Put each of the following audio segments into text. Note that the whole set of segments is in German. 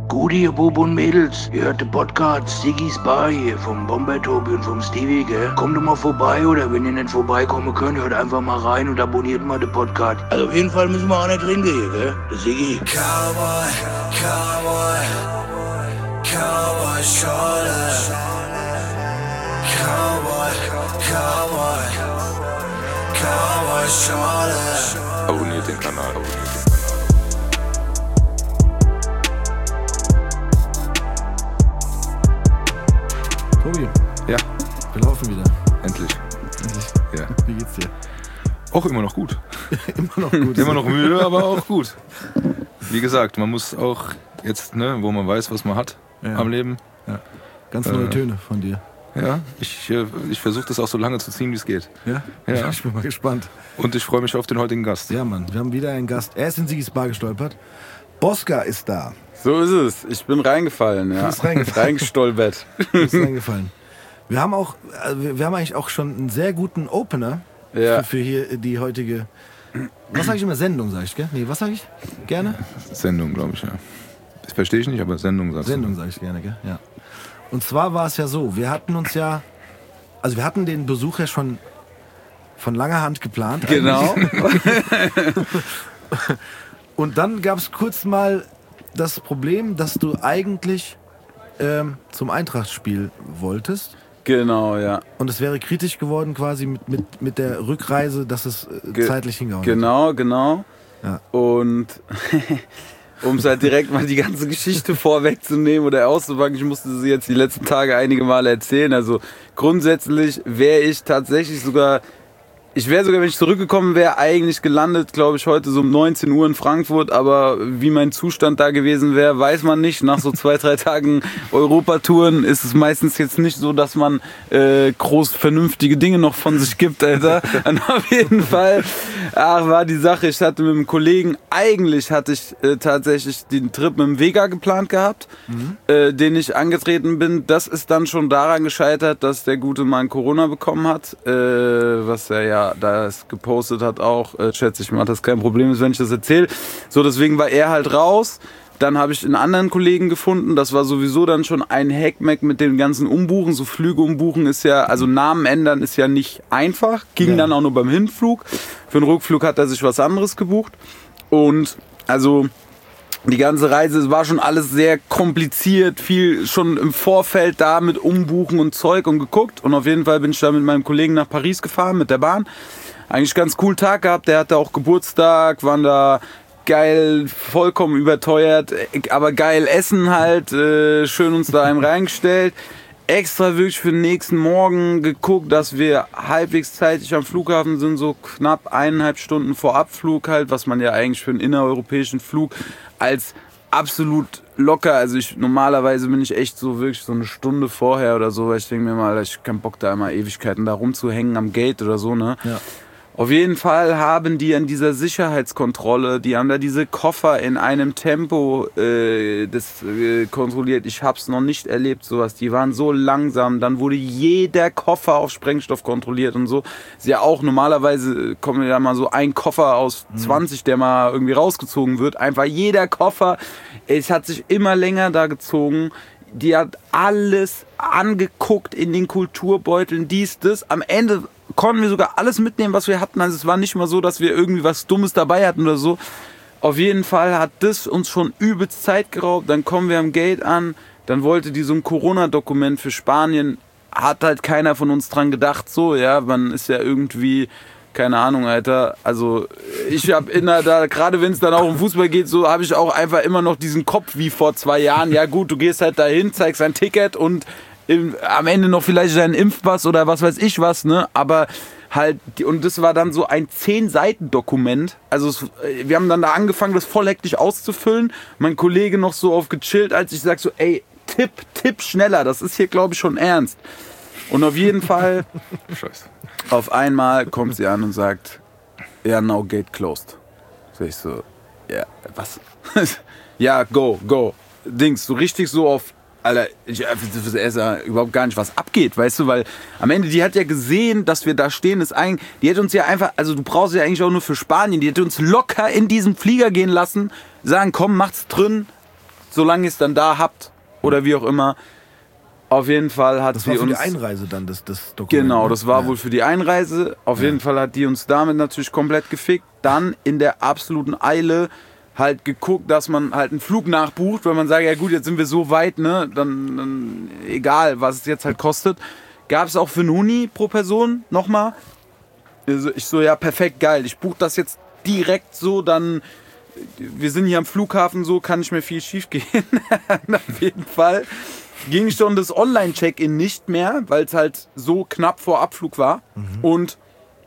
Gute, ihr Bub und Mädels, ihr hört den Podcast Siggy's Bar hier vom Bomber Tobi und vom Stevie, gell? Kommt doch mal vorbei, oder wenn ihr nicht vorbeikommen könnt, hört einfach mal rein und abonniert mal den Podcast. Also auf jeden Fall müssen wir auch nicht trinken hier, gell? Der Siggy. Cowboy, Cowboy, Cowboy Schorle. Cowboy, Cowboy, Cowboy Schorle. Abonniert den Kanal, Tobi, Ja, wir laufen wieder. endlich. Ja. Wie geht's dir? Auch immer noch gut. Immer noch gut. Immer noch müde, aber auch gut. Wie gesagt, man muss auch jetzt, ne, wo man weiß, was man hat am Leben. Ja. Ganz neue Töne von dir. Ja, ich versuche das auch so lange zu ziehen, wie es geht. Ja? Ja. Ich bin mal gespannt. Und ich freue mich auf den heutigen Gast. Ja, Mann, wir haben wieder einen Gast. Er ist in Siggy's Bar gestolpert. Bosca ist da. So ist es. Ich bin reingefallen, ja. Du bist reingefallen. Reingestolpert. Du bist reingefallen. Wir haben eigentlich auch schon einen sehr guten Opener Ja. für hier die heutige. Was sage ich immer? Sendung, sage ich, gell? Nee, was sage ich? Gerne? Sendung, glaube ich, ja. Das verstehe ich nicht, aber Sendung sagst Sendung sage ich gerne, gell? Ja. Und zwar war es ja so, wir hatten den Besuch ja schon von langer Hand geplant. Genau. Und dann gab es kurz mal das Problem, dass du eigentlich zum Eintracht-Spiel wolltest. Genau, ja. Und es wäre kritisch geworden quasi mit der Rückreise, dass es zeitlich hingehauen hat. Genau. Ja. Und um es halt direkt mal die ganze Geschichte vorwegzunehmen oder auszupacken, ich musste sie jetzt die letzten Tage einige Male erzählen. Also grundsätzlich wäre ich tatsächlich sogar, wenn ich zurückgekommen wäre, eigentlich gelandet, glaube ich, heute so um 19 Uhr in Frankfurt. Aber wie mein Zustand da gewesen wäre, weiß man nicht. Nach so 2-3 Tagen Europatouren ist es meistens jetzt nicht so, dass man groß vernünftige Dinge noch von sich gibt, Alter. Und auf jeden Fall war die Sache, ich hatte mit einem Kollegen, tatsächlich den Trip mit dem Vega geplant gehabt, den ich angetreten bin. Das ist dann schon daran gescheitert, dass der gute Mann Corona bekommen hat, was er ja da es gepostet hat auch, schätze ich mal, dass kein Problem ist, wenn ich das erzähle. So, deswegen war er halt raus. Dann habe ich einen anderen Kollegen gefunden. Das war sowieso dann schon ein Hackmack mit den ganzen Umbuchen. So Flüge umbuchen ist ja, also Namen ändern ist ja nicht einfach. Ging dann auch nur beim Hinflug. Für den Rückflug hat er sich was anderes gebucht. Und also die ganze Reise war schon alles sehr kompliziert, viel schon im Vorfeld da mit Umbuchen und Zeug und geguckt. Und auf jeden Fall bin ich da mit meinem Kollegen nach Paris gefahren mit der Bahn. Eigentlich ganz cool Tag gehabt, der hatte auch Geburtstag, waren da geil, vollkommen überteuert, aber geil essen halt, schön uns da einem reingestellt. Extra wirklich für den nächsten Morgen geguckt, dass wir halbwegs zeitig am Flughafen sind, so knapp 1,5 Stunden vor Abflug halt, was man ja eigentlich für einen innereuropäischen Flug als absolut locker, also normalerweise bin ich echt so wirklich so eine Stunde vorher oder so, weil ich denke mir mal, ich hab keinen Bock da immer Ewigkeiten da rumzuhängen am Gate oder so, ne? Ja. Auf jeden Fall haben die an dieser Sicherheitskontrolle, die haben da diese Koffer in einem Tempo kontrolliert. Ich hab's noch nicht erlebt, sowas. Die waren so langsam. Dann wurde jeder Koffer auf Sprengstoff kontrolliert und so. Ist ja auch normalerweise kommt ja mal so ein Koffer aus 20, der mal irgendwie rausgezogen wird. Einfach jeder Koffer. Es hat sich immer länger da gezogen. Die hat alles angeguckt in den Kulturbeuteln, dies, das. Am Ende konnten wir sogar alles mitnehmen, was wir hatten. Also es war nicht mal so, dass wir irgendwie was Dummes dabei hatten oder so. Auf jeden Fall hat das uns schon übelst Zeit geraubt. Dann kommen wir am Gate an. Dann wollte die so ein Corona-Dokument für Spanien. Hat halt keiner von uns dran gedacht. So, ja, man ist ja irgendwie... Keine Ahnung, Alter. Also ich habe gerade wenn es dann auch um Fußball geht, so habe ich auch einfach immer noch diesen Kopf wie vor 2 Jahren. Ja gut, du gehst halt dahin, zeigst ein Ticket und am Ende noch vielleicht deinen Impfpass oder was weiß ich was, ne? Aber halt, und das war dann so ein 10-Seiten-Dokument. Also wir haben dann da angefangen, das voll hektisch auszufüllen. Mein Kollege noch so auf gechillt, als ich sag so, ey, tipp schneller, das ist hier glaube ich schon ernst. Und auf jeden Fall... Scheiße. Auf einmal kommt sie an und sagt, ja, now gate closed. Sag ich so, ja, was? Ja, go. Dings, so richtig so auf, Alter, ich weiß ja überhaupt gar nicht, was abgeht, weißt du, weil am Ende, die hat ja gesehen, dass wir da stehen, die hätte uns ja einfach, also du brauchst ja eigentlich auch nur für Spanien, die hätte uns locker in diesen Flieger gehen lassen, sagen, komm, macht's drin, solange ihr es dann da habt oder wie auch immer. Auf jeden Fall hat Das war sie für die uns... Einreise dann das Dokument. Genau, ne? das war wohl für die Einreise. Auf jeden Fall hat die uns damit natürlich komplett gefickt. Dann in der absoluten Eile halt geguckt, dass man halt einen Flug nachbucht, weil man sagt, ja gut, jetzt sind wir so weit, ne, dann egal, was es jetzt halt kostet. Gab es auch für einen Huni pro Person nochmal. Also ich so, ja perfekt, geil, ich buche das jetzt direkt so, dann, wir sind hier am Flughafen, so kann nicht mehr viel schief gehen. Auf jeden Fall ging schon das Online-Check-In nicht mehr, weil es halt so knapp vor Abflug war. Und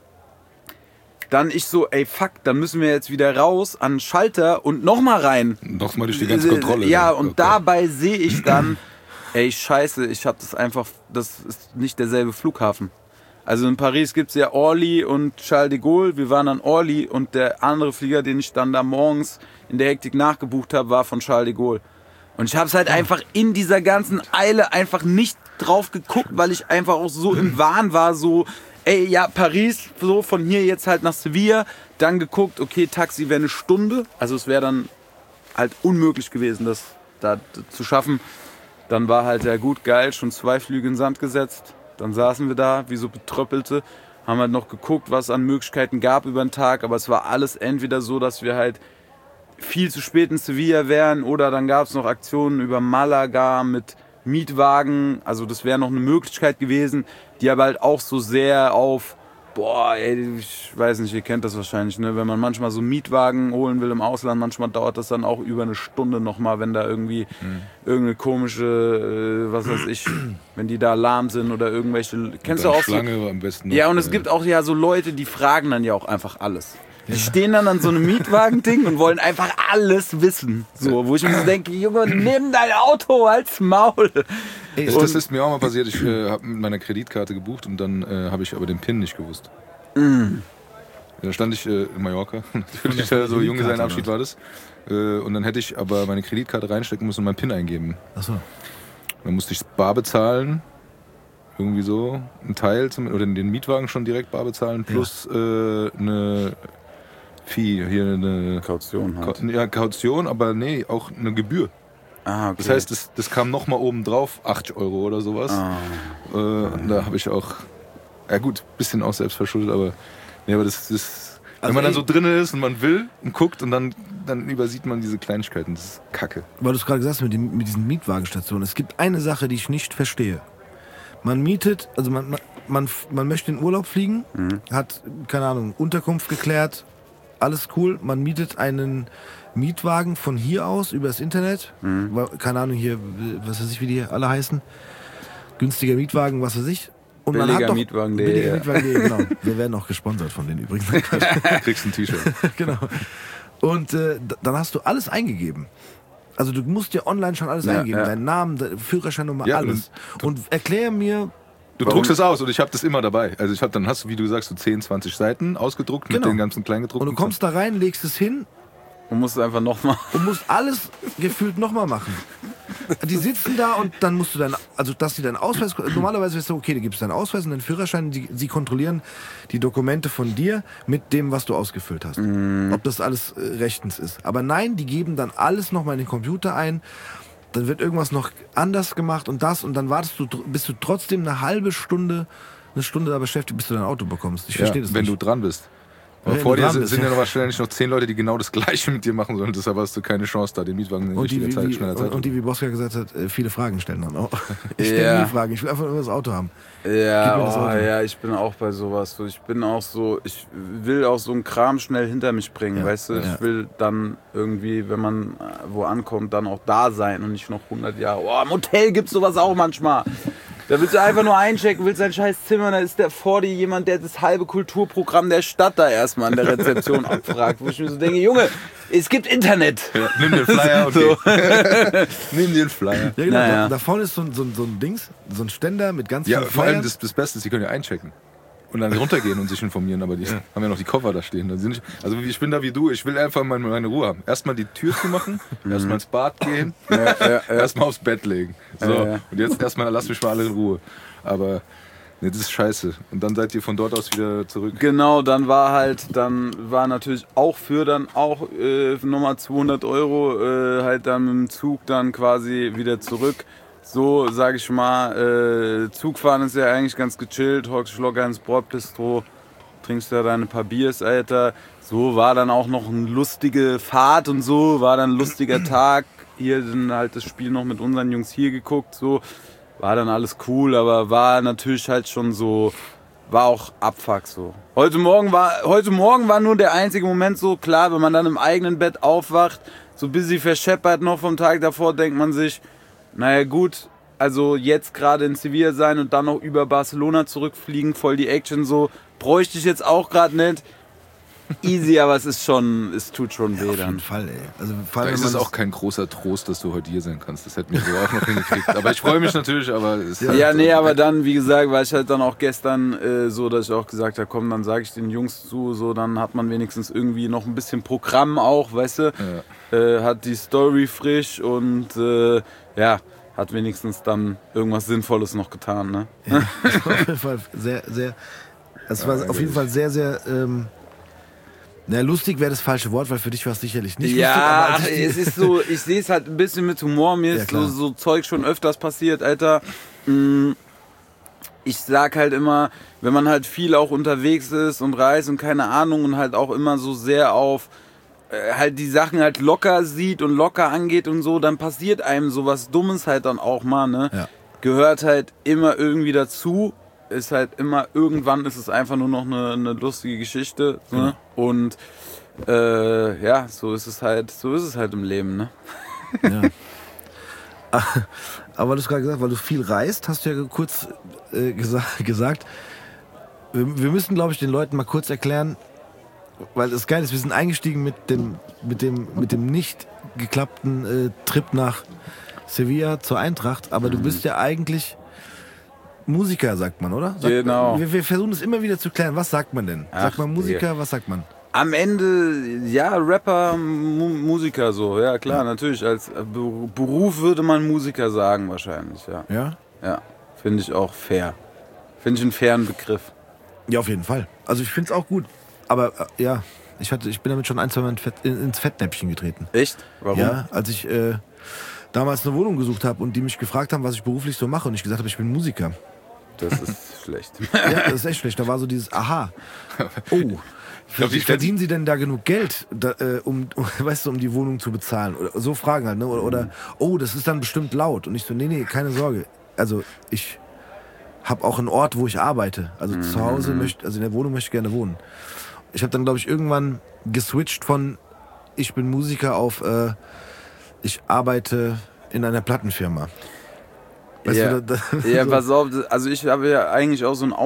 dann ich so, ey fuck, dann müssen wir jetzt wieder raus an den Schalter und nochmal rein. Nochmal durch die ganze Kontrolle. Ja, dann. und Okay. dabei sehe ich dann, ey scheiße, ich habe das einfach, das ist nicht derselbe Flughafen. Also in Paris gibt es ja Orly und Charles de Gaulle. Wir waren an Orly und der andere Flieger, den ich dann da morgens in der Hektik nachgebucht habe, war von Charles de Gaulle. Und ich habe es halt einfach in dieser ganzen Eile einfach nicht drauf geguckt, weil ich einfach auch so im Wahn war, so, ey, ja, Paris, so von hier jetzt halt nach Sevilla. Dann geguckt, okay, Taxi wäre eine Stunde. Also es wäre dann halt unmöglich gewesen, das da zu schaffen. Dann war halt, ja gut, geil, schon 2 Flüge in den Sand gesetzt. Dann saßen wir da, wie so Betröppelte, haben halt noch geguckt, was es an Möglichkeiten gab über den Tag. Aber es war alles entweder so, dass wir halt viel zu spät in Sevilla wären oder dann gab es noch Aktionen über Malaga mit Mietwagen. Also das wäre noch eine Möglichkeit gewesen, die aber halt auch so sehr auf, boah, ey, ich weiß nicht, ihr kennt das wahrscheinlich, ne? Wenn man manchmal so einen Mietwagen holen will im Ausland, manchmal dauert das dann auch über eine Stunde nochmal, wenn da irgendwie irgendeine komische, was weiß ich, wenn die da lahm sind oder irgendwelche, kennst du auch Schlange so? am besten. Ja, und es gibt auch ja so Leute, die fragen dann ja auch einfach alles. Die stehen dann an so einem Mietwagen-Ding und wollen einfach alles wissen. So, wo ich mir so denke, Junge, nimm dein Auto als Maul. Das ist mir auch mal passiert. Ich habe mit meiner Kreditkarte gebucht und dann habe ich aber den PIN nicht gewusst. Da stand ich in Mallorca. Natürlich, so Junggesellenabschied war das. Und dann hätte ich aber meine Kreditkarte reinstecken müssen und meinen PIN eingeben. Achso. Dann musste ich bar bezahlen. Irgendwie so. Ein Teil, oder den Mietwagen schon direkt bar bezahlen. Plus eine Fee, hier eine Kaution halt. Ja, Kaution, aber nee, auch eine Gebühr. Ah, okay. Das heißt, das kam nochmal oben drauf, 80 Euro oder sowas. Da habe ich auch, ja gut, bisschen auch selbst verschuldet, aber nee, aber das wenn man dann so drin ist und man will und guckt und dann übersieht man diese Kleinigkeiten. Das ist Kacke. Weil du es gerade gesagt hast mit diesen Mietwagenstationen. Es gibt eine Sache, die ich nicht verstehe. Man mietet, also man möchte in Urlaub fliegen, hat, keine Ahnung, Unterkunft geklärt, alles cool. Man mietet einen Mietwagen von hier aus über das Internet. Keine Ahnung, hier, was weiß ich, wie die alle heißen. Günstiger Mietwagen, was weiß ich. Und man hat doch Mietwagen.de. billiger Mietwagen.de, genau. Wir werden auch gesponsert von denen übrigens. Kriegst ein T-Shirt. Genau. Und dann hast du alles eingegeben. Also du musst dir online schon alles eingeben. Ja. Deinen Namen, deine Führerscheinnummer, Ja, alles. Und erklär mir... Du druckst es aus und ich habe das immer dabei. Also dann hast du, wie du sagst, so 10, 20 Seiten ausgedruckt mit den ganzen Kleingedruckten. Und du kommst da rein, legst es hin Man muss es einfach nochmal. und musst alles gefühlt nochmal machen. Die sitzen da und dann musst du dass sie deinen Ausweis, normalerweise ist es okay, du gibst deinen Ausweis und deinen Führerschein, sie kontrollieren die Dokumente von dir mit dem, was du ausgefüllt hast. Ob das alles rechtens ist. Aber nein, die geben dann alles nochmal in den Computer ein, dann wird irgendwas noch anders gemacht und das und dann bist du trotzdem eine Stunde da beschäftigt, bis du dein Auto bekommst. Ich verstehe das wenn nicht. du dran bist. Aber Wenn vor du dir dran bist, sind ja ja. noch wahrscheinlich noch 10 Leute, die genau das Gleiche mit dir machen sollen. Deshalb hast du keine Chance, da den Mietwagen in Und die, richtiger Zeit, schneller Zeit. und die, wie Boska gesagt hat, viele Fragen stellen dann auch. Ich stelle nie Fragen, ich will einfach nur das Auto haben. Gib mir das Auto. Ja, ich bin auch bei sowas so. Ich will auch so einen Kram schnell hinter mich bringen, Ja, weißt du? ja. Ich will dann irgendwie, wenn man wo ankommt, dann auch da sein und nicht noch 100 Jahre. Oh, im Hotel gibt's sowas auch manchmal. Da willst du einfach nur einchecken, willst dein scheiß Zimmer, da ist vor dir jemand, der das halbe Kulturprogramm der Stadt da erstmal an der Rezeption abfragt. Wo ich mir so denke, Junge, es gibt Internet. Ja, nimm den Flyer und So. nimm den Flyer. Ja, genau, Naja. da vorne ist so ein Dings, so ein Ständer mit ganz Ja, vielen vor allem Flyern. das Beste ist, die können ja einchecken. Und dann runtergehen und sich informieren, aber die haben ja noch die Koffer da stehen. Also ich bin da wie du, ich will einfach meine Ruhe haben. Erstmal die Tür zu machen, erstmal ins Bad gehen, erstmal aufs Bett legen. So, Ja. und jetzt erstmal lass mich mal alle in Ruhe. Aber Nee, das ist scheiße. Und dann seid ihr von dort aus wieder zurück. Genau, dann war natürlich auch nochmal 200 € halt dann mit dem Zug dann quasi wieder zurück. So, sag ich mal, Zugfahren ist ja eigentlich ganz gechillt, hockst dich locker ins Bordbistro, trinkst da deine paar Biers, Alter. So war dann auch noch eine lustige Fahrt und so, war dann ein lustiger Tag. Hier dann halt das Spiel noch mit unseren Jungs hier geguckt, so. War dann alles cool, aber war natürlich halt schon so, war auch Abfuck so. Heute Morgen war nur der einzige Moment so, klar, wenn man dann im eigenen Bett aufwacht, so ein bisschen verscheppert noch vom Tag davor, denkt man sich, naja gut, also jetzt gerade in Sevilla sein und dann noch über Barcelona zurückfliegen, voll die Action so, bräuchte ich jetzt auch gerade nicht. Easy, aber es tut schon weh Auf dann. jeden Fall, ey. Also, vor Da allem, ist wenn es man auch kein großer Trost, dass du heute hier sein kannst. Das hätten wir so auch noch hingekriegt. Aber ich freue mich natürlich, aber es ist Ja, nee, aber dann, wie gesagt, war ich halt dann auch gestern so, dass ich auch gesagt habe, komm, dann sage ich den Jungs zu, so, dann hat man wenigstens irgendwie noch ein bisschen Programm auch, weißt du, hat die Story frisch und ja, hat wenigstens dann irgendwas Sinnvolles noch getan, ne? Ja, auf jeden Fall sehr, sehr. Es war auf jeden Fall sehr, sehr. Lustig wäre das falsche Wort, weil für dich war es sicherlich nicht lustig. Ja, Aber es ist so, ich sehe es halt ein bisschen mit Humor. Mir Ja, ist klar. so Zeug schon öfters passiert, Alter. Ich sag halt immer, wenn man halt viel auch unterwegs ist und reist und keine Ahnung und halt auch immer so sehr auf halt die Sachen halt locker sieht und locker angeht und so, dann passiert einem sowas Dummes halt dann auch mal, ne? Ja. Gehört halt immer irgendwie dazu. Ist halt immer, irgendwann ist es einfach nur noch eine lustige Geschichte. Ne? Und ja, so ist es halt im Leben, ne? Ja. Aber du hast gerade gesagt, weil du viel reist, hast du ja kurz gesagt, wir müssen, glaube ich, den Leuten mal kurz erklären, weil das geil ist, wir sind eingestiegen mit dem nicht geklappten Trip nach Sevilla zur Eintracht, aber du bist ja eigentlich Musiker, sagt man, oder? Genau. Wir versuchen es immer wieder zu klären. Was sagt man denn? Ach, Sagt man Musiker, was sagt man? Am Ende, ja, Rapper, Musiker so, ja klar, natürlich. Als Beruf würde man Musiker sagen wahrscheinlich, ja. Ja? Ja, finde ich auch fair. Finde ich einen fairen Begriff. Ja, auf jeden Fall. Also ich finde es auch gut. Aber ja, ich bin damit schon ein, zwei Mal ins Fettnäpfchen getreten. Echt? Warum? Ja, als ich damals eine Wohnung gesucht habe und die mich gefragt haben, was ich beruflich so mache und ich gesagt habe, ich bin Musiker. Das ist schlecht. Ja, das ist echt schlecht. Da war so dieses Aha. Oh, wie verdienen Sie denn da genug Geld, um die Wohnung zu bezahlen? Oder so Fragen halt, ne? Oder oh, das ist dann bestimmt laut. Und ich so, nee, keine Sorge. Also ich habe auch einen Ort, wo ich arbeite. Also zu Hause in der Wohnung möchte ich gerne wohnen. Ich habe dann, glaube ich, irgendwann geswitcht von ich bin Musiker auf ich arbeite in einer Plattenfirma. Weißt Ja, du, ja, pass auf, also ich habe ja eigentlich auch so ein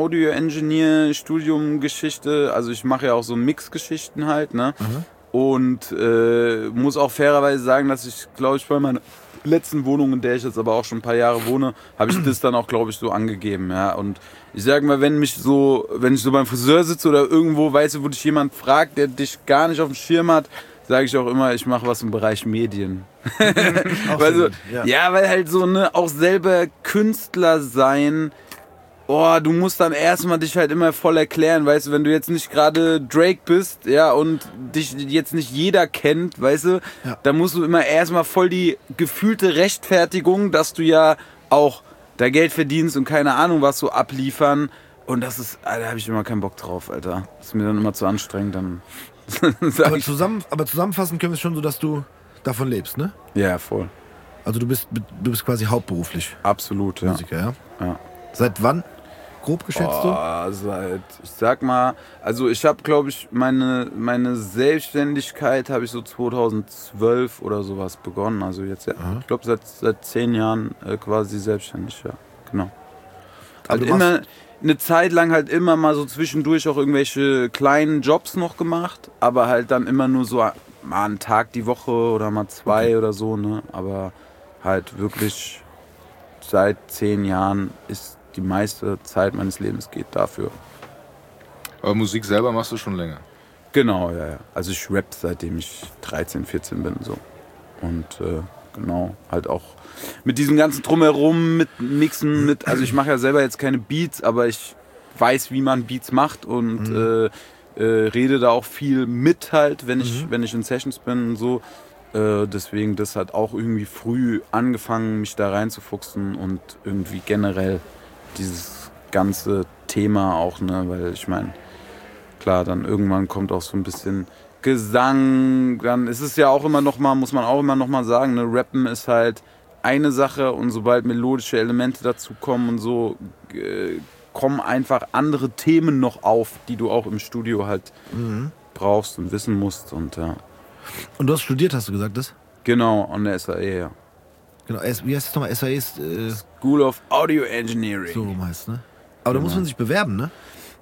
Audio-Engineer-Studium-Geschichte, also ich mache ja auch so Mix-Geschichten halt, ne? Und muss auch fairerweise sagen, dass ich, glaube ich, bei meiner letzten Wohnung, in der ich jetzt aber auch schon ein paar Jahre wohne, habe ich das dann auch, glaube ich, so angegeben, ja. Und ich sage mal, wenn ich so beim Friseur sitze oder irgendwo, weißt du, wo dich jemand fragt, der dich gar nicht auf dem Schirm hat, sage ich auch immer, ich mache was im Bereich Medien. Weil so, ja, weil halt so, ne, auch selber Künstler sein, du musst dann erstmal dich halt immer voll erklären, weißt du, wenn du jetzt nicht gerade Drake bist, ja, und dich jetzt nicht jeder kennt, weißt du, dann musst du immer erstmal voll die gefühlte Rechtfertigung, dass du ja auch da Geld verdienst und keine Ahnung was so abliefern. Und das ist, da habe ich immer keinen Bock drauf, Alter. Das ist mir dann immer zu anstrengend, dann aber zusammenfassend können wir es schon so, dass du davon lebst, ne? Ja, voll. Also du bist quasi hauptberuflich Absolut, ja. Musiker, ja? Ja. Seit wann? Grob geschätzt Ich sag mal, also ich habe, glaube ich, meine Selbstständigkeit habe ich so 2012 oder sowas begonnen. Also jetzt, ja, ich glaube seit 10 Jahren quasi selbstständig, ja, genau. Also immer eine Zeit lang halt immer mal so zwischendurch auch irgendwelche kleinen Jobs noch gemacht, aber halt dann immer nur so mal einen Tag die Woche oder mal 2 oder so, ne? Aber halt wirklich seit 10 Jahren ist die meiste Zeit meines Lebens geht dafür. Aber Musik selber machst du schon länger? Genau, ja. Also ich rapp seitdem ich 13, 14 bin, so. Und genau. Halt auch mit diesem ganzen Drumherum, mit Mixen, also ich mache ja selber jetzt keine Beats, aber ich weiß, wie man Beats macht und rede da auch viel mit halt, wenn ich in Sessions bin und so. Deswegen das hat auch irgendwie früh angefangen, mich da reinzufuchsen und irgendwie generell dieses ganze Thema auch, ne, weil ich meine, klar, dann irgendwann kommt auch so ein bisschen Gesang, dann ist es ja auch immer noch mal, muss man auch immer noch mal sagen, ne, Rappen ist halt eine Sache und sobald melodische Elemente dazu kommen und so, kommen einfach andere Themen noch auf, die du auch im Studio halt brauchst und wissen musst und ja. Und du hast studiert, hast du gesagt, das? Genau, an der SAE, ja. Genau, wie heißt das nochmal? SAE ist... School of Audio Engineering. So rum heißt, ne? Aber da muss man sich bewerben, ne?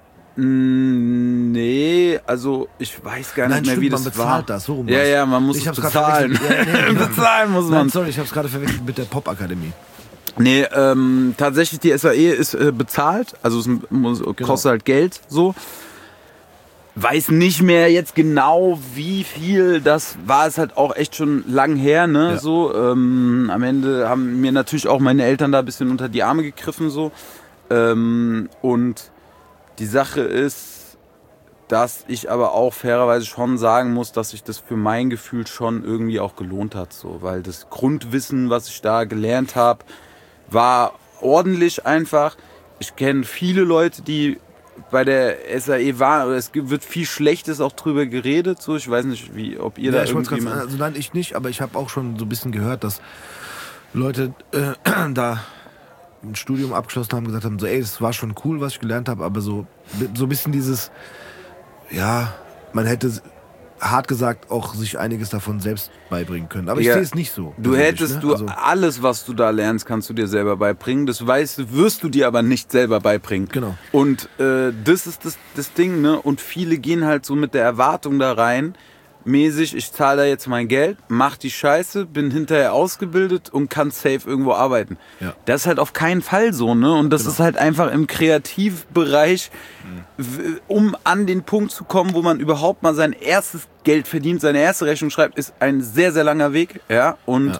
Nee, also ich weiß gar nicht mehr, wie das man bezahlt war. das, so rum. Ja, man muss es bezahlen. Bezahlen muss man. Sorry, ich hab's gerade verwechselt mit der Popakademie. Nee, tatsächlich die SAE ist bezahlt, also es kostet halt Geld, so. Weiß nicht mehr jetzt genau, wie viel, das war es halt auch echt schon lang her, ne, so. Am Ende haben mir natürlich auch meine Eltern da ein bisschen unter die Arme gegriffen, so. Und die Sache ist, dass ich aber auch fairerweise schon sagen muss, dass sich das für mein Gefühl schon irgendwie auch gelohnt hat, so. Weil das Grundwissen, was ich da gelernt habe, war ordentlich einfach. Ich kenne viele Leute, die bei der SAE waren, oder es wird viel Schlechtes auch drüber geredet. So. Ich weiß nicht, ob ihr da irgendwie... Also nein, ich nicht, aber ich habe auch schon so ein bisschen gehört, dass Leute da ein Studium abgeschlossen haben, gesagt haben, so, ey, das war schon cool, was ich gelernt habe, aber so ein bisschen dieses, ja, man hätte hart gesagt auch sich einiges davon selbst beibringen können. Aber ich sehe es nicht so. Du hättest, alles, was du da lernst, kannst du dir selber beibringen. Das wirst du dir aber nicht selber beibringen. Genau. Und das ist das Ding, ne? Und viele gehen halt so mit der Erwartung da rein, mäßig, ich zahle da jetzt mein Geld, mach die Scheiße, bin hinterher ausgebildet und kann safe irgendwo arbeiten. Ja. Das ist halt auf keinen Fall so, ne? Und das ist halt einfach im Kreativbereich, um an den Punkt zu kommen, wo man überhaupt mal sein erstes Geld verdient, seine erste Rechnung schreibt, ist ein sehr, sehr langer Weg, ja? Und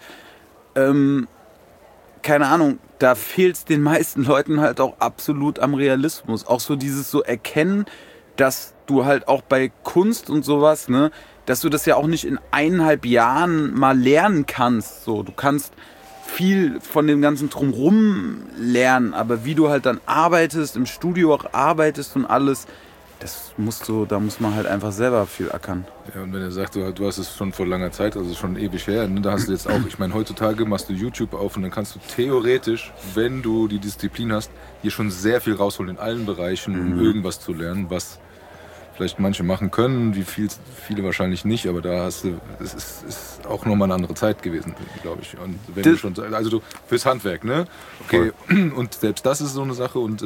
keine Ahnung, da fehlt es den meisten Leuten halt auch absolut am Realismus. Auch so dieses so Erkennen, dass du halt auch bei Kunst und sowas, ne, dass du das ja auch nicht in 1,5 Jahren mal lernen kannst. So, du kannst viel von dem ganzen Drumrum lernen, aber wie du halt dann arbeitest, im Studio auch arbeitest und alles, da muss man halt einfach selber viel ackern. Ja, und wenn er sagt, du hast es schon vor langer Zeit, also schon ewig her, ne, da hast du jetzt auch, ich meine, heutzutage machst du YouTube auf und dann kannst du theoretisch, wenn du die Disziplin hast, hier schon sehr viel rausholen in allen Bereichen, um irgendwas zu lernen, was vielleicht manche machen können, viele wahrscheinlich nicht, aber da hast du, es ist auch nochmal eine andere Zeit gewesen, glaube ich. Und wenn du schon, also fürs Handwerk, ne? Okay, und selbst das ist so eine Sache und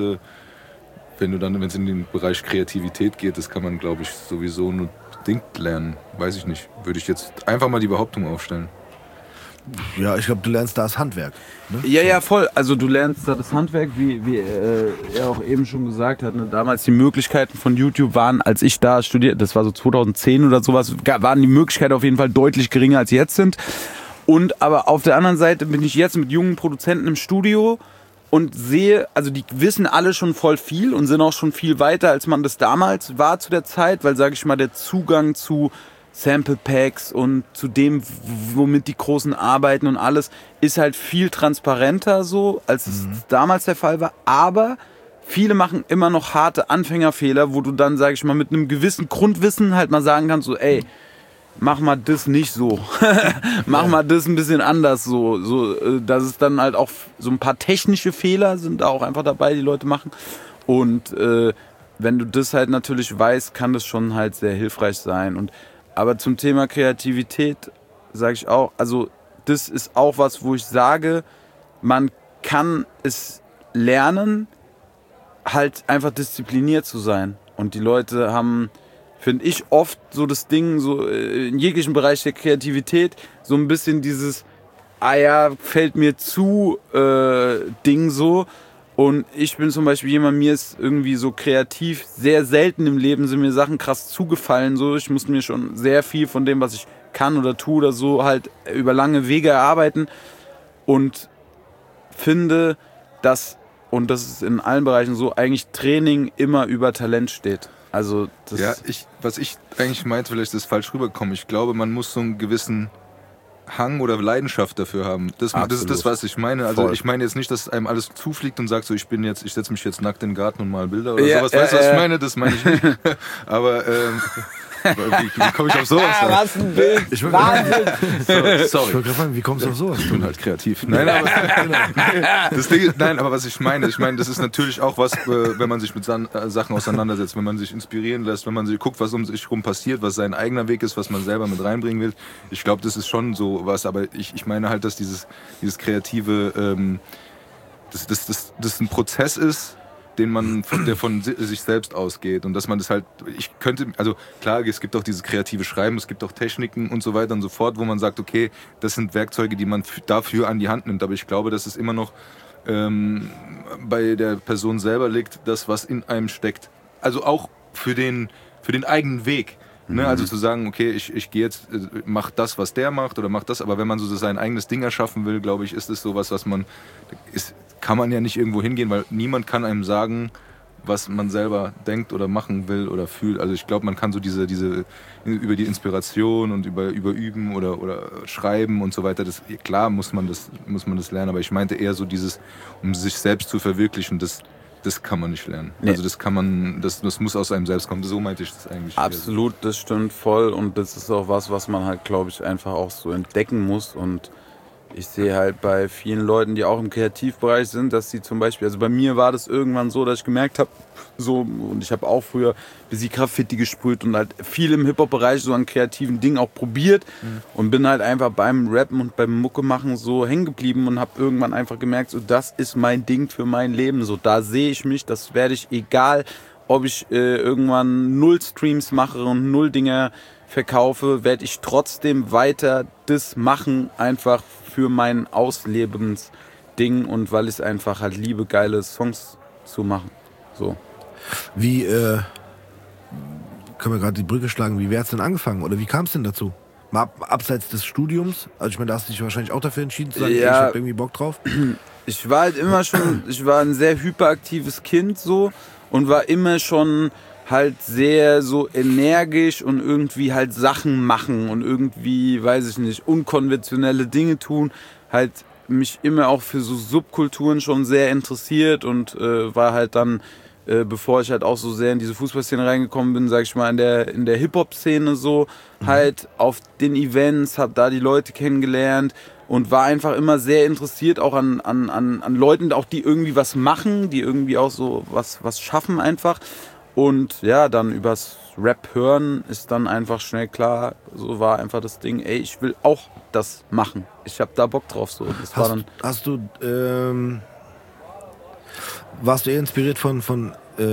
wenn es in den Bereich Kreativität geht, das kann man, glaube ich, sowieso nur bedingt lernen. Weiß ich nicht. Würde ich jetzt einfach mal die Behauptung aufstellen. Ja, ich glaube, du lernst da das Handwerk. Ne? Ja, voll. Also du lernst da das Handwerk, wie er auch eben schon gesagt hat. Ne? Damals die Möglichkeiten von YouTube waren, als ich da studiert, das war so 2010 oder sowas, waren die Möglichkeiten auf jeden Fall deutlich geringer, als sie jetzt sind. Und aber auf der anderen Seite bin ich jetzt mit jungen Produzenten im Studio und sehe, also die wissen alle schon voll viel und sind auch schon viel weiter, als man das damals war zu der Zeit, weil, sage ich mal, der Zugang zu Sample Packs und zu dem, womit die Großen arbeiten und alles, ist halt viel transparenter so, als es damals der Fall war. Aber viele machen immer noch harte Anfängerfehler, wo du dann, sag ich mal, mit einem gewissen Grundwissen halt mal sagen kannst, so, ey, mach mal das nicht so. Mach mal das ein bisschen anders so, dass es dann halt auch so ein paar technische Fehler sind da auch einfach dabei, die Leute machen. Und wenn du das halt natürlich weißt, kann das schon halt sehr hilfreich sein. Aber zum Thema Kreativität sage ich auch, also das ist auch was, wo ich sage, man kann es lernen, halt einfach diszipliniert zu sein. Und die Leute haben, finde ich, oft so das Ding, so in jeglichen Bereich der Kreativität, so ein bisschen dieses, fällt mir zu Ding so. Und ich bin zum Beispiel jemand, mir ist irgendwie so kreativ sehr selten im Leben sind mir Sachen krass zugefallen. So, ich musste mir schon sehr viel von dem, was ich kann oder tue oder so, halt über lange Wege erarbeiten und finde, dass, und das ist in allen Bereichen so, eigentlich Training immer über Talent steht. Also das Ja, was ich eigentlich meinte, vielleicht ist falsch rübergekommen. Ich glaube, man muss so einen gewissen Hang oder Leidenschaft dafür haben. Das ist das, was ich meine. Also ich meine jetzt nicht, dass einem alles zufliegt und sagt so, ich setze mich jetzt nackt in den Garten und mal Bilder oder sowas. Weißt du, was ich meine? Das meine ich nicht. Aber wie komme ich auf sowas? Was ein Bild! Wahnsinn! Sorry. Ich wollte gerade fragen, wie kommst du auf sowas? Ich bin halt kreativ. Nein, aber was ich meine, das ist natürlich auch was, wenn man sich mit Sachen auseinandersetzt, wenn man sich inspirieren lässt, wenn man sich guckt, was um sich herum passiert, was sein eigener Weg ist, was man selber mit reinbringen will. Ich glaube, das ist schon so was, aber ich meine halt, dass dieses kreative, das ein Prozess ist, der von sich selbst ausgeht und dass man das halt, also klar, es gibt auch dieses kreative Schreiben, es gibt auch Techniken und so weiter und so fort, wo man sagt, okay, das sind Werkzeuge, die man dafür an die Hand nimmt, aber ich glaube, dass es immer noch bei der Person selber liegt, das, was in einem steckt. Also auch für den eigenen Weg. Ne? Also zu sagen, okay, ich gehe jetzt, mach das, was der macht oder mach das, aber wenn man so sein eigenes Ding erschaffen will, glaube ich, ist es sowas, kann man ja nicht irgendwo hingehen, weil niemand kann einem sagen, was man selber denkt oder machen will oder fühlt. Also ich glaube, man kann so diese über die Inspiration und über Üben oder Schreiben und so weiter, klar muss man das lernen, aber ich meinte eher so dieses, um sich selbst zu verwirklichen, das kann man nicht lernen. Nee. Also das muss aus einem selbst kommen. So meinte ich das eigentlich. Absolut, das stimmt voll und das ist auch was man halt, glaube ich, einfach auch so entdecken muss und ich sehe halt bei vielen Leuten, die auch im Kreativbereich sind, dass sie zum Beispiel, also bei mir war das irgendwann so, dass ich gemerkt habe, so, und ich habe auch früher ein bisschen Graffiti gesprüht und halt viel im Hip-Hop-Bereich so an kreativen Dingen auch probiert und bin halt einfach beim Rappen und beim Mucke machen so hängen geblieben und habe irgendwann einfach gemerkt, so das ist mein Ding für mein Leben, so da sehe ich mich, das werde ich, egal ob ich irgendwann 0 Streams mache und 0 Dinge verkaufe, werde ich trotzdem weiter das machen, einfach für mein Auslebensding und weil ich es einfach halt liebe, geile Songs zu machen. So. Wie, können wir gerade die Brücke schlagen, wie hat es denn angefangen oder wie kam es denn dazu? Mal abseits des Studiums, also ich meine, da hast du dich wahrscheinlich auch dafür entschieden zu sagen, ja, ich hab irgendwie Bock drauf. Ich war halt immer schon, ich war ein sehr hyperaktives Kind so und war immer schon halt sehr so energisch und irgendwie halt Sachen machen und irgendwie, weiß ich nicht, unkonventionelle Dinge tun, halt mich immer auch für so Subkulturen schon sehr interessiert und war halt dann, bevor ich halt auch so sehr in diese Fußballszene reingekommen bin, sag ich mal, in der Hip-Hop-Szene so, halt auf den Events, hab da die Leute kennengelernt und war einfach immer sehr interessiert auch an Leuten, auch die irgendwie was machen, die irgendwie auch so was schaffen einfach. Und ja, dann übers Rap hören ist dann einfach schnell klar, so war einfach das Ding, ey, ich will auch das machen. Ich hab da Bock drauf. So. Das warst du eher inspiriert von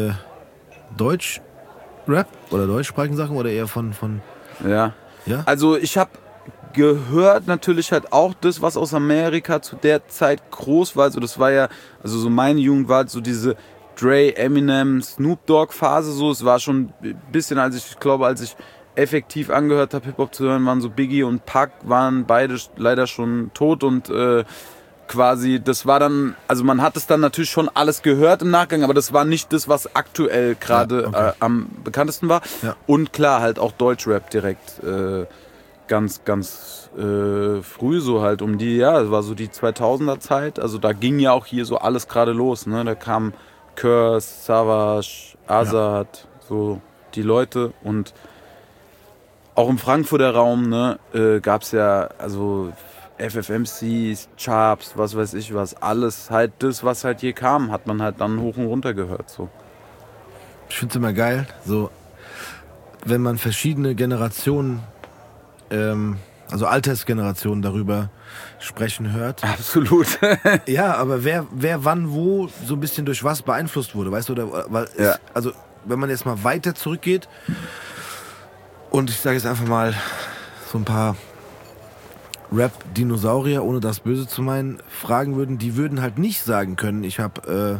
Deutsch-Rap oder deutschsprachigen Sachen oder eher von Ja. Ja? Also ich habe gehört natürlich halt auch das, was aus Amerika zu der Zeit groß war. Also das war ja, also so meine Jugend war halt so diese Dre, Eminem, Snoop Dogg Phase so. Es war schon ein bisschen, als ich effektiv angehört habe, Hip-Hop zu hören, waren so Biggie und Pac, waren beide leider schon tot und quasi, das war dann, also man hat es dann natürlich schon alles gehört im Nachgang, aber das war nicht das, was aktuell gerade am bekanntesten war. Ja. Und klar, halt auch Deutschrap direkt ganz früh so halt um die, ja, das war so die 2000er Zeit, also da ging ja auch hier so alles gerade los, ne, da kam Curse, Savage, Azad, so die Leute und auch im Frankfurter Raum, ne, gab's ja, also FFMCs, Charps, was weiß ich was, alles halt das, was halt hier kam, hat man halt dann hoch und runter gehört, so. Ich find's immer geil, so, wenn man verschiedene Generationen, also Altersgenerationen darüber sprechen hört. Absolut. Ja, aber wer wann wo so ein bisschen durch was beeinflusst wurde, weißt du? Oder, weil ja. Also wenn man jetzt mal weiter zurückgeht und ich sage jetzt einfach mal so ein paar Rap-Dinosaurier, ohne das böse zu meinen, fragen würden, die würden halt nicht sagen können, ich habe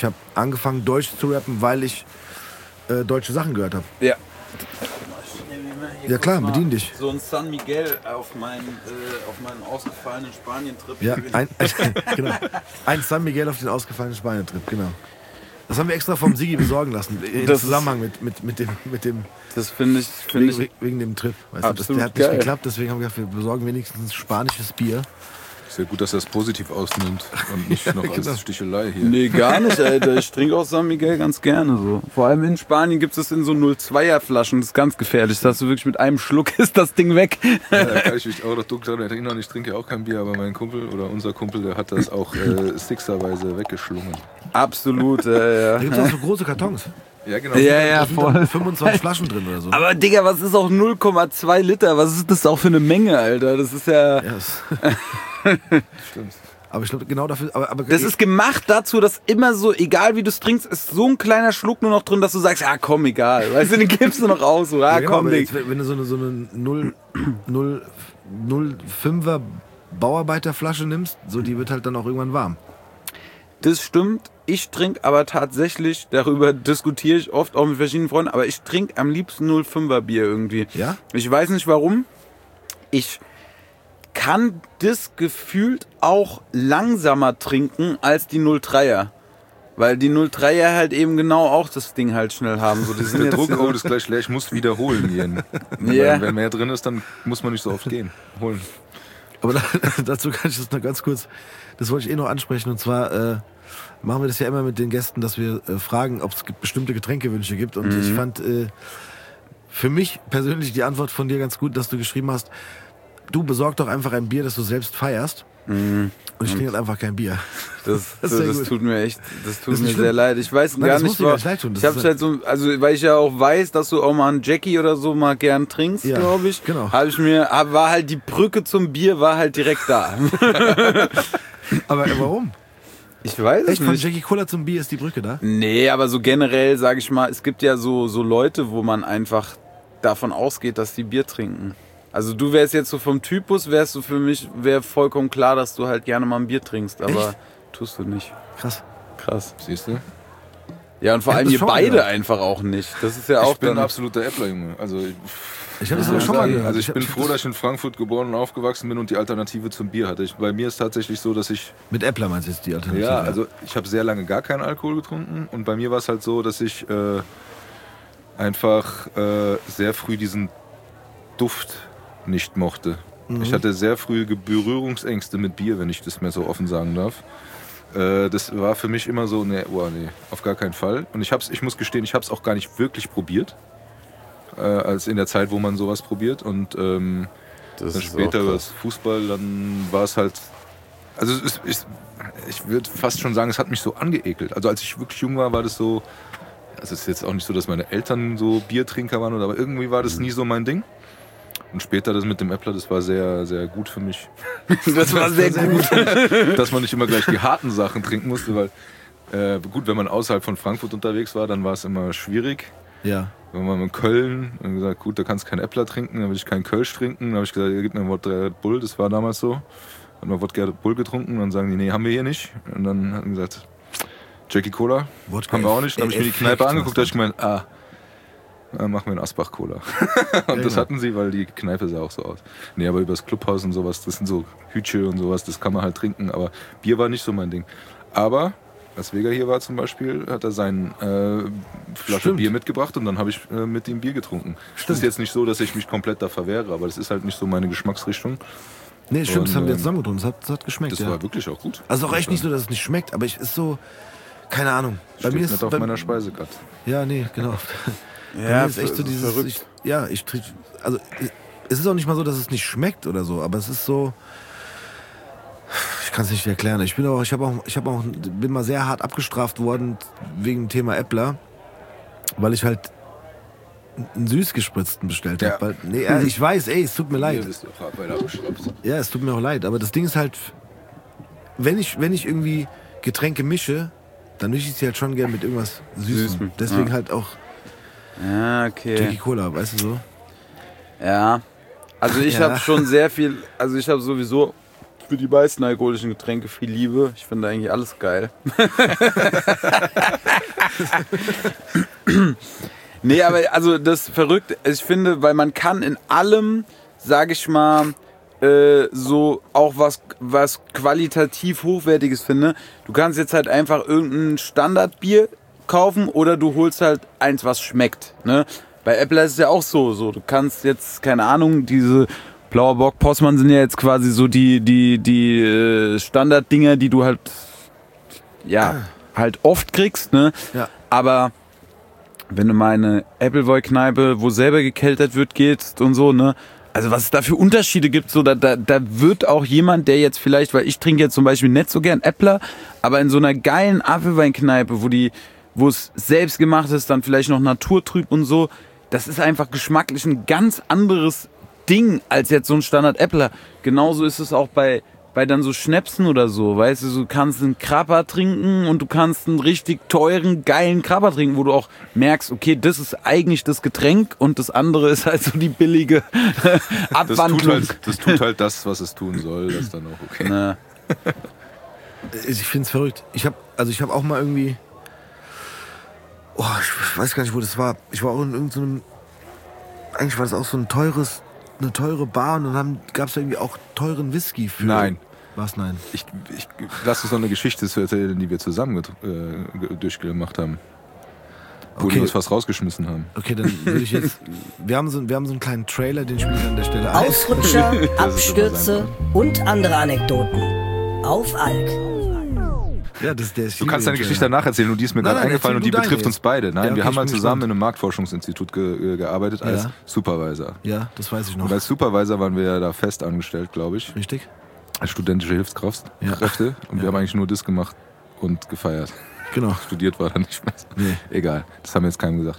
angefangen Deutsch zu rappen, weil ich deutsche Sachen gehört habe. Ja. Hier Ja klar, kurz mal bedien dich. So ein San Miguel auf meinen ausgefallenen Spanien-Trip. Ja, genau. Ein San Miguel auf den ausgefallenen Spanien-Trip, genau. Das haben wir extra vom Sigi besorgen lassen, im Das Zusammenhang mit dem Das finde ich wegen dem Trip. Weißt du, absolut der hat nicht geil. geklappt, deswegen haben wir gesagt, wir besorgen wenigstens spanisches Bier. Sehr gut, dass er es positiv ausnimmt und nicht noch genau. als Stichelei hier. Nee, gar nicht, Alter. Ich trinke auch San Miguel ganz gerne so. Vor allem in Spanien gibt es in so 0,2er Flaschen. Das ist ganz gefährlich. Das hast du wirklich mit einem Schluck ist das Ding weg. Ja, da kann ich mich auch noch dunkel dran erinnern. Ich trinke ja auch kein Bier, aber mein Kumpel oder unser Kumpel, der hat das auch sixerweise weggeschlungen. Absolut, Da ja. gibt es auch so große Kartons. Ja, genau. Ja, Da sind dann 25 Flaschen drin oder so. Aber Digga, was ist auch 0,2 Liter? Was ist das auch für eine Menge, Alter? Das ist ja... Ja, das, Stimmt. aber ich glaube, genau dafür. Aber Das ist gemacht dazu, dass immer so, egal wie du es trinkst, ist so ein kleiner Schluck nur noch drin, dass du sagst, ja komm, egal. Weißt du, den gibst du noch aus. So, ja, genau, komm, aber Digga. jetzt, wenn du so eine 0,5er Bauarbeiterflasche nimmst, so die wird halt dann auch irgendwann warm. Das stimmt. Ich trinke aber tatsächlich, darüber diskutiere ich oft auch mit verschiedenen Freunden, aber ich trinke am liebsten 0,5er Bier irgendwie. Ja? Ich weiß nicht warum. Ich kann das gefühlt auch langsamer trinken als die 0,3er. Weil die 0,3er halt eben genau auch das Ding halt schnell haben. So, die sind Der jetzt Druckcode ist gleich leer, ich muss wiederholen gehen. Ja. Wenn mehr drin ist, dann muss man nicht so oft gehen. Holen. Aber dazu kann ich das noch ganz kurz, das wollte ich noch ansprechen, und zwar machen wir das ja immer mit den Gästen, dass wir fragen, ob es bestimmte Getränkewünsche gibt, und ich fand für mich persönlich die Antwort von dir ganz gut, dass du geschrieben hast, du besorg doch einfach ein Bier, das du selbst feierst, und ich trinke halt einfach kein Bier. Das ist sehr das gut. tut mir echt, das tut ist mir nicht sehr schlimm. leid. Ich weiß Nein, gar das muss nicht, dir gar nicht leid tun. Das ich hab's ist halt so, also weil ich ja auch weiß, dass du auch mal einen Jackie oder so mal gern trinkst, Ja, glaube ich. genau. War halt die Brücke zum Bier war halt direkt da. Aber warum? Ich weiß es Echt, von nicht. Jackie Cola zum Bier ist die Brücke da? Nee, aber so generell, sage ich mal, es gibt ja so Leute, wo man einfach davon ausgeht, dass die Bier trinken. Also du wärst jetzt so vom Typus, wärst du für mich, wäre vollkommen klar, dass du halt gerne mal ein Bier trinkst, aber Echt? tust du nicht. Krass. Krass. Siehst du? Ja, und vor Ich hab allem das ihr schon mal beide gehört. einfach auch nicht. Das ist ja auch Ich bin ein dann... absoluter Äppler-Junge. Also Ich habe das muss schon mal sagen, gehört. also ich bin froh, dass ich in Frankfurt geboren und aufgewachsen bin und die Alternative zum Bier hatte. Bei mir ist tatsächlich so, dass ich Mit Äppler meinst du jetzt die Alternative? ja, also ich habe sehr lange gar keinen Alkohol getrunken und bei mir war es halt so, dass ich einfach sehr früh diesen Duft nicht mochte. Ich hatte sehr früh Berührungsängste mit Bier, wenn ich das mehr so offen sagen darf. Das war für mich immer so, nee, auf gar keinen Fall. Und ich muss gestehen, ich habe es auch gar nicht wirklich probiert, als in der Zeit, wo man sowas probiert. Und Das dann ist später auch über krass. das Fußball, dann war es halt, also ich würde fast schon sagen, es hat mich so angeekelt. Also als ich wirklich jung war, war das so, also es ist jetzt auch nicht so, dass meine Eltern so Biertrinker waren, aber irgendwie war das nie so mein Ding. Und später das mit dem Äppler, das war sehr, sehr gut für mich. Das war sehr gut. Dass man nicht immer gleich die harten Sachen trinken musste, weil gut, wenn man außerhalb von Frankfurt unterwegs war, dann war es immer schwierig. Ja. Wenn man in Köln, dann gesagt, gut, da kannst du keinen Äppler trinken, dann will ich keinen Kölsch trinken. Dann habe ich gesagt, ja, gib mir ein Wodka Red Bull, das war damals so. Hat man Wodka Red Bull getrunken und dann sagen die, nee, haben wir hier nicht. Und dann hat man gesagt, Jackie Cola, Wodka haben wir auch nicht. Dann habe ich mir die Effekt, Kneipe was angeguckt, da habe ich gemeint, dann machen wir einen Asbach Cola. Und das genau. hatten sie, weil die Kneipe sah auch so aus. Nee, aber übers Clubhaus und sowas, das sind so Hütche und sowas, das kann man halt trinken. Aber Bier war nicht so mein Ding. Aber als Vega hier war zum Beispiel, hat er seine Flasche Stimmt. Bier mitgebracht und dann habe ich mit ihm Bier getrunken. Stimmt. Das ist jetzt nicht so, dass ich mich komplett da verwehre, aber das ist halt nicht so meine Geschmacksrichtung. Nee, stimmt, das Und, haben wir jetzt zusammengetrunken. Das hat geschmeckt, Das ja. war wirklich auch gut. Also auch echt nicht so, dass es nicht schmeckt, aber ich ist so, keine Ahnung. Bei Steht mir ist nicht auf bei, meiner Speisekarte. Ja, nee, genau. Bei Ja, mir ist echt so dieses, verrückt. also es ist auch nicht mal so, dass es nicht schmeckt oder so, aber es ist so, ich kann es nicht erklären. Ich bin mal sehr hart abgestraft worden wegen dem Thema Äppler, weil ich halt einen süßgespritzten bestellt Ja. habe. Ich weiß, es tut mir leid. Hier bist du auch weiter abgeschraubt. Ja, es tut mir auch leid, aber das Ding ist halt, wenn ich irgendwie Getränke mische, dann mische ich sie halt schon gern mit irgendwas Süßem. Süßem, Deswegen ja. halt auch Ja, Jackie okay. Cola, weißt du so? Ja. Also ich Ja. habe schon sehr viel, also ich habe sowieso für die meisten alkoholischen Getränke viel Liebe. Ich finde eigentlich alles geil. Nee, aber also das Verrückte, ich finde, weil man kann in allem, sag ich mal, so auch was qualitativ Hochwertiges finde. Du kannst jetzt halt einfach irgendein Standardbier kaufen oder du holst halt eins, was schmeckt. Ne? Bei Äppler ist es ja auch so. Du kannst jetzt, keine Ahnung, diese Blauer Bock, Postmann sind ja jetzt quasi so die Standarddinger, die du halt halt oft kriegst. Ne? Ja. Aber wenn du mal in eine Appleboy-Kneipe, wo selber gekeltert wird, gehst und so, ne? Also was es da für Unterschiede gibt, so da wird auch jemand, der jetzt vielleicht, weil ich trinke jetzt zum Beispiel nicht so gern Äppler, aber in so einer geilen Apfelweinkneipe, wo es selbst gemacht ist, dann vielleicht noch naturtrüb und so, das ist einfach geschmacklich ein ganz anderes Ding als jetzt so ein Standard Äppler. Genauso ist es auch bei dann so Schnäpsen oder so, weißt du kannst einen Krapper trinken und du kannst einen richtig teuren, geilen Krapper trinken, wo du auch merkst, okay, das ist eigentlich das Getränk und das andere ist halt so die billige Abwandlung. Das tut halt das, was es tun soll, das ist dann auch okay. Na. Ich finde es verrückt. Ich habe auch mal irgendwie, ich weiß gar nicht, wo das war. Ich war auch in irgendeinem, eigentlich war das auch so eine teure Bar und dann gab es irgendwie auch teuren Whisky für. Nein. Was, nein? Ich lass uns noch eine Geschichte zu erzählen, die wir zusammen durchgemacht haben. Wo die uns fast rausgeschmissen haben. Okay, dann würde ich jetzt. Wir haben so einen kleinen Trailer, den spiele ich an der Stelle ein. Ausrutscher, Abstürze und andere Anekdoten. Auf Alk. Ja, der ist Du kannst deine Geschichte danach erzählen und die ist mir gerade eingefallen und die betrifft uns beide. Nein, Ja, okay, wir haben ich mal bin zusammen gespannt. in einem Marktforschungsinstitut gearbeitet als Supervisor. Ja, das weiß ich noch. Und als Supervisor waren wir ja da fest angestellt, glaube ich. Richtig? Als studentische Hilfskräfte. Und wir haben eigentlich nur das gemacht und gefeiert. Genau. Studiert war dann nicht mehr. Nee. Egal, das haben wir jetzt keinem gesagt.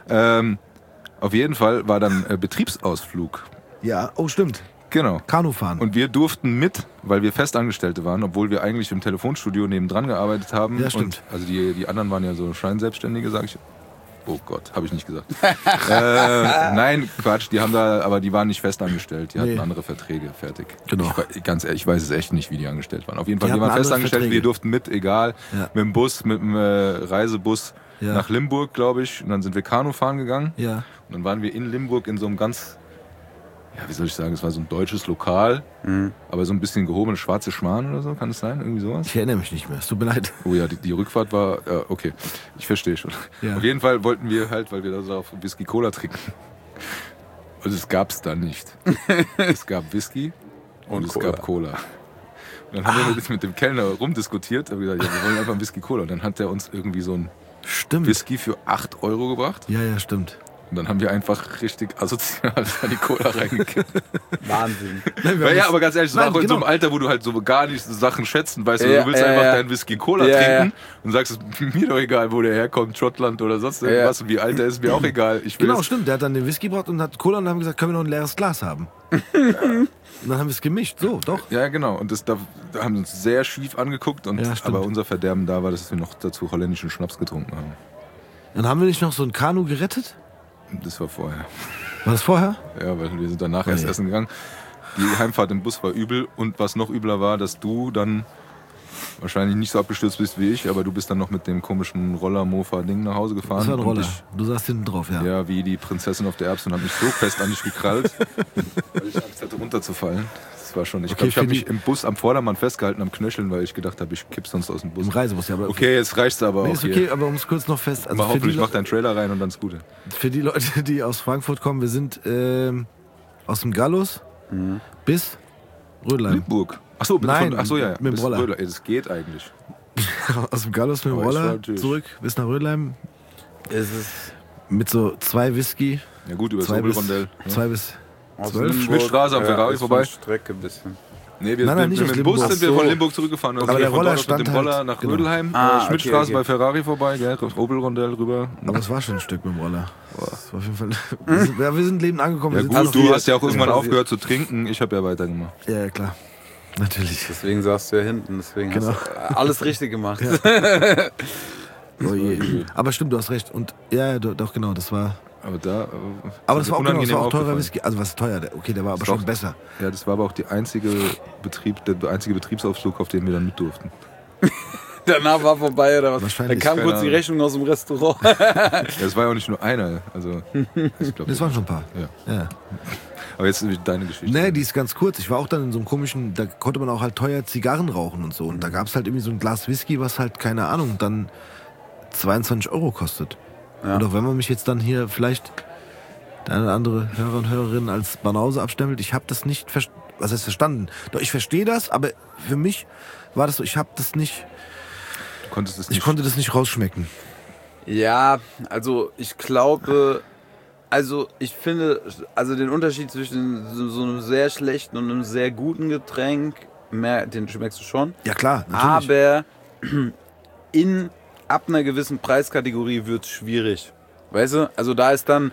Auf jeden Fall war dann Betriebsausflug. Ja, oh stimmt. Genau. Kanu fahren. Und wir durften mit, weil wir Festangestellte waren, obwohl wir eigentlich im Telefonstudio nebendran gearbeitet haben. Ja, stimmt. Und, also die anderen waren ja so Scheinselbstständige, sag ich. Oh Gott, habe ich nicht gesagt. Nein, Quatsch, die waren nicht festangestellt, die hatten andere Verträge, fertig. Genau. Ganz ehrlich, ich weiß es echt nicht, wie die angestellt waren. Auf jeden Fall, Die die waren hatten festangestellt, andere wir Verträge. durften mit, egal, Ja. mit dem Bus, mit dem Reisebus nach Limburg, glaube ich. Und dann sind wir Kanu fahren gegangen. Ja. Und dann waren wir in Limburg in so einem ganz, wie soll ich sagen, es war so ein deutsches Lokal, aber so ein bisschen gehobene schwarze Schwan oder so, kann es sein? Irgendwie sowas? Ich erinnere mich nicht mehr. Es tut mir leid. Oh ja, die Rückfahrt war, okay, ich verstehe schon. Ja. Auf jeden Fall wollten wir halt, weil wir da so auf Whisky Cola trinken. Und es gab's da nicht. Es gab Whisky und es gab Cola. Und dann haben wir mit dem Kellner rumdiskutiert, haben gesagt, ja, wir wollen einfach ein Whisky Cola. Und dann hat der uns irgendwie so ein Stimmt. Whisky für 8 € gebracht. Ja, stimmt. Und dann haben wir einfach richtig asozial da die Cola reingekippt. Wahnsinn. Ja, aber ganz ehrlich, das war auch in so einem genau. Alter, wo du halt so gar nicht so Sachen schätzen, weißt du, du willst einfach deinen Whisky Cola trinken und sagst, es ist mir doch egal, wo der herkommt, Schottland oder sonst irgendwas, und wie alt der ist, mir auch egal. Ich will Genau, jetzt- stimmt. Der hat dann den Whisky gebracht und hat Cola und dann haben wir gesagt, können wir noch ein leeres Glas haben? Und dann haben wir es gemischt. So, doch. Ja, genau. Und da haben wir uns sehr schief angeguckt, und, Ja, stimmt. aber unser Verderben da war, dass wir noch dazu holländischen Schnaps getrunken haben. Dann haben wir nicht noch so ein Kanu gerettet? Das war vorher. War das vorher? Ja, weil wir sind danach erst je. essen gegangen. Die Heimfahrt im Bus war übel, und was noch übler war, dass du dann wahrscheinlich nicht so abgestürzt bist wie ich, aber du bist dann noch mit dem komischen Roller-Mofa-Ding nach Hause gefahren. Das war ein und Roller. Du saßt hinten drauf, ja. Ja, wie die Prinzessin auf der Erbse, und habe mich so fest an dich gekrallt, weil ich Angst hatte, runterzufallen. Das war schon. Ich Okay, glaube, ich habe für die- mich im Bus am Vordermann festgehalten, am Knöcheln, weil ich gedacht habe, ich kipp sonst aus dem Bus. Im Reisebus, ja. Aber Okay, jetzt reicht's aber Nee, auch ist hier. okay, aber um es kurz noch fest. Also Mal für die, hoffentlich, mach deinen Trailer rein und dann ist Gute. für die Leute, die aus Frankfurt kommen, wir sind aus dem Gallus bis Rödelheim. Limburg. Achso, Nein, ja. mit dem Bis Roller. Röder. Ey, das geht eigentlich. Aus dem Gallus mit dem Aber ich war Roller natürlich- zurück bis nach Rödelheim. Ist es Mit so 2 Whisky. Ja gut, über das 2 bis, Obelrondell. Ja. 2 bis aus 12. Limburg? Schmidtstraße am Ferrari ist vorbei. von Strecke ein bisschen. Nee, wir Nein, sind nicht mit aus dem Bus Limburg. sind wir Ach so. von Limburg zurückgefahren. Aber wir der von Roller dort aus mit stand dem Roller halt- nach genau. Rödelheim. Ah, okay, Schmidtstraße okay. bei Ferrari vorbei, gell? Obelrondell rüber. Aber es war schon ein Stück mit dem Roller. Das war auf jeden Fall. Wir sind lebend angekommen. Ja wir gut, sitzen du noch hast ja auch irgendwann passiert. aufgehört zu trinken. Ich habe ja weitergemacht. hier. Ja, klar. Natürlich. Deswegen saßt du ja hinten, deswegen Genau. hast du alles richtig gemacht. Oh je. Aber stimmt, du hast recht. Und ja, doch, genau, das war. Aber da. Aber das war auch, genau, das war auch teurer aufgefallen. Whisky. Also was teuer? Okay, der war aber Ist schon doch- besser. Ja, das war aber auch der einzige Betriebsausflug, auf den wir dann mit durften. Danach war vorbei oder was? Wahrscheinlich, Dann kam keine kurz die Ahnung. Rechnung aus dem Restaurant. Ja, es war ja auch nicht nur einer. Also, ich glaube. Das waren schon ein paar. Ja. Aber jetzt deine Geschichte. Nee, die ist ganz kurz. Ich war auch dann in so einem komischen, da konnte man auch halt teuer Zigarren rauchen und so. Und da gab es halt irgendwie so ein Glas Whisky, was halt, keine Ahnung, dann 22 € kostet. Ja. Und auch wenn man mich jetzt dann hier vielleicht der eine oder andere Hörer und Hörerin als Banause abstempelt, ich habe das nicht verstanden. Doch ich verstehe das, aber für mich war das so, ich habe das nicht, Du konntest es ich nicht. konnte das nicht rausschmecken. Ja, also ich glaube, also ich finde, also den Unterschied zwischen so einem sehr schlechten und einem sehr guten Getränk, den schmeckst du schon. Ja klar, natürlich. Aber ab einer gewissen Preiskategorie wird es schwierig. Weißt du? Also da ist dann,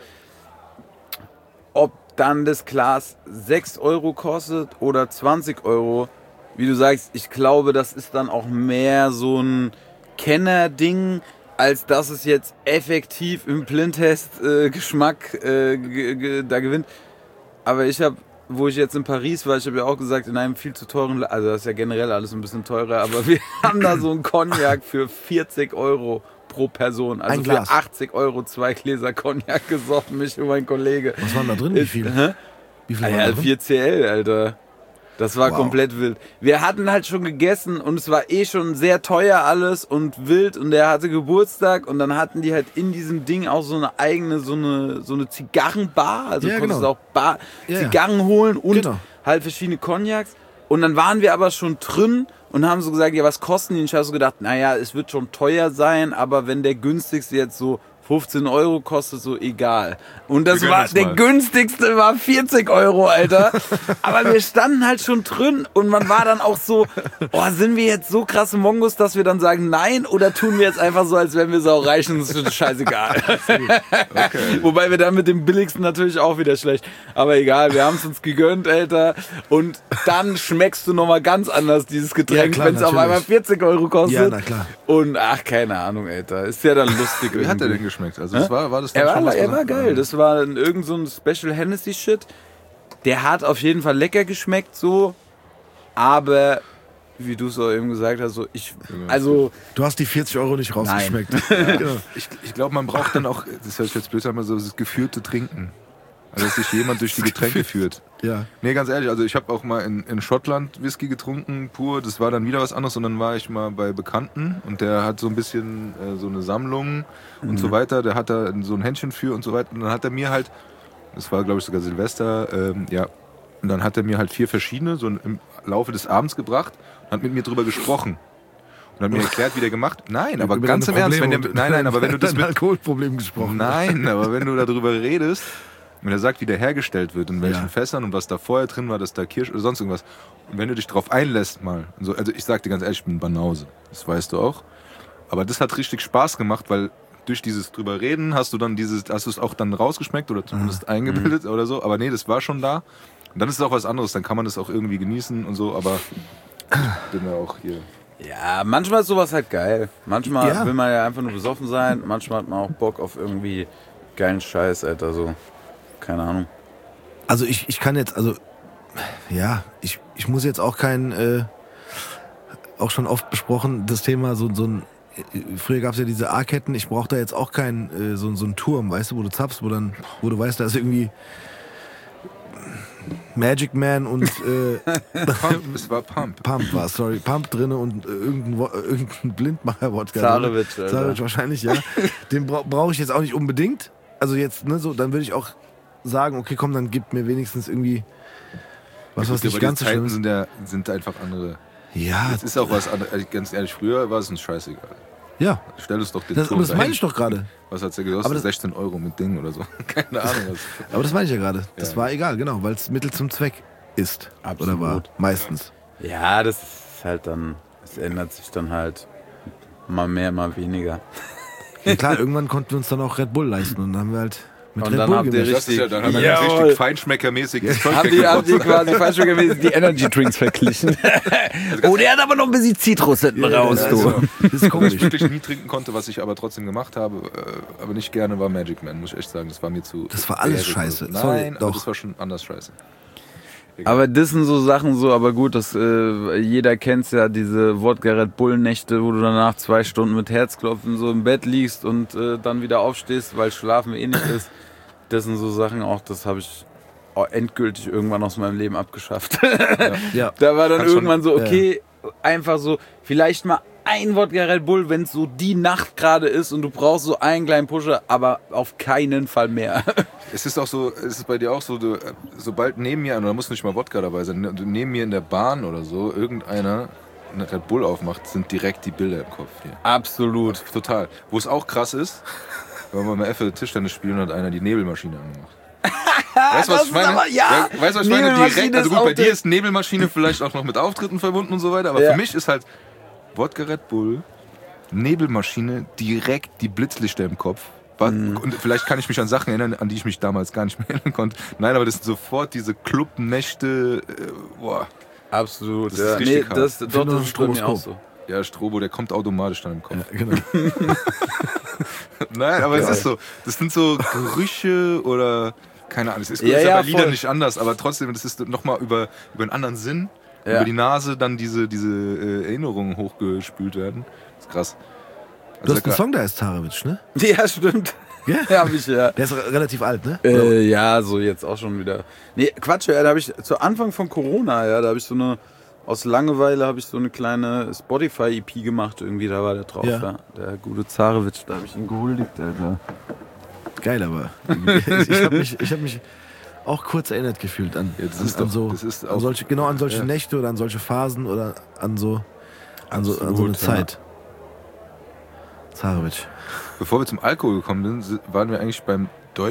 ob dann das Glas 6 € kostet oder 20 €, wie du sagst, ich glaube, das ist dann auch mehr so ein Kennerding, als dass es jetzt effektiv im Blindtest Geschmack da gewinnt. Aber ich habe, wo ich jetzt in Paris war, ich habe ja auch gesagt, in einem viel zu teuren, also das ist ja generell alles ein bisschen teurer, aber wir haben da so einen Cognac für 40 € pro Person. Also Ein für Glas. 80 € 2 Gläser Cognac gesoffen, mich und mein Kollege. Was waren da drin? Wie viel? Hä? Wie viel Ah war ja, da drin? 4 CL, Alter. Das war Wow. komplett wild. Wir hatten halt schon gegessen und es war eh schon sehr teuer alles und wild und der hatte Geburtstag und dann hatten die halt in diesem Ding auch so eine eigene, so eine Zigarrenbar. Also Ja, du konntest genau. auch Ja, ja. Zigarren holen und Genau. halt verschiedene Cognacs. Und dann waren wir aber schon drin und haben so gesagt, ja, was kosten die? Und ich habe so gedacht, naja, es wird schon teuer sein, aber wenn der günstigste jetzt so 15 € kostet, so egal. Und das Wir war, gönnen uns der mal. günstigste war 40 €, Alter. Aber wir standen halt schon drin und man war dann auch so, oh, sind wir jetzt so krasse Mongos, dass wir dann sagen nein oder tun wir jetzt einfach so, als wären wir saureich und es ist scheißegal. Wobei wir dann mit dem billigsten natürlich auch wieder schlecht. Aber egal, wir haben es uns gegönnt, Alter. Und dann schmeckst du nochmal ganz anders dieses Getränk, Ja, klar, wenn es auf natürlich. einmal 40 € kostet. Ja, na klar. Und ach, keine Ahnung, Alter. Ist ja dann lustig. Wie hat der irgendwie. denn geschmeckt? Also das war das dann Er schon war, was er war Besonderes? geil. Das war irgend so ein Special Hennessy Shit. Der hat auf jeden Fall lecker geschmeckt, so. Aber, wie du es auch eben gesagt hast, so also, Du hast die 40 € nicht rausgeschmeckt. Genau. Ich glaube, man braucht dann auch, das hört sich jetzt blöd an, aber so das geführte Trinken. Also dass sich jemand durch die Getränke führt. Ja. Nee, ganz ehrlich, also ich habe auch mal in Schottland Whisky getrunken, pur. Das war dann wieder was anderes und dann war ich mal bei Bekannten und der hat so ein bisschen so eine Sammlung und so weiter. Der hat da so ein Händchen für und so weiter. Und dann hat er mir halt, das war glaube ich sogar Silvester, ja, und dann hat er mir halt 4 verschiedene so im Laufe des Abends gebracht und hat mit mir drüber gesprochen. Und hat mir erklärt, wie der gemacht. Nein, aber Über ganz im deine Ernst, wenn der, Probleme nein, aber wenn du das dein mit Alkoholproblem gesprochen. Nein, aber wenn du darüber redest und er sagt, wie der hergestellt wird, in welchen Ja. Fässern und was da vorher drin war, dass da Kirsch oder sonst irgendwas. Und wenn du dich drauf einlässt mal, und so, also ich sag dir ganz ehrlich, ich bin ein Banause, das weißt du auch. Aber das hat richtig Spaß gemacht, weil durch dieses drüber reden hast du es auch dann rausgeschmeckt oder zumindest eingebildet oder so. Aber nee, das war schon da. Und dann ist es auch was anderes, dann kann man das auch irgendwie genießen und so, aber ich bin ja auch hier. ja, manchmal ist sowas halt geil. Manchmal Ja. will man ja einfach nur besoffen sein. Manchmal hat man auch Bock auf irgendwie geilen Scheiß, Alter, so. Keine Ahnung. Also ich kann jetzt, also ja, ich muss jetzt auch kein, auch schon oft besprochen, das Thema so ein, früher gab es ja diese A-Ketten, ich brauche da jetzt auch keinen, so einen Turm, weißt du, wo du zappst, wo du weißt, da ist irgendwie Magic Man und Pump, es war Pump. Pump drinne und irgendein Blindmacher-Wodka. Zarewitsch, Alter. Zarewitsch wahrscheinlich, ja. Den brauche ich jetzt auch nicht unbedingt. Also jetzt, ne, so, dann würde ich auch sagen, okay, komm, dann gib mir wenigstens irgendwie was Gut, nicht aber ganz die so schlimm Zeiten ist. sind einfach andere. Ja, Es ist auch was anderes. Ganz ehrlich, früher war es uns scheißegal. ja. Stell es doch den Das, Turm und das meine dahin. ich doch gerade. Was hat's ja Aber gekostet? das- 16 € mit Ding oder so. Keine Ahnung. Was. Aber das meine ich ja gerade. Das Ja. war egal, genau, weil es Mittel zum Zweck ist. Absolut. Oder war. Meistens. Ja, das ist halt dann, es ändert sich dann halt mal mehr, mal weniger. Ja, klar, irgendwann konnten wir uns dann auch Red Bull leisten und dann haben wir halt mit Und Red dann Bull habt ihr gemischt. Das ist ja, dann haben wir Jawohl. richtig feinschmeckermäßiges Zeug Habt ihr quasi falsch gewesen, die Energy Drinks verglichen. Oh, der hat aber noch ein bisschen Zitrus hinten raus, ja, du. also, Das ist was ich komisch. wirklich nie trinken konnte, was ich aber trotzdem gemacht habe, aber nicht gerne, war Magic Man, muss ich echt sagen. Das war mir zu. Das war alles bärig scheiße. oder so. Sorry, Nein, aber doch. das war schon anders scheiße. Aber das sind so Sachen so, aber gut, jeder kennt ja, diese Wodka Red Bull Nächte, wo du danach 2 Stunden mit Herzklopfen so im Bett liegst und dann wieder aufstehst, weil Schlafen nicht ist. Das sind so Sachen auch, das habe ich endgültig irgendwann aus meinem Leben abgeschafft. Ja. Da war dann Kann irgendwann schon, so, okay, einfach so, vielleicht mal ein Wodka Red Bull, wenn es so die Nacht gerade ist und du brauchst so einen kleinen Pusher, aber auf keinen Fall mehr. Es ist auch so, es ist bei dir auch so, sobald neben mir, und da muss nicht mal Wodka dabei sein, neben mir in der Bahn oder so, irgendeiner eine Red Bull aufmacht, sind direkt die Bilder im Kopf hier. Absolut. Total. Wo es auch krass ist, wenn wir mal Tischtennis spielen, hat einer die Nebelmaschine angemacht. Weißt du, was ich meine? Aber, ja. Weißt du, was ich meine? Nebelmaschine Direkt, also ist gut, bei auch dir ist Nebelmaschine vielleicht auch noch mit Auftritten verbunden und so weiter, aber für mich ist halt Wodka Red Bull, Nebelmaschine, direkt die Blitzlichter im Kopf. Und vielleicht kann ich mich an Sachen erinnern, an die ich mich damals gar nicht mehr erinnern konnte. Nein, aber das sind sofort diese Clubnächte, boah. Absolut. Das ist richtig hart. Das ist bei mir auch so. Ja, Strobo, der kommt automatisch dann im Kopf. Ja, genau. Nein, aber es ist so, das sind so Gerüche oder, keine Ahnung, es ist Ja, bei Liedern voll. nicht anders, aber trotzdem, das ist nochmal über einen anderen Sinn, Ja. über die Nase dann diese Erinnerungen hochgespült werden. Das ist krass. Du hast einen Song, der heißt Zarevic, ne? Ja, stimmt. Ja? Ja, hab ich, ja. Der ist relativ alt, ne? Ja, so jetzt auch schon wieder. Nee, Quatsch, ja, da habe ich zu Anfang von Corona, ja, da habe ich aus Langeweile habe ich so eine kleine Spotify-EP gemacht, irgendwie, da war der drauf, Ja. der gute Zarevic, da habe ich ihn gehuldigt, Alter. Geil, aber ich hab mich auch kurz erinnert gefühlt an, Ja, das an, ist an doch- so, das ist an auch- solche, genau an solche Nächte oder an solche Phasen oder an so eine Absolut, Zeit. Zarevic. Bevor wir zum Alkohol gekommen sind, waren wir eigentlich beim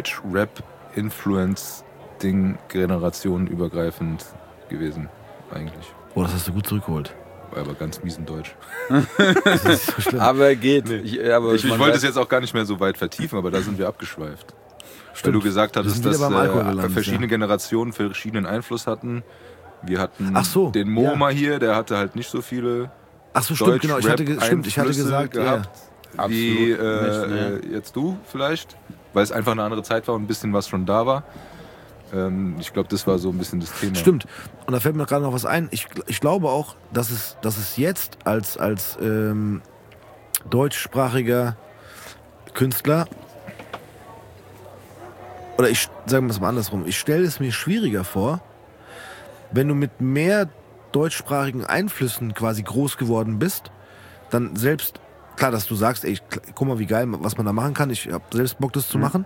Deutsch-Rap-Influence-Ding generationenübergreifend gewesen, eigentlich. Oh, das hast du gut zurückgeholt. War aber ganz miesen Deutsch. Das ist nicht so schlimm. Aber geht. Aber Ich man wollte weiß- es jetzt auch gar nicht mehr so weit vertiefen, aber da sind wir abgeschweift. Weil du gesagt Wir hattest, sind wieder dass beim Alkohol gelandet, verschiedene Generationen verschiedenen Einfluss hatten. Wir hatten Ach so, den ja. Moma hier, der hatte halt nicht so viele Ach so, stimmt, genau. Ich hatte Deutsch-Rap-Einflüsse gesagt, gehabt, wie Absolut nicht, jetzt du vielleicht, weil es einfach eine andere Zeit war und ein bisschen was schon da war. Ich glaube, das war so ein bisschen das Thema. Stimmt. Und da fällt mir gerade noch was ein. Ich glaube auch, dass es jetzt als deutschsprachiger Künstler, oder ich sage es mal andersrum, ich stelle es mir schwieriger vor, wenn du mit mehr deutschsprachigen Einflüssen quasi groß geworden bist, dann selbst, klar, dass du sagst, ey, guck mal, wie geil, was man da machen kann, ich habe selbst Bock, das zu machen.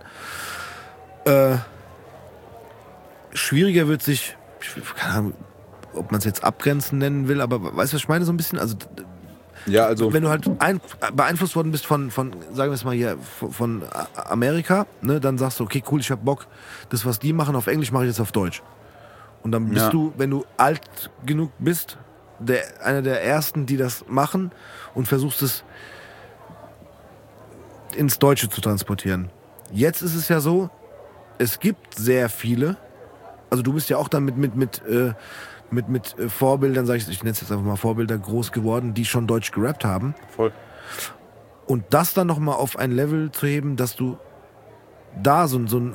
Schwieriger wird sich, keine Ahnung, ob man es jetzt abgrenzen nennen will, aber weißt du, was ich meine, so ein bisschen? Also, Ja, also wenn du halt beeinflusst worden bist von sagen wir es mal hier, von Amerika, ne, dann sagst du, okay, cool, ich hab Bock, das, was die machen auf Englisch, mache ich jetzt auf Deutsch. Und dann bist Ja. du, wenn du alt genug bist, einer der Ersten, die das machen und versuchst es ins Deutsche zu transportieren. Jetzt ist es ja so, es gibt sehr viele, also du bist ja auch dann mit Vorbildern, sag ich nenne es jetzt einfach mal Vorbilder, groß geworden, die schon Deutsch gerappt haben. voll. Und das dann nochmal auf ein Level zu heben, dass du da so ein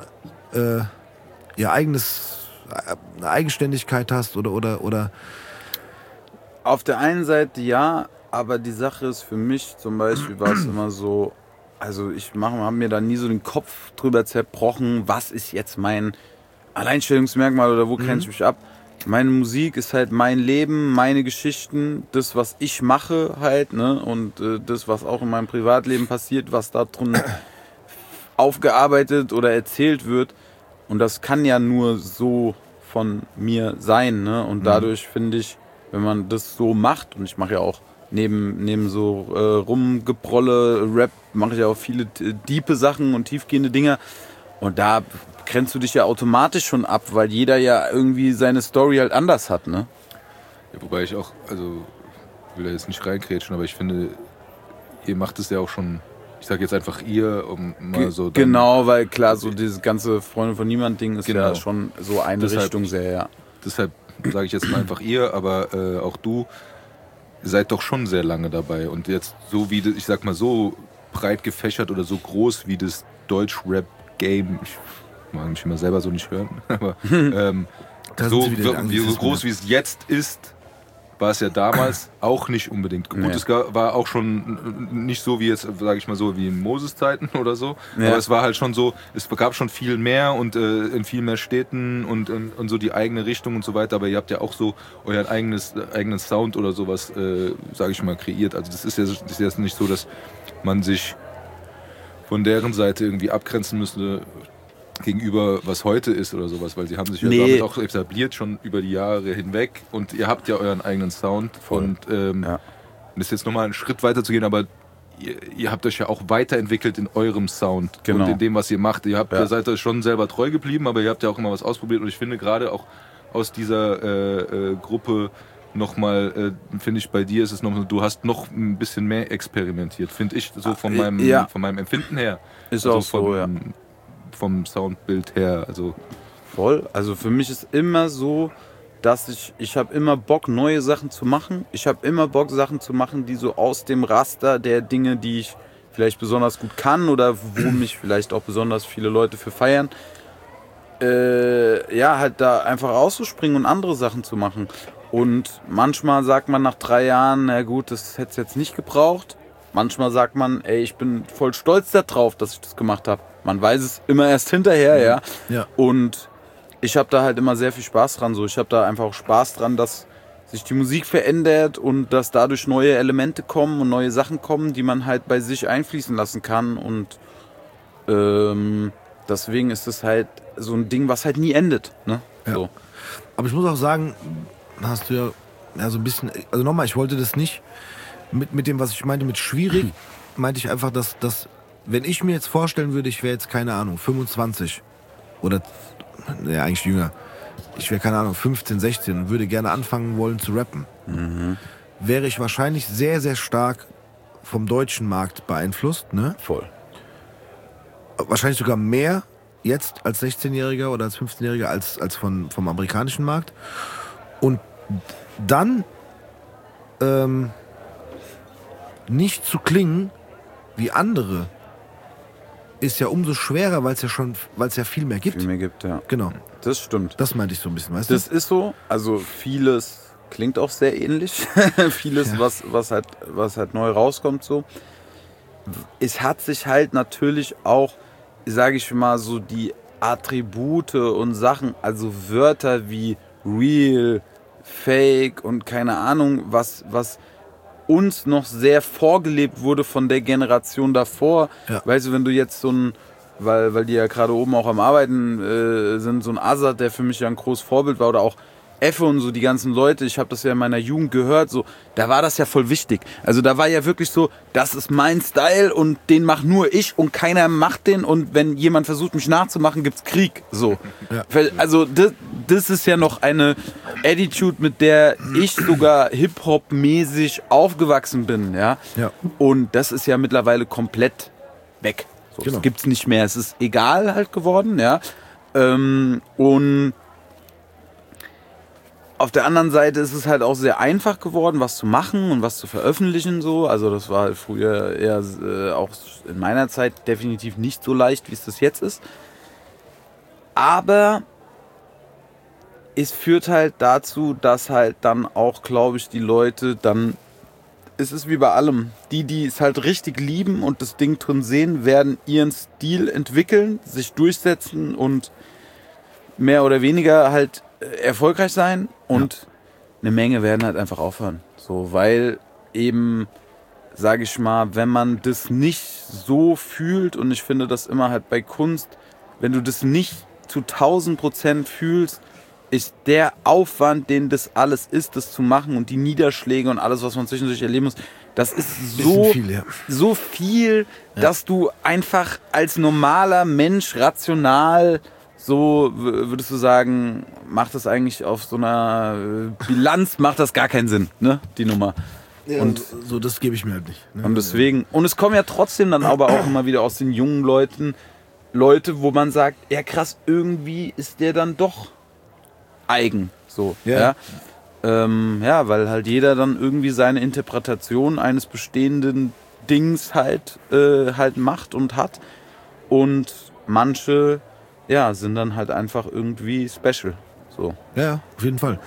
eine Eigenständigkeit hast oder Auf der einen Seite ja, aber die Sache ist für mich zum Beispiel war es immer so, also habe mir da nie so den Kopf drüber zerbrochen, was ist jetzt mein Alleinstellungsmerkmal oder wo grenze ich mich ab. Meine Musik ist halt mein Leben, meine Geschichten, das, was ich mache halt, ne, und das, was auch in meinem Privatleben passiert, was da drin aufgearbeitet oder erzählt wird. Und das kann ja nur so von mir sein, ne, und dadurch finde ich, wenn man das so macht, und ich mache ja auch neben so Rumgeprolle, Rap, mache ich ja auch viele diepe Sachen und tiefgehende Dinge. Und da grenzt du dich ja automatisch schon ab, weil jeder ja irgendwie seine Story halt anders hat, ne? Ja, wobei ich auch, also will da jetzt nicht reingrätschen, aber ich finde, ihr macht es ja auch schon, ich sag jetzt einfach ihr, um mal so... dann- Genau, weil klar, so dieses ganze Freunde von Niemand-Ding ist Genau. ja schon so eine Deshalb- Richtung sehr, ja. Deshalb sage ich jetzt mal einfach ihr, aber auch du seid doch schon sehr lange dabei. Und jetzt so wie, ich sag mal so breit gefächert oder so groß wie das Deutsch-Rap-Game, ich mag mich immer selber so nicht hören, aber Da so, sind sie wieder so groß wie es jetzt ist, war es ja damals auch nicht unbedingt. Gut, es war auch schon nicht so wie jetzt, sage ich mal so, wie in Moses-Zeiten oder so. Ja. Aber es war halt schon so, es gab schon viel mehr und in viel mehr Städten und so die eigene Richtung und so weiter. Aber ihr habt ja auch so euren eigenen Sound oder sowas, sage ich mal, kreiert. Also das ist ja nicht so, dass man sich von deren Seite irgendwie abgrenzen müsste gegenüber, was heute ist oder sowas, weil sie haben sich ja damit auch etabliert, schon über die Jahre hinweg und ihr habt ja euren eigenen Sound. Voll. Und das ist jetzt nochmal einen Schritt weiter zu gehen, aber ihr habt euch ja auch weiterentwickelt in eurem Sound und in dem, was ihr macht. Ihr seid euch schon selber treu geblieben, aber ihr habt ja auch immer was ausprobiert und ich finde gerade auch aus dieser Gruppe nochmal, finde ich, bei dir ist es noch, du hast noch ein bisschen mehr experimentiert, finde ich, so von meinem Empfinden her. Ist also auch so, vom Soundbild her, also voll. Also für mich ist immer so, dass ich habe immer Bock, neue Sachen zu machen. Ich habe immer Bock, Sachen zu machen, die so aus dem Raster der Dinge, die ich vielleicht besonders gut kann oder wo mich vielleicht auch besonders viele Leute für feiern, halt da einfach auszuspringen und andere Sachen zu machen. Und manchmal sagt man nach 3 Jahren, na gut, das hätte es jetzt nicht gebraucht. Manchmal sagt man, ey, ich bin voll stolz darauf, dass ich das gemacht habe. Man weiß es immer erst hinterher, ja. Und ich habe da halt immer sehr viel Spaß dran. So. Ich habe da einfach auch Spaß dran, dass sich die Musik verändert und dass dadurch neue Elemente kommen und neue Sachen kommen, die man halt bei sich einfließen lassen kann. Und deswegen ist es halt so ein Ding, was halt nie endet. Ne? Ja. So. Aber ich muss auch sagen, hast du ja so ein bisschen, also nochmal, ich wollte das nicht mit dem, was ich meinte, mit schwierig, meinte ich einfach, dass wenn ich mir jetzt vorstellen würde, ich wäre jetzt, keine Ahnung, 25 oder, ja, eigentlich jünger, ich wäre, keine Ahnung, 15, 16 und würde gerne anfangen wollen zu rappen, wäre ich wahrscheinlich sehr, sehr stark vom deutschen Markt beeinflusst, ne? Voll. Wahrscheinlich sogar mehr jetzt als 16-Jähriger oder als 15-Jähriger als vom amerikanischen Markt. Und dann nicht zu klingen wie andere ist ja umso schwerer, weil es ja viel mehr gibt. Viel mehr gibt, ja. Genau. Das stimmt. Das meinte ich so ein bisschen, weißt du? Das ist so. Also vieles klingt auch sehr ähnlich. Vieles, was halt neu rauskommt, so. Es hat sich halt natürlich auch, sage ich mal, so die Attribute und Sachen, also Wörter wie real, fake und keine Ahnung, was uns noch sehr vorgelebt wurde von der Generation davor. Ja. Weißt du, wenn du jetzt weil die ja gerade oben auch am Arbeiten sind, so ein Azad, der für mich ja ein großes Vorbild war, oder auch Effe und so, die ganzen Leute, ich habe das ja in meiner Jugend gehört, so, da war das ja voll wichtig. Also da war ja wirklich so, das ist mein Style und den mach nur ich und keiner macht den und wenn jemand versucht, mich nachzumachen, gibt's Krieg. So. Ja. Also das ist ja noch eine Attitude, mit der ich sogar Hip-Hop-mäßig aufgewachsen bin. Ja? Ja. Und das ist ja mittlerweile komplett weg. So, genau. Das gibt's nicht mehr. Es ist egal halt geworden. Ja? Und auf der anderen Seite ist es halt auch sehr einfach geworden, was zu machen und was zu veröffentlichen. So. Also das war halt früher eher auch in meiner Zeit definitiv nicht so leicht, wie es das jetzt ist. Aber es führt halt dazu, dass halt dann auch, glaube ich, die Leute dann, es ist wie bei allem, die es halt richtig lieben und das Ding drin sehen, werden ihren Stil entwickeln, sich durchsetzen und mehr oder weniger halt erfolgreich sein und eine Menge werden halt einfach aufhören. So, weil eben, sage ich mal, wenn man das nicht so fühlt, und ich finde das immer halt bei Kunst, wenn du das nicht zu 1000% fühlst, ist der Aufwand, den das alles ist, das zu machen und die Niederschläge und alles, was man zwischendurch erleben muss, das ist so viel, dass du einfach als normaler Mensch rational, so würdest du sagen, macht das eigentlich auf so einer Bilanz, macht das gar keinen Sinn, ne, die Nummer. Ja, und so, das gebe ich mir halt nicht. Ne? Und deswegen, und es kommen ja trotzdem dann aber auch immer wieder aus den jungen Leute, wo man sagt, ja krass, irgendwie ist der dann doch eigen, so, ja. Weil halt jeder dann irgendwie seine Interpretation eines bestehenden Dings halt macht und hat. Und manche, sind dann halt einfach irgendwie special. So. Ja, auf jeden Fall.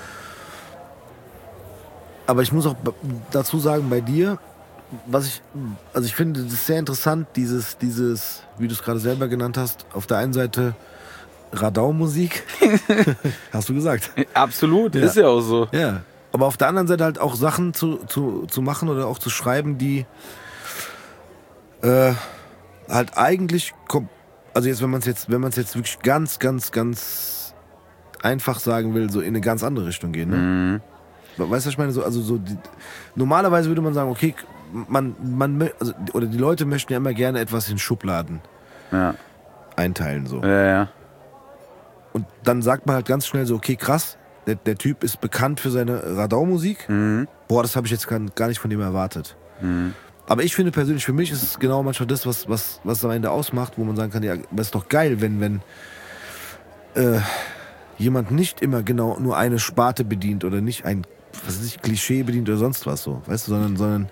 Aber ich muss auch dazu sagen, bei dir, ich finde, das ist sehr interessant, dieses, wie du es gerade selber genannt hast, auf der einen Seite Radau-Musik, hast du gesagt. Absolut, Ja. ist ja auch so. Ja, aber auf der anderen Seite halt auch Sachen zu machen oder auch zu schreiben, die halt eigentlich, also jetzt, wenn man es jetzt wirklich ganz, ganz, ganz einfach sagen will, so in eine ganz andere Richtung gehen, ne? Mhm. Weißt du, was ich meine? Normalerweise würde man sagen, okay, oder die Leute möchten ja immer gerne etwas in Schubladen einteilen, so. Ja. Und dann sagt man halt ganz schnell so, okay, krass, der Typ ist bekannt für seine Radau-Musik. Mhm. Boah, das habe ich jetzt gar nicht von dem erwartet. Mhm. Aber ich finde persönlich, für mich ist es genau manchmal das, was am Ende ausmacht, wo man sagen kann, ja, das ist doch geil, wenn jemand nicht immer genau nur eine Sparte bedient oder nicht ein, was weiß ich, Klischee bedient oder sonst was so, weißt du, sondern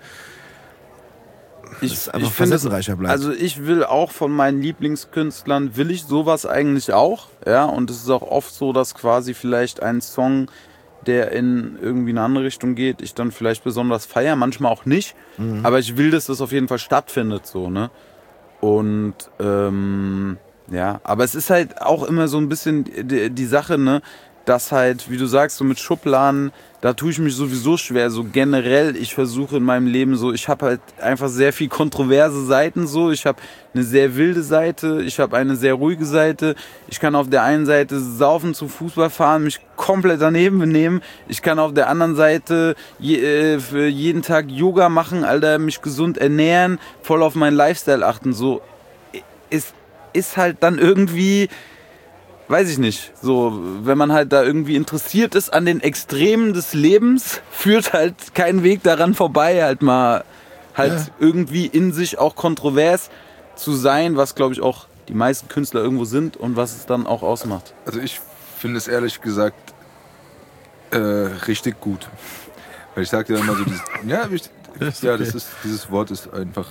es einfach facettenreicher bleibt. Also ich will auch von meinen Lieblingskünstlern, will ich sowas eigentlich auch, ja, und es ist auch oft so, dass quasi vielleicht ein Song, der in irgendwie eine andere Richtung geht, ich dann vielleicht besonders feiere, manchmal auch nicht, aber ich will, dass das auf jeden Fall stattfindet, so, ne, und ja, aber es ist halt auch immer so ein bisschen die Sache, ne, dass halt, wie du sagst, so mit Schubladen, da tue ich mich sowieso schwer, so generell, ich versuche in meinem Leben so, ich habe halt einfach sehr viel kontroverse Seiten so, ich habe eine sehr wilde Seite, ich habe eine sehr ruhige Seite, ich kann auf der einen Seite saufen, zum Fußball fahren, mich komplett daneben benehmen, ich kann auf der anderen Seite für jeden Tag Yoga machen, Alter, mich gesund ernähren, voll auf meinen Lifestyle achten, so, ist halt dann irgendwie, weiß ich nicht, so, wenn man halt da irgendwie interessiert ist an den Extremen des Lebens, führt halt kein Weg daran vorbei, halt mal irgendwie in sich auch kontrovers zu sein, was glaube ich auch die meisten Künstler irgendwo sind und was es dann auch ausmacht. Also ich finde es ehrlich gesagt richtig gut. Weil ich sage dir immer so, dieses Wort ist einfach,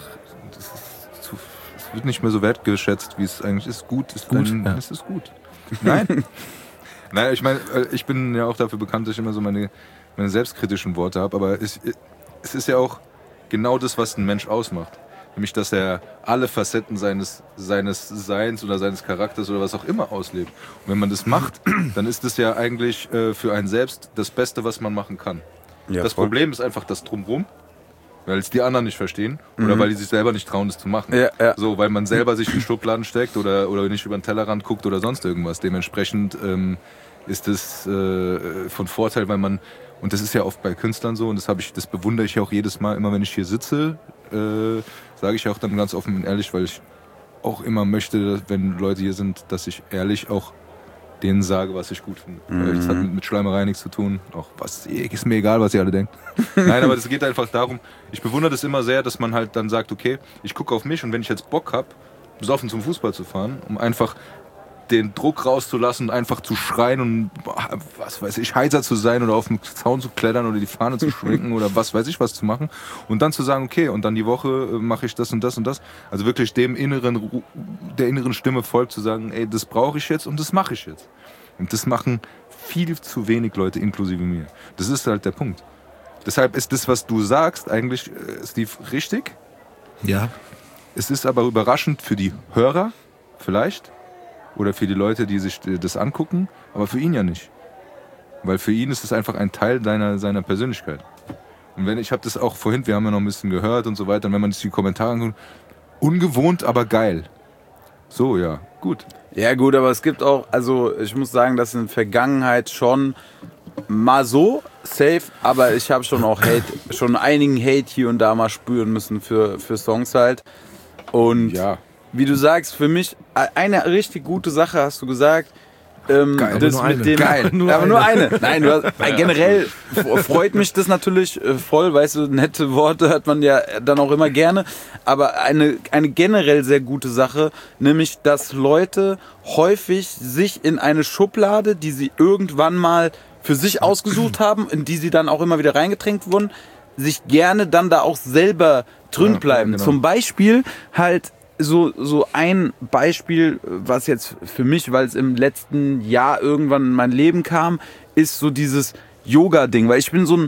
es wird nicht mehr so wertgeschätzt, wie es eigentlich ist. Gut ist gut. Es ist gut. Nein. Nein, ich meine, ich bin ja auch dafür bekannt, dass ich immer so meine selbstkritischen Worte habe, aber es ist ja auch genau das, was ein Mensch ausmacht. Nämlich, dass er alle Facetten seines Seins oder seines Charakters oder was auch immer auslebt. Und wenn man das macht, dann ist das ja eigentlich für einen selbst das Beste, was man machen kann. Ja, das voll. Problem ist einfach das Drumherum, weil es die anderen nicht verstehen oder weil die sich selber nicht trauen, das zu machen. Ja. So, weil man selber sich in Schubladen steckt oder nicht über den Tellerrand guckt oder sonst irgendwas. Dementsprechend ist das von Vorteil, weil man, und das ist ja oft bei Künstlern so, und das bewundere ich auch jedes Mal, immer wenn ich hier sitze, sage ich auch dann ganz offen und ehrlich, weil ich auch immer möchte, wenn Leute hier sind, dass ich ehrlich auch denen sage, was ich gut finde. Weil das hat mit Schleimerei nichts zu tun. Auch ist mir egal, was ihr alle denkt. Nein, aber es geht einfach darum, ich bewundere das immer sehr, dass man halt dann sagt, okay, ich gucke auf mich und wenn ich jetzt Bock habe, besoffen zum Fußball zu fahren, um einfach den Druck rauszulassen und einfach zu schreien und was weiß ich, heiser zu sein oder auf den Zaun zu klettern oder die Fahne zu schwenken oder was weiß ich was zu machen und dann zu sagen, okay, und dann die Woche mache ich das und das und das. Also wirklich der inneren Stimme folgt zu sagen, ey, das brauche ich jetzt und das mache ich jetzt. Und das machen viel zu wenig Leute, inklusive mir. Das ist halt der Punkt. Deshalb ist das, was du sagst, eigentlich, Steve, richtig. Ja. Es ist aber überraschend für die Hörer, vielleicht, oder für die Leute, die sich das angucken, aber für ihn ja nicht. Weil für ihn ist es einfach ein Teil seiner Persönlichkeit. Und ich habe das auch vorhin, wir haben ja noch ein bisschen gehört und so weiter, und wenn man sich die Kommentare anguckt, ungewohnt, aber geil. So, ja, gut. Ja gut, aber es gibt auch, also ich muss sagen, dass in der Vergangenheit schon mal so safe, aber ich habe schon auch schon einigen Hate hier und da mal spüren müssen für Songs halt. Und Ja. wie du sagst, für mich eine richtig gute Sache, hast du gesagt. Geil, das nur mit eine. dem, Geil, aber nur eine. Nein, generell freut mich das natürlich voll, weißt du, nette Worte hört man ja dann auch immer gerne, aber eine generell sehr gute Sache, nämlich, dass Leute häufig sich in eine Schublade, die sie irgendwann mal für sich ausgesucht haben, in die sie dann auch immer wieder reingedrängt wurden, sich gerne dann da auch selber drin bleiben. genau. Zum Beispiel halt so ein Beispiel, was jetzt für mich, weil es im letzten Jahr irgendwann in mein Leben kam, ist so dieses Yoga-Ding. Weil ich bin so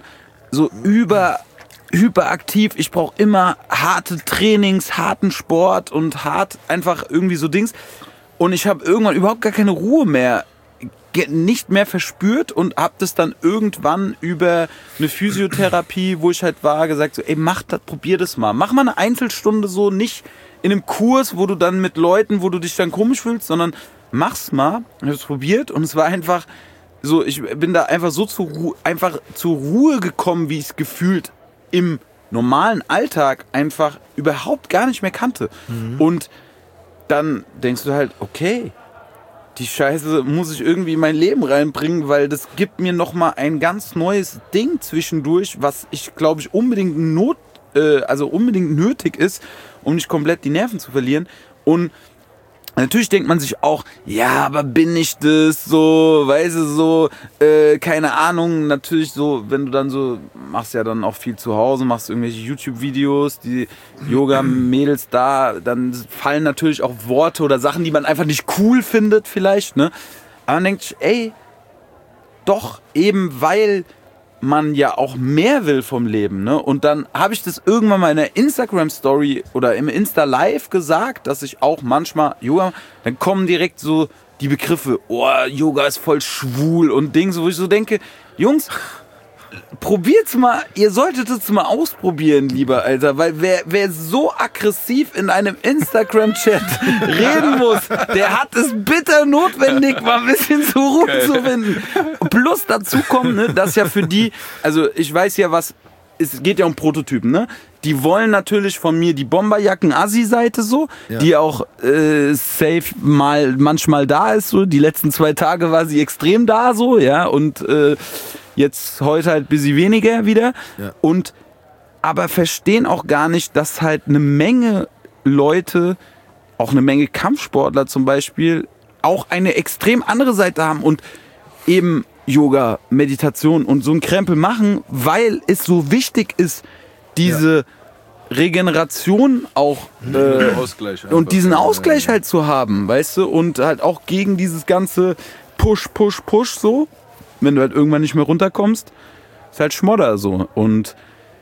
hyperaktiv. Ich brauche immer harte Trainings, harten Sport und hart einfach irgendwie so Dings. Und ich habe irgendwann überhaupt gar keine Ruhe mehr, nicht mehr verspürt und habe das dann irgendwann über eine Physiotherapie, wo ich halt war, gesagt so, ey, mach das, probier das mal. Mach mal eine Einzelstunde so, nicht in einem Kurs, wo du dann mit Leuten, wo du dich dann komisch fühlst, sondern mach's mal. Ich hab's probiert und es war einfach so, ich bin da einfach so zur Ruhe gekommen, wie ich es gefühlt im normalen Alltag einfach überhaupt gar nicht mehr kannte. Und dann denkst du halt, okay, die Scheiße muss ich irgendwie in mein Leben reinbringen, weil das gibt mir nochmal ein ganz neues Ding zwischendurch, was ich, glaube ich, unbedingt nötig ist, um nicht komplett die Nerven zu verlieren. Und natürlich denkt man sich auch, ja, aber bin ich das so, weißt du, so, keine Ahnung, natürlich so, wenn du dann so, machst ja dann auch viel zu Hause, machst irgendwelche YouTube-Videos, die Yoga-Mädels da, dann fallen natürlich auch Worte oder Sachen, die man einfach nicht cool findet vielleicht, ne, aber man denkt sich, ey, doch, eben weil man ja auch mehr will vom Leben, ne? Und dann habe ich das irgendwann mal in der Instagram-Story oder im Insta-Live gesagt, dass ich auch manchmal Yoga, dann kommen direkt so die Begriffe, oh, Yoga ist voll schwul und Dings, wo ich so denke, Jungs, probiert's mal, ihr solltet es mal ausprobieren, lieber Alter, weil wer so aggressiv in einem Instagram-Chat reden muss, der hat es bitter notwendig, mal ein bisschen zur Ruhe zu finden. Plus dazu kommt, ne, dass ja für die, also ich weiß ja was, es geht ja um Prototypen, ne? Die wollen natürlich von mir die Bomberjacken-Assi-Seite so, die auch safe manchmal da ist, so. Die letzten 2 Tage war sie extrem da, so, ja, und jetzt heute halt ein bisschen weniger wieder. Ja. Und aber verstehen auch gar nicht, dass halt eine Menge Leute, auch eine Menge Kampfsportler zum Beispiel, auch eine extrem andere Seite haben und eben Yoga, Meditation und so ein Krempel machen, weil es so wichtig ist, diese Regeneration auch Ausgleich und diesen Ausgleich halt zu haben, weißt du, und halt auch gegen dieses ganze Push so, wenn du halt irgendwann nicht mehr runterkommst, ist halt Schmodder so. Und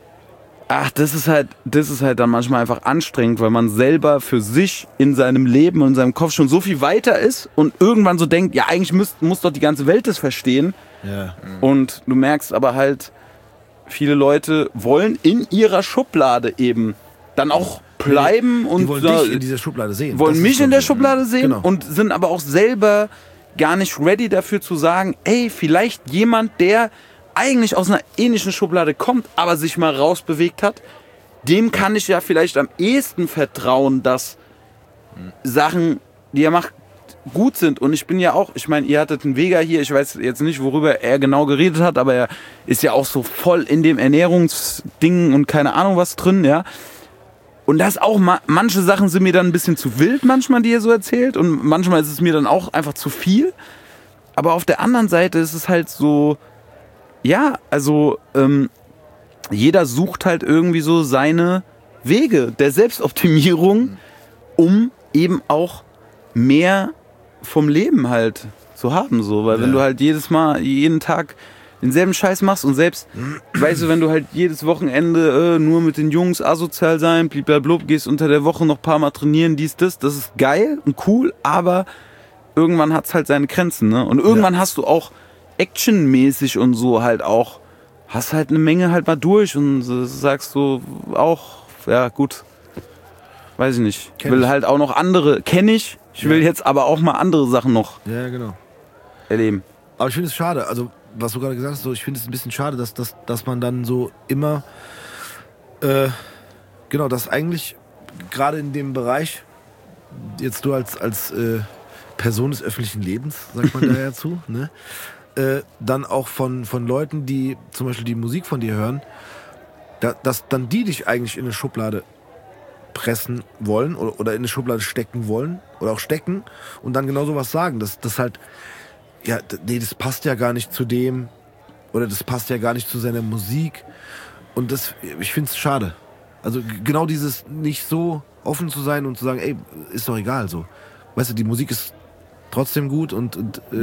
das ist halt dann manchmal einfach anstrengend, weil man selber für sich in seinem Leben und in seinem Kopf schon so viel weiter ist und irgendwann so denkt, ja, eigentlich muss doch die ganze Welt das verstehen. Ja. Und du merkst aber halt, viele Leute wollen in ihrer Schublade eben dann auch bleiben und die wollen dich in dieser Schublade sehen. Wollen mich in der Schublade sehen, genau. Und sind aber auch selber gar nicht ready dafür zu sagen, ey, vielleicht jemand, der eigentlich aus einer ähnlichen Schublade kommt, aber sich mal rausbewegt hat, dem kann ich ja vielleicht am ehesten vertrauen, dass Sachen, die er macht, gut sind. Und ich bin ja auch, ich meine, ihr hattet einen Vega hier, ich weiß jetzt nicht, worüber er genau geredet hat, aber er ist ja auch so voll in dem Ernährungsding und keine Ahnung was drin, ja. Und das auch, manche Sachen sind mir dann ein bisschen zu wild manchmal, die er so erzählt, und manchmal ist es mir dann auch einfach zu viel. Aber auf der anderen Seite ist es halt so, ja, also jeder sucht halt irgendwie so seine Wege der Selbstoptimierung, um eben auch mehr vom Leben halt zu haben, so, weil wenn du halt jeden Tag denselben Scheiß machst und selbst, weißt du, wenn du halt jedes Wochenende nur mit den Jungs asozial sein, blub, gehst unter der Woche noch ein paar Mal trainieren, das ist geil und cool, aber irgendwann hat's halt seine Grenzen, ne? Und irgendwann hast du auch actionmäßig und so halt auch, hast halt eine Menge halt mal durch und sagst du auch, ja gut, weiß ich nicht, will halt auch noch andere, ich will jetzt aber auch mal andere Sachen noch erleben. Aber ich finde es schade, also was du gerade gesagt hast, so, ich finde es ein bisschen schade, dass man dann so immer, dass eigentlich gerade in dem Bereich, jetzt du als Person des öffentlichen Lebens, sagt man da ja zu, ne? Dann auch von Leuten, die zum Beispiel die Musik von dir hören, dass dann die dich eigentlich in eine Schublade pressen wollen oder in eine Schublade stecken wollen oder auch stecken und dann genau sowas sagen, dass halt, ja, nee, das passt ja gar nicht zu dem oder das passt ja gar nicht zu seiner Musik und ich finde es schade. Also genau dieses nicht so offen zu sein und zu sagen, ey, ist doch egal so. Weißt du, die Musik ist trotzdem gut und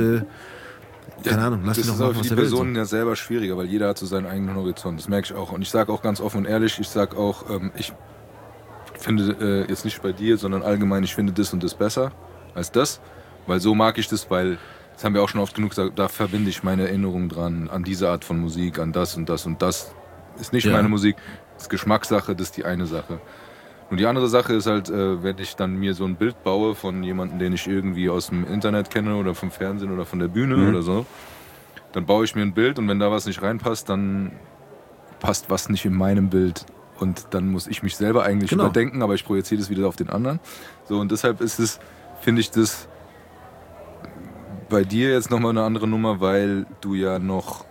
keine Ahnung, lass das mich ist doch aber machen, für was die der will. Personen ja selber schwieriger, weil jeder hat so seinen eigenen Horizont. Das merke ich auch. Und ich sage auch ganz offen und ehrlich, ich sage auch, ich finde jetzt nicht bei dir, sondern allgemein, ich finde das und das besser als das. Weil so mag ich das, weil, das haben wir auch schon oft genug gesagt, da verbinde ich meine Erinnerungen dran, an diese Art von Musik, an das und das und das. Ist nicht meine Musik, das ist Geschmackssache, das ist die eine Sache. Und die andere Sache ist halt, wenn ich dann mir so ein Bild baue von jemandem, den ich irgendwie aus dem Internet kenne oder vom Fernsehen oder von der Bühne oder so, dann baue ich mir ein Bild und wenn da was nicht reinpasst, dann passt was nicht in meinem Bild. Und dann muss ich mich selber eigentlich überdenken, aber ich projiziere das wieder auf den anderen. So, und deshalb ist es, finde ich das bei dir jetzt nochmal eine andere Nummer, weil du ja noch,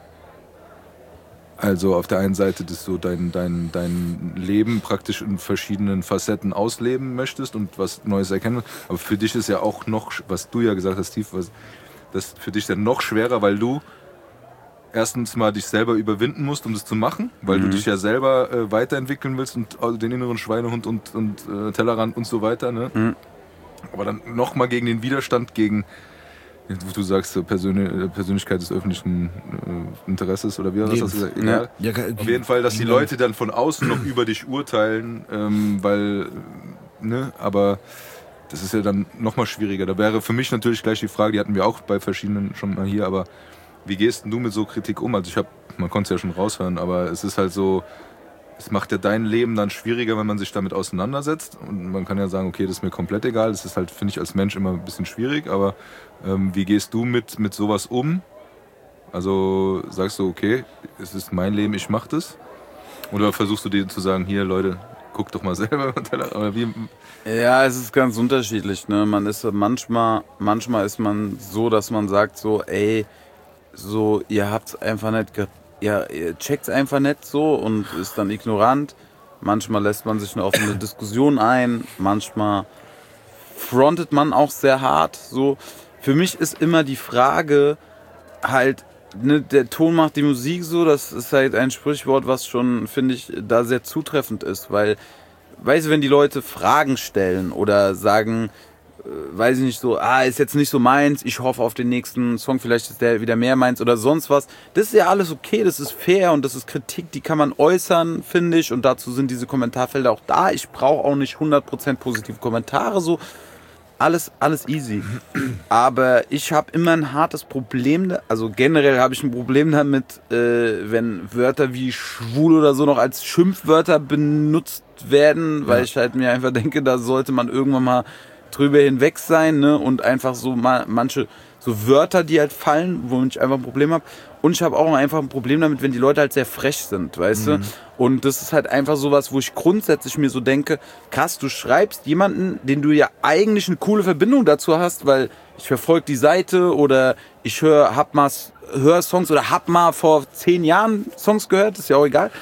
also auf der einen Seite das so dein Leben praktisch in verschiedenen Facetten ausleben möchtest und was Neues erkennen. Aber für dich ist ja auch noch, was du ja gesagt hast, Steve, das ist für dich dann noch schwerer, weil du erstens mal dich selber überwinden musst, um das zu machen, weil du dich ja selber weiterentwickeln willst und den inneren Schweinehund und Tellerrand und so weiter. Ne? Aber dann nochmal gegen den Widerstand, gegen, du sagst, Persönlichkeit des öffentlichen Interesses oder wie hast du das gesagt? Egal. Ja, auf jeden Fall, dass die Leute dann von außen noch über dich urteilen, weil, ne, aber das ist ja dann nochmal schwieriger. Da wäre für mich natürlich gleich die Frage, die hatten wir auch bei verschiedenen schon mal hier, aber wie gehst denn du mit so Kritik um? Also man konnte es ja schon raushören, aber es ist halt so, es macht ja dein Leben dann schwieriger, wenn man sich damit auseinandersetzt. Und man kann ja sagen, okay, das ist mir komplett egal. Das ist halt, finde ich, als Mensch immer ein bisschen schwierig. Aber wie gehst du mit sowas um? Also sagst du, okay, es ist mein Leben, ich mach das? Oder versuchst du dir zu sagen, hier Leute, guck doch mal selber. Oder wie? Ja, es ist ganz unterschiedlich. Ne? Man ist manchmal ist man so, dass man sagt so, ey, so, ihr habt's einfach nicht, ihr checkt's einfach nicht so und ist dann ignorant. Manchmal lässt man sich auf eine Diskussion ein, manchmal frontet man auch sehr hart. So, für mich ist immer die Frage halt, ne, der Ton macht die Musik so, das ist halt ein Sprichwort, was schon, finde ich, da sehr zutreffend ist, weil, weißt du, wenn die Leute Fragen stellen oder sagen, weiß ich nicht so, ist jetzt nicht so meins, ich hoffe auf den nächsten Song, vielleicht ist der wieder mehr meins oder sonst was. Das ist ja alles okay, das ist fair und das ist Kritik, die kann man äußern, finde ich, und dazu sind diese Kommentarfelder auch da. Ich brauche auch nicht 100% positive Kommentare, so alles easy. Aber ich habe immer ein hartes Problem, also generell habe ich ein Problem damit, wenn Wörter wie schwul oder so noch als Schimpfwörter benutzt werden, weil ich halt mir einfach denke, da sollte man irgendwann mal drüber hinweg sein, ne? Und einfach so manche so Wörter, die halt fallen, wo ich einfach ein Problem habe. Und ich habe auch einfach ein Problem damit, wenn die Leute halt sehr frech sind, weißt du? Und das ist halt einfach sowas, wo ich grundsätzlich mir so denke, krass, du schreibst jemanden, den du ja eigentlich eine coole Verbindung dazu hast, weil ich verfolge die Seite oder ich höre Songs oder hab mal vor 10 Jahren Songs gehört, ist ja auch egal.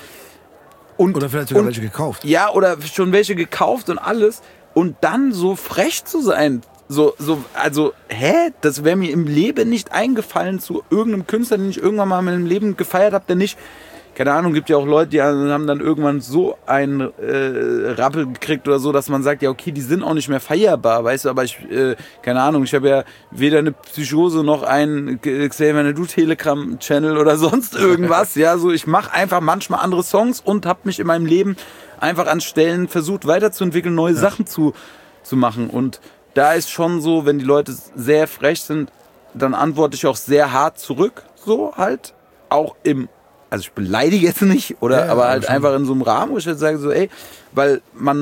Oder vielleicht sogar welche gekauft. Ja, oder schon welche gekauft und alles. Und dann so frech zu sein, also, das wäre mir im Leben nicht eingefallen zu irgendeinem Künstler, den ich irgendwann mal in meinem Leben gefeiert habe, der nicht, keine Ahnung, gibt ja auch Leute, die haben dann irgendwann so einen Rappel gekriegt oder so, dass man sagt, ja okay, die sind auch nicht mehr feierbar, weißt du, aber keine Ahnung, ich habe ja weder eine Psychose noch einen Xavier Nadu Telegram-Channel oder sonst irgendwas, ja, so ich mache einfach manchmal andere Songs und habe mich in meinem Leben einfach an Stellen versucht weiterzuentwickeln, neue Sachen zu machen. Und da ist schon so, wenn die Leute sehr frech sind, dann antworte ich auch sehr hart zurück, so halt. Auch also ich beleidige jetzt nicht, oder, aber halt einfach in so einem Rahmen, wo ich halt sage so, ey, weil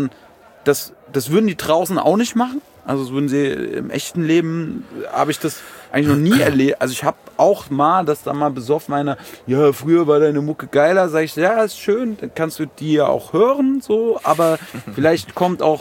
das würden die draußen auch nicht machen. Also das würden sie im echten Leben, habe ich das eigentlich noch nie erlebt. Also ich habe auch mal, dass da mal besoffen einer, ja, früher war deine Mucke geiler, sag ich, ja, ist schön, dann kannst du die ja auch hören, so, aber vielleicht kommt auch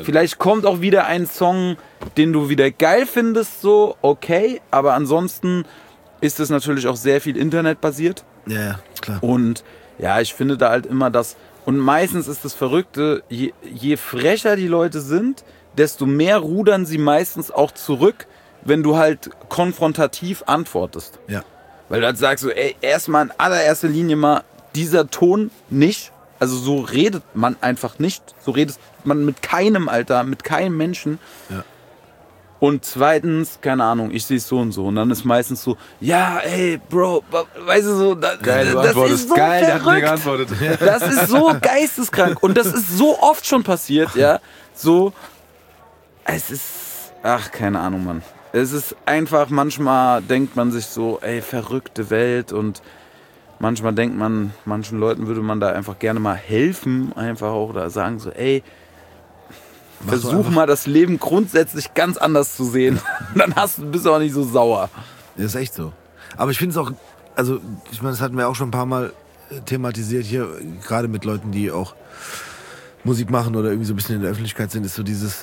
wieder ein Song, den du wieder geil findest, so, okay, aber ansonsten ist es natürlich auch sehr viel internetbasiert. Ja, klar. Und ja, ich finde da halt immer das, und meistens ist das Verrückte, je frecher die Leute sind, desto mehr rudern sie meistens auch zurück, wenn du halt konfrontativ antwortest. Ja. Weil du halt sagst so, ey, erstmal in allererster Linie mal dieser Ton nicht, Also so redet man einfach nicht. So redet man mit keinem, Alter, mit keinem Menschen. Ja. Und zweitens, keine Ahnung, ich sehe es so und so. Und dann ist meistens so, ja, ey, Bro, weißt du so, Geil, du das antwortest. ist so Geil, der hat mir verrückt. geantwortet. Das ist so geisteskrank. Und das ist so oft schon passiert, ja. So, es ist, ach, keine Ahnung, Mann. Es ist einfach, manchmal denkt man sich so, ey, verrückte Welt. Und manchmal denkt man, manchen Leuten würde man da einfach gerne mal helfen. Einfach auch da sagen so, ey, versuch mal das Leben grundsätzlich ganz anders zu sehen. Dann bist du auch nicht so sauer. Das ist echt so. Aber ich finde es auch, also ich meine, das hatten wir auch schon ein paar Mal thematisiert hier, gerade mit Leuten, die auch Musik machen oder irgendwie so ein bisschen in der Öffentlichkeit sind, ist so dieses,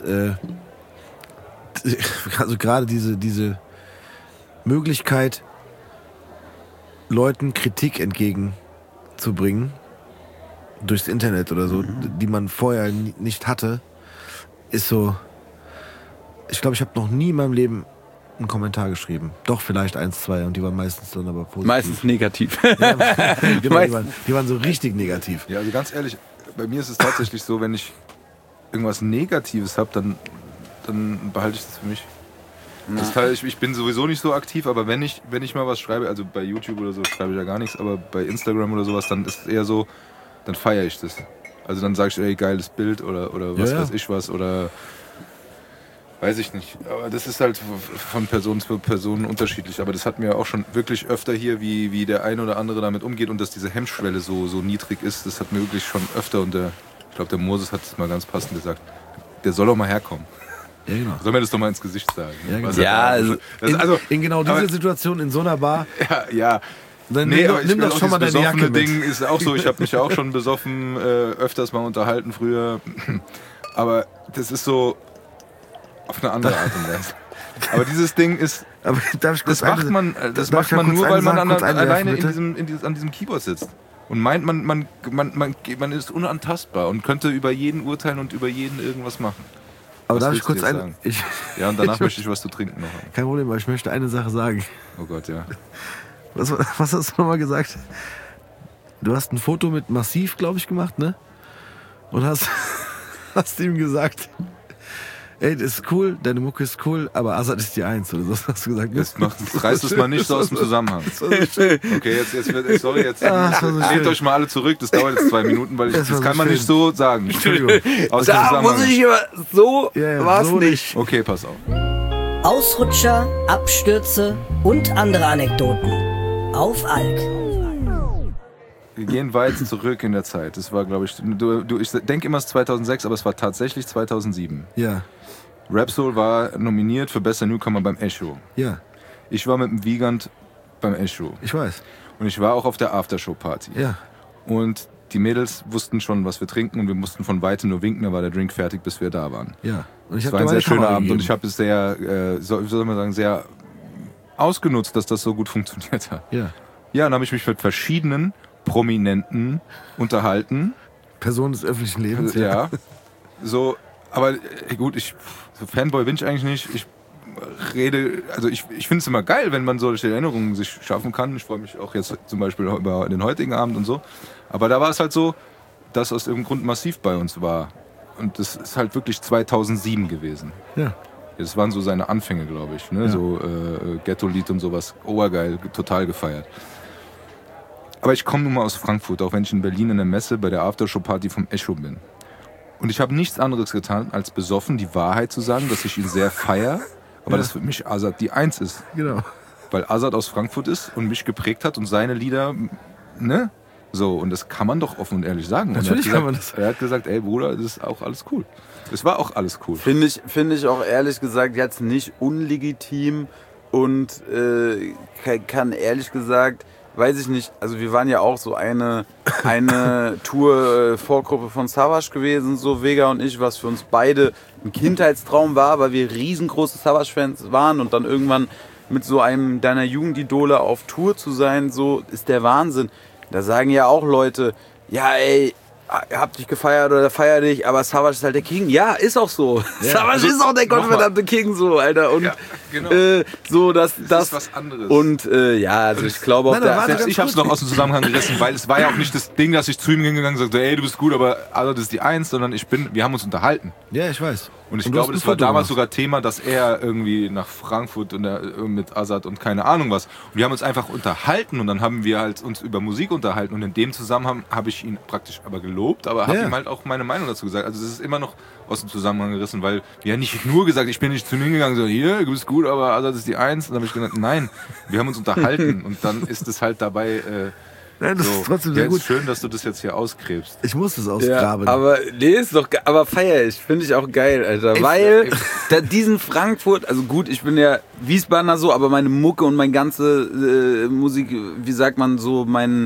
also gerade diese Möglichkeit, Leuten Kritik entgegenzubringen durchs Internet oder so, die man vorher nicht hatte, ist so, ich glaube, ich habe noch nie in meinem Leben einen Kommentar geschrieben. Doch, vielleicht 1, 2 und die waren meistens dann aber positiv. Meistens negativ. Ja, genau, die waren so richtig negativ. Ja, also ganz ehrlich, bei mir ist es tatsächlich so, wenn ich irgendwas Negatives habe, dann behalte ich das für mich. Ich bin sowieso nicht so aktiv, aber wenn ich mal was schreibe, also bei YouTube oder so schreibe ich ja gar nichts, aber bei Instagram oder sowas, dann ist es eher so, dann feiere ich das. Also dann sage ich, ey, geiles Bild oder was weiß ich was oder weiß ich nicht. Aber das ist halt von Person zu Person unterschiedlich. Aber das hat mir auch schon wirklich öfter hier, wie der ein oder andere damit umgeht und dass diese Hemmschwelle so niedrig ist, das hat mir wirklich schon öfter und ich glaube, der Moses hat es mal ganz passend gesagt, der soll doch mal herkommen. Ja, genau. Soll mir das doch mal ins Gesicht sagen? Ja, genau. Ja, in genau dieser Situation, in so einer Bar, Ja. dann Nee, aber nimm doch schon mal deine Jacke mit. Ding ist auch so, ich habe mich ja auch schon besoffen, öfters mal unterhalten früher. Aber das ist so auf eine andere Art und Weise. Aber dieses Ding ist, Aber darf ich kurz das macht man nur, weil man alleine an diesem Keyboard sitzt. Und meint, man ist unantastbar und könnte über jeden urteilen und über jeden irgendwas machen. Aber Was darf ich willst du kurz jetzt sagen? Ja, und danach möchte ich was zu trinken noch haben. Kein Problem, aber ich möchte eine Sache sagen. Oh Gott, ja. Was hast du nochmal gesagt? Du hast ein Foto mit Massiv, glaube ich, gemacht, ne? Und hast ihm gesagt, ey, das ist cool, deine Mucke ist cool, aber Azad ist die Eins, oder so hast du gesagt. Ne? Jetzt reißt es mal nicht so aus dem Zusammenhang. Okay, jetzt nehmt euch mal alle zurück, das dauert jetzt 2 Minuten, weil das kann man nicht so sagen. Entschuldigung. Aus dem da Zusammenhang. muss ich immer, so Ja, war's so nicht. Okay, pass auf. Ausrutscher, Abstürze und andere Anekdoten. Auf Alk. Wir gehen weit zurück in der Zeit. Das war, glaube ich, ich denke immer es ist 2006, aber es war tatsächlich 2007. Ja, Rapsoul war nominiert für bester Newcomer beim Echo. ja, Ich war mit dem Wiegand beim Echo. ich weiß. Und ich war auch auf der Aftershow-Party. Ja, Und die Mädels wussten schon, was wir trinken und wir mussten von Weitem nur winken, da war der Drink fertig, bis wir da waren. ja. Und ich Es hab war dir ein meine sehr schöner Kamera Abend und gegeben. ich habe es sehr, wie soll man sagen, sehr ausgenutzt, dass das so gut funktioniert hat. Ja. Ja, dann habe ich mich mit verschiedenen Prominenten unterhalten. Person des öffentlichen Lebens. Ja. So, aber gut, so Fanboy bin ich eigentlich nicht. Ich finde es immer geil, wenn man solche Erinnerungen sich schaffen kann. Ich freue mich auch jetzt zum Beispiel über den heutigen Abend und so. Aber da war es halt so, dass aus irgendeinem Grund Massiv bei uns war. Und das ist halt wirklich 2007 gewesen. Ja. Das waren so seine Anfänge, glaube ich. Ne? Ja. So Ghetto-Lied und sowas. Obergeil, total gefeiert. Aber ich komme nun mal aus Frankfurt, auch wenn ich in Berlin in der Messe bei der Aftershow-Party vom Echo bin. Und ich habe nichts anderes getan, als besoffen die Wahrheit zu sagen, dass ich ihn sehr feiere, aber dass für mich Azad die Eins ist. Genau. Weil Azad aus Frankfurt ist und mich geprägt hat und seine Lieder, ne? So, und das kann man doch offen und ehrlich sagen. Und Natürlich kann man das. Er hat gesagt, ey Bruder, das ist auch alles cool. Es war auch alles cool. Finde ich auch ehrlich gesagt jetzt nicht unlegitim und kann ehrlich gesagt, weiß ich nicht, also wir waren ja auch so eine Tour-Vorgruppe von Savage gewesen, so Vega und ich, was für uns beide ein Kindheitstraum war, weil wir riesengroße Savage-Fans waren und dann irgendwann mit so einem deiner Jugendidole auf Tour zu sein, so ist der Wahnsinn. Da sagen ja auch Leute, ja ey, hab dich gefeiert oder feier dich, aber Savage ist halt der King. Ja, ist auch so. Ja. Savage ist auch der gottverdammte King, so, Alter. Und genau. so, das ist was anderes. Und also ich glaube auch, selbst ich hab's noch aus dem Zusammenhang gerissen, weil es war ja auch nicht das Ding, dass ich zu ihm gegangen und sagte, ey, du bist gut, aber Azad ist die Eins, sondern wir haben uns unterhalten. Ja, ich weiß. Und ich glaube, das war damals sogar Thema, dass er irgendwie nach Frankfurt mit Azad und keine Ahnung was. Und wir haben uns einfach unterhalten und dann haben wir halt uns über Musik unterhalten und in dem Zusammenhang habe ich ihn praktisch aber gelobt, aber habe ihm halt auch meine Meinung dazu gesagt. Also es ist immer noch aus dem Zusammenhang gerissen, weil wir haben nicht nur gesagt, ich bin nicht zu ihm gegangen, so hier, du bist gut, aber Azad ist die Eins. Und dann habe ich gesagt, nein, wir haben uns unterhalten und dann ist es halt dabei... Nein, das ist trotzdem sehr gut. Ist schön, dass du das jetzt hier ausgräbst. Ich muss das ausgraben. Ja, aber ist doch, aber feier ich, finde ich auch geil, Alter, weil diesen Frankfurt, also gut, ich bin ja Wiesbadener so, aber meine Mucke und meine ganze Musik, wie sagt man so,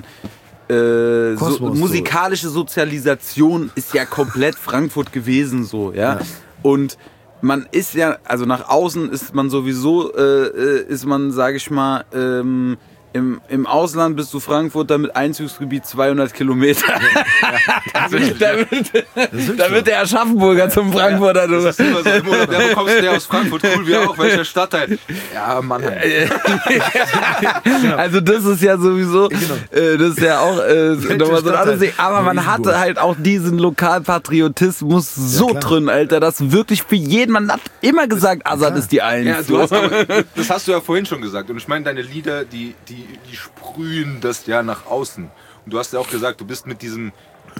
musikalische Sozialisation ist ja komplett Frankfurt gewesen, so, ja. Und man ist ja, also nach außen ist man sowieso, ist man, sage ich mal, im Ausland bist du Frankfurter mit Einzugsgebiet 200 Kilometer. Da wird der Aschaffenburger zum Frankfurter. Das ist immer so, der bekommst der aus Frankfurt, cool, wir auch, welcher Stadtteil? Ja, Mannheim. Also das ist ja sowieso, das ist ja auch nochmal so ein anderes Ding. Aber man hatte halt auch diesen Lokalpatriotismus so drin, Alter, dass wirklich für jeden, man hat immer gesagt, Azad ist die Eins. Ja, das hast du ja vorhin schon gesagt. Und ich meine, deine Lieder, die sprühen das ja nach außen. Und du hast ja auch gesagt, du bist mit diesem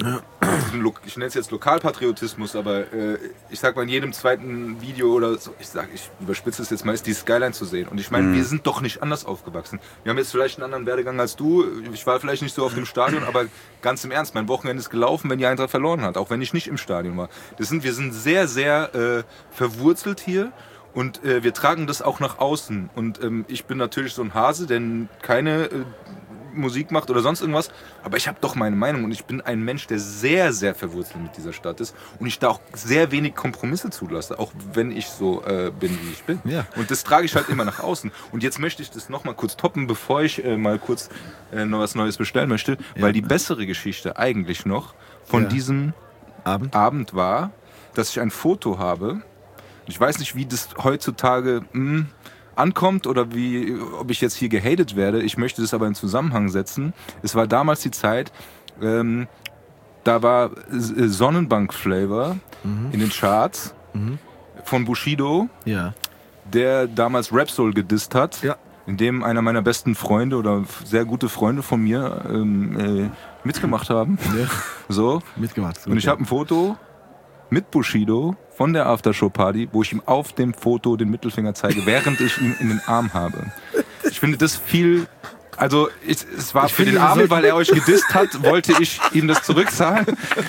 ich nenne es jetzt Lokalpatriotismus, aber ich sag mal, in jedem zweiten Video oder so, ich überspitze es jetzt mal, ist die Skyline zu sehen. Und ich meine, wir sind doch nicht anders aufgewachsen. Wir haben jetzt vielleicht einen anderen Werdegang als du. Ich war vielleicht nicht so auf dem Stadion, aber ganz im Ernst, mein Wochenende ist gelaufen, wenn die Eintracht verloren hat, auch wenn ich nicht im Stadion war. Wir sind sehr, sehr verwurzelt hier. Und wir tragen das auch nach außen. Und ich bin natürlich so ein Hase, der keine Musik macht oder sonst irgendwas. Aber ich habe doch meine Meinung. Und ich bin ein Mensch, der sehr, sehr verwurzelt mit dieser Stadt ist. Und ich da auch sehr wenig Kompromisse zulasse. Auch wenn ich so bin, wie ich bin. Ja. Und das trage ich halt immer nach außen. Und jetzt möchte ich das nochmal kurz toppen, bevor ich mal kurz noch was Neues bestellen möchte. Ja. Weil die bessere Geschichte eigentlich noch von diesem Abend war, dass ich ein Foto habe. Ich weiß nicht, wie das heutzutage ankommt oder ob ich jetzt hier gehatet werde. Ich möchte das aber in Zusammenhang setzen. Es war damals die Zeit, da war Sonnenbank-Flavor in den Charts von Bushido, der damals Rap-Soul gedisst hat, in dem einer meiner besten Freunde oder sehr gute Freunde von mir mitgemacht haben. Ja. So. Mitgemacht. Und ich habe ein Foto mit Bushido von der Aftershow-Party, wo ich ihm auf dem Foto den Mittelfinger zeige, während ich ihn in den Arm habe. Ich finde das viel... Also es war für den Abend, weil er euch gedisst hat, wollte ich ihm das zurückzahlen.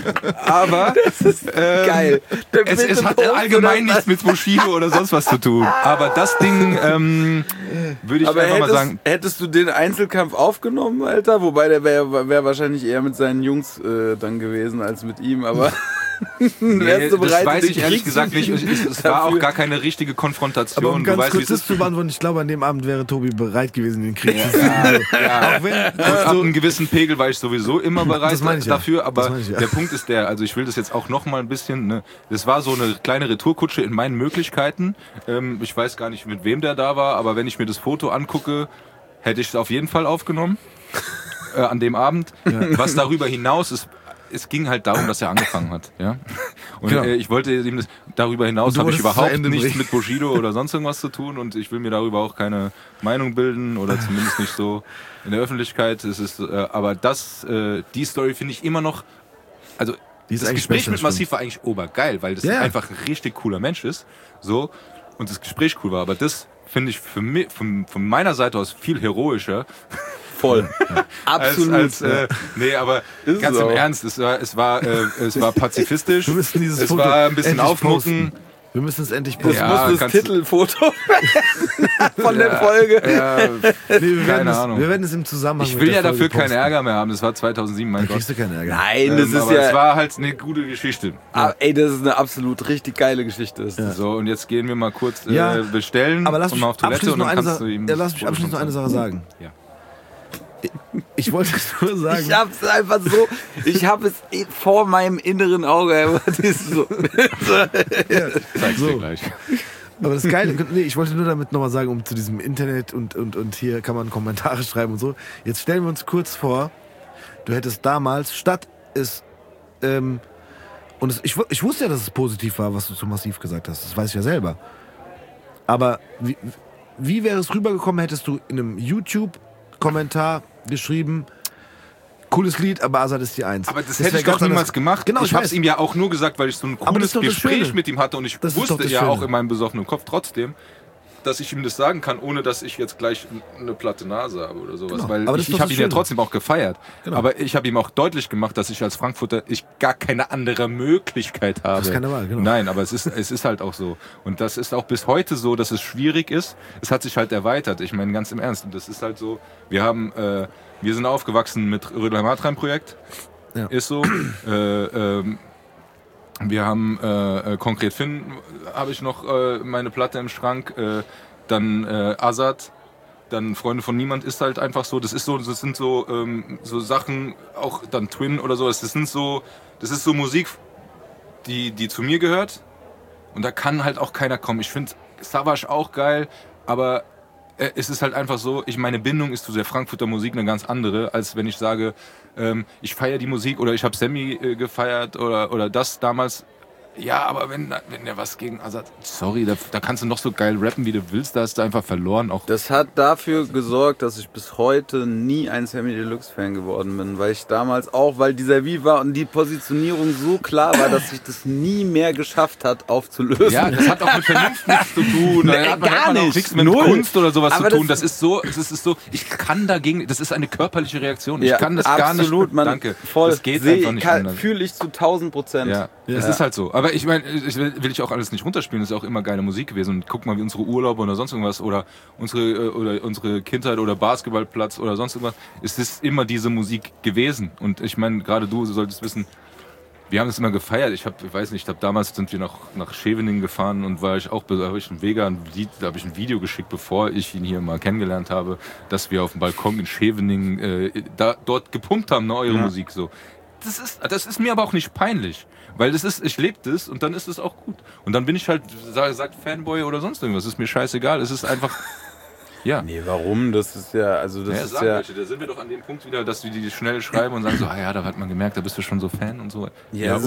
Aber das ist geil. Es hat allgemein nichts mit Bushido oder sonst was zu tun. Aber das Ding würde ich einfach mal sagen. Hättest du den Einzelkampf aufgenommen, Alter? Wobei der wäre wahrscheinlich eher mit seinen Jungs dann gewesen als mit ihm, aber... Nee, das weiß ich ehrlich gesagt nicht. Es war auch gar keine richtige Konfrontation. Aber um ganz kurz das zu beantworten, ich glaube, an dem Abend wäre Tobi bereit gewesen, den Krieg zu führen. Ja. Auch wenn, ab einem gewissen Pegel war ich sowieso immer bereit dafür. Aber der Punkt ist also ich will das jetzt auch noch mal ein bisschen, ne, das war so eine kleine Retourkutsche in meinen Möglichkeiten. Ich weiß gar nicht, mit wem der da war, aber wenn ich mir das Foto angucke, hätte ich es auf jeden Fall aufgenommen. An dem Abend. Ja. Was darüber hinaus ist, es ging halt darum, dass er angefangen hat. Ja? Und ich wollte ihm das, darüber hinaus habe ich überhaupt nichts mit Bushido oder sonst irgendwas zu tun und ich will mir darüber auch keine Meinung bilden oder zumindest nicht so in der Öffentlichkeit. Aber die Story finde ich immer noch, also das Gespräch mit Massiv war eigentlich obergeil, weil das einfach ein richtig cooler Mensch ist. So, und das Gespräch cool war. Aber das finde ich für mich, von meiner Seite aus viel heroischer. Voll. Absolut. Nee, aber ganz im Ernst, es war pazifistisch. Es war ein bisschen aufmucken. Wir müssen es endlich posten. Das muss das Titelfoto von der Folge. Keine Ahnung. Wir werden es im Zusammenhang Ich will ja dafür keinen Ärger mehr haben. Das war 2007, mein Gott. Kriegst du keinen Ärger. Nein, das ist aber es war halt eine gute Geschichte. Aber, das ist eine absolut richtig geile Geschichte. So, und jetzt gehen wir mal kurz bestellen aber lass und mal auf Toilette und dann kannst du ihm... Lass mich abschließend noch eine Sache sagen. Ja. Ich wollte nur sagen. Ich hab's einfach so, ich habe es vor meinem inneren Auge. Das ist so. Zeig's dir gleich. Aber das Geile, nee, ich wollte nur damit nochmal sagen, um zu diesem Internet und hier kann man Kommentare schreiben und so. Jetzt stellen wir uns kurz vor, du hättest damals, statt es, ich wusste ja, dass es positiv war, was du zu Massiv gesagt hast. Das weiß ich ja selber. Aber wie wäre es rübergekommen, hättest du in einem YouTube-Kommentar geschrieben, cooles Lied, aber Azad ist die Eins. Aber das hätte ich doch niemals gemacht. Genau, ich habe es ihm ja auch nur gesagt, weil ich so ein cooles Gespräch mit ihm hatte und ich wusste ja auch in meinem besoffenen Kopf trotzdem, dass ich ihm das sagen kann, ohne dass ich jetzt gleich eine platte Nase habe oder sowas. Genau. Weil ich habe ihn ja trotzdem auch gefeiert. Genau. Aber ich habe ihm auch deutlich gemacht, dass ich als Frankfurter gar keine andere Möglichkeit habe. Das ist keine Wahl, genau. Nein, aber es ist halt auch so. Und das ist auch bis heute so, dass es schwierig ist. Es hat sich halt erweitert. Ich meine, ganz im Ernst. Und das ist halt so, wir sind aufgewachsen mit Rödelheim-Hartheim-Projekt. Ja. Ist so. Wir haben konkret Finn, habe ich noch meine Platte im Schrank, dann Azad, dann Freunde von Niemand ist halt einfach so. Das sind so Sachen, auch dann Twin oder so. Das ist so Musik, die zu mir gehört. Und da kann halt auch keiner kommen. Ich finde Savage auch geil, aber es ist halt einfach so, meine Bindung ist zu der Frankfurter Musik eine ganz andere, als wenn ich sage, ich feiere die Musik oder ich habe Sammy gefeiert oder das damals. Ja, aber wenn der was gegen Azad, sorry, da kannst du noch so geil rappen, wie du willst, da hast du einfach verloren. Auch. Das hat dafür gesorgt, dass ich bis heute nie ein Sammy Deluxe Fan geworden bin, weil ich damals auch, weil dieser Wie war und die Positionierung so klar war, dass sich das nie mehr geschafft hat aufzulösen. Ja, das hat auch mit Vernunft nichts zu tun. Nee, hat man auch nichts mit Kunst oder sowas aber zu tun. Das ist so, ich kann dagegen, das ist eine körperliche Reaktion. Ich kann das gar nicht. Absolut, danke. Voll. Das geht einfach nicht anders. Fühle ich zu 1000%. Ja, es ist halt so. Aber ich meine, will ich auch alles nicht runterspielen, das ist auch immer geile Musik gewesen. Und guck mal, wie unsere Urlaube oder sonst irgendwas oder unsere Kindheit oder Basketballplatz oder sonst irgendwas, es ist immer diese Musik gewesen. Und ich meine, gerade du solltest wissen, wir haben es immer gefeiert. Damals sind wir nach Scheveningen gefahren und da habe ich ein Video geschickt, bevor ich ihn hier mal kennengelernt habe, dass wir auf dem Balkon in Scheveningen dort gepumpt haben, eure Musik so. Das ist mir aber auch nicht peinlich, weil ich lebe das und dann ist es auch gut. Und dann bin ich halt, sagt Fanboy oder sonst irgendwas, ist mir scheißegal, es ist einfach, ja. Nee, warum? Das ist ja, also das ist ja... Da sind wir doch an dem Punkt wieder, dass wir die schnell schreiben und sagen so, da hat man gemerkt, da bist du schon so Fan und so.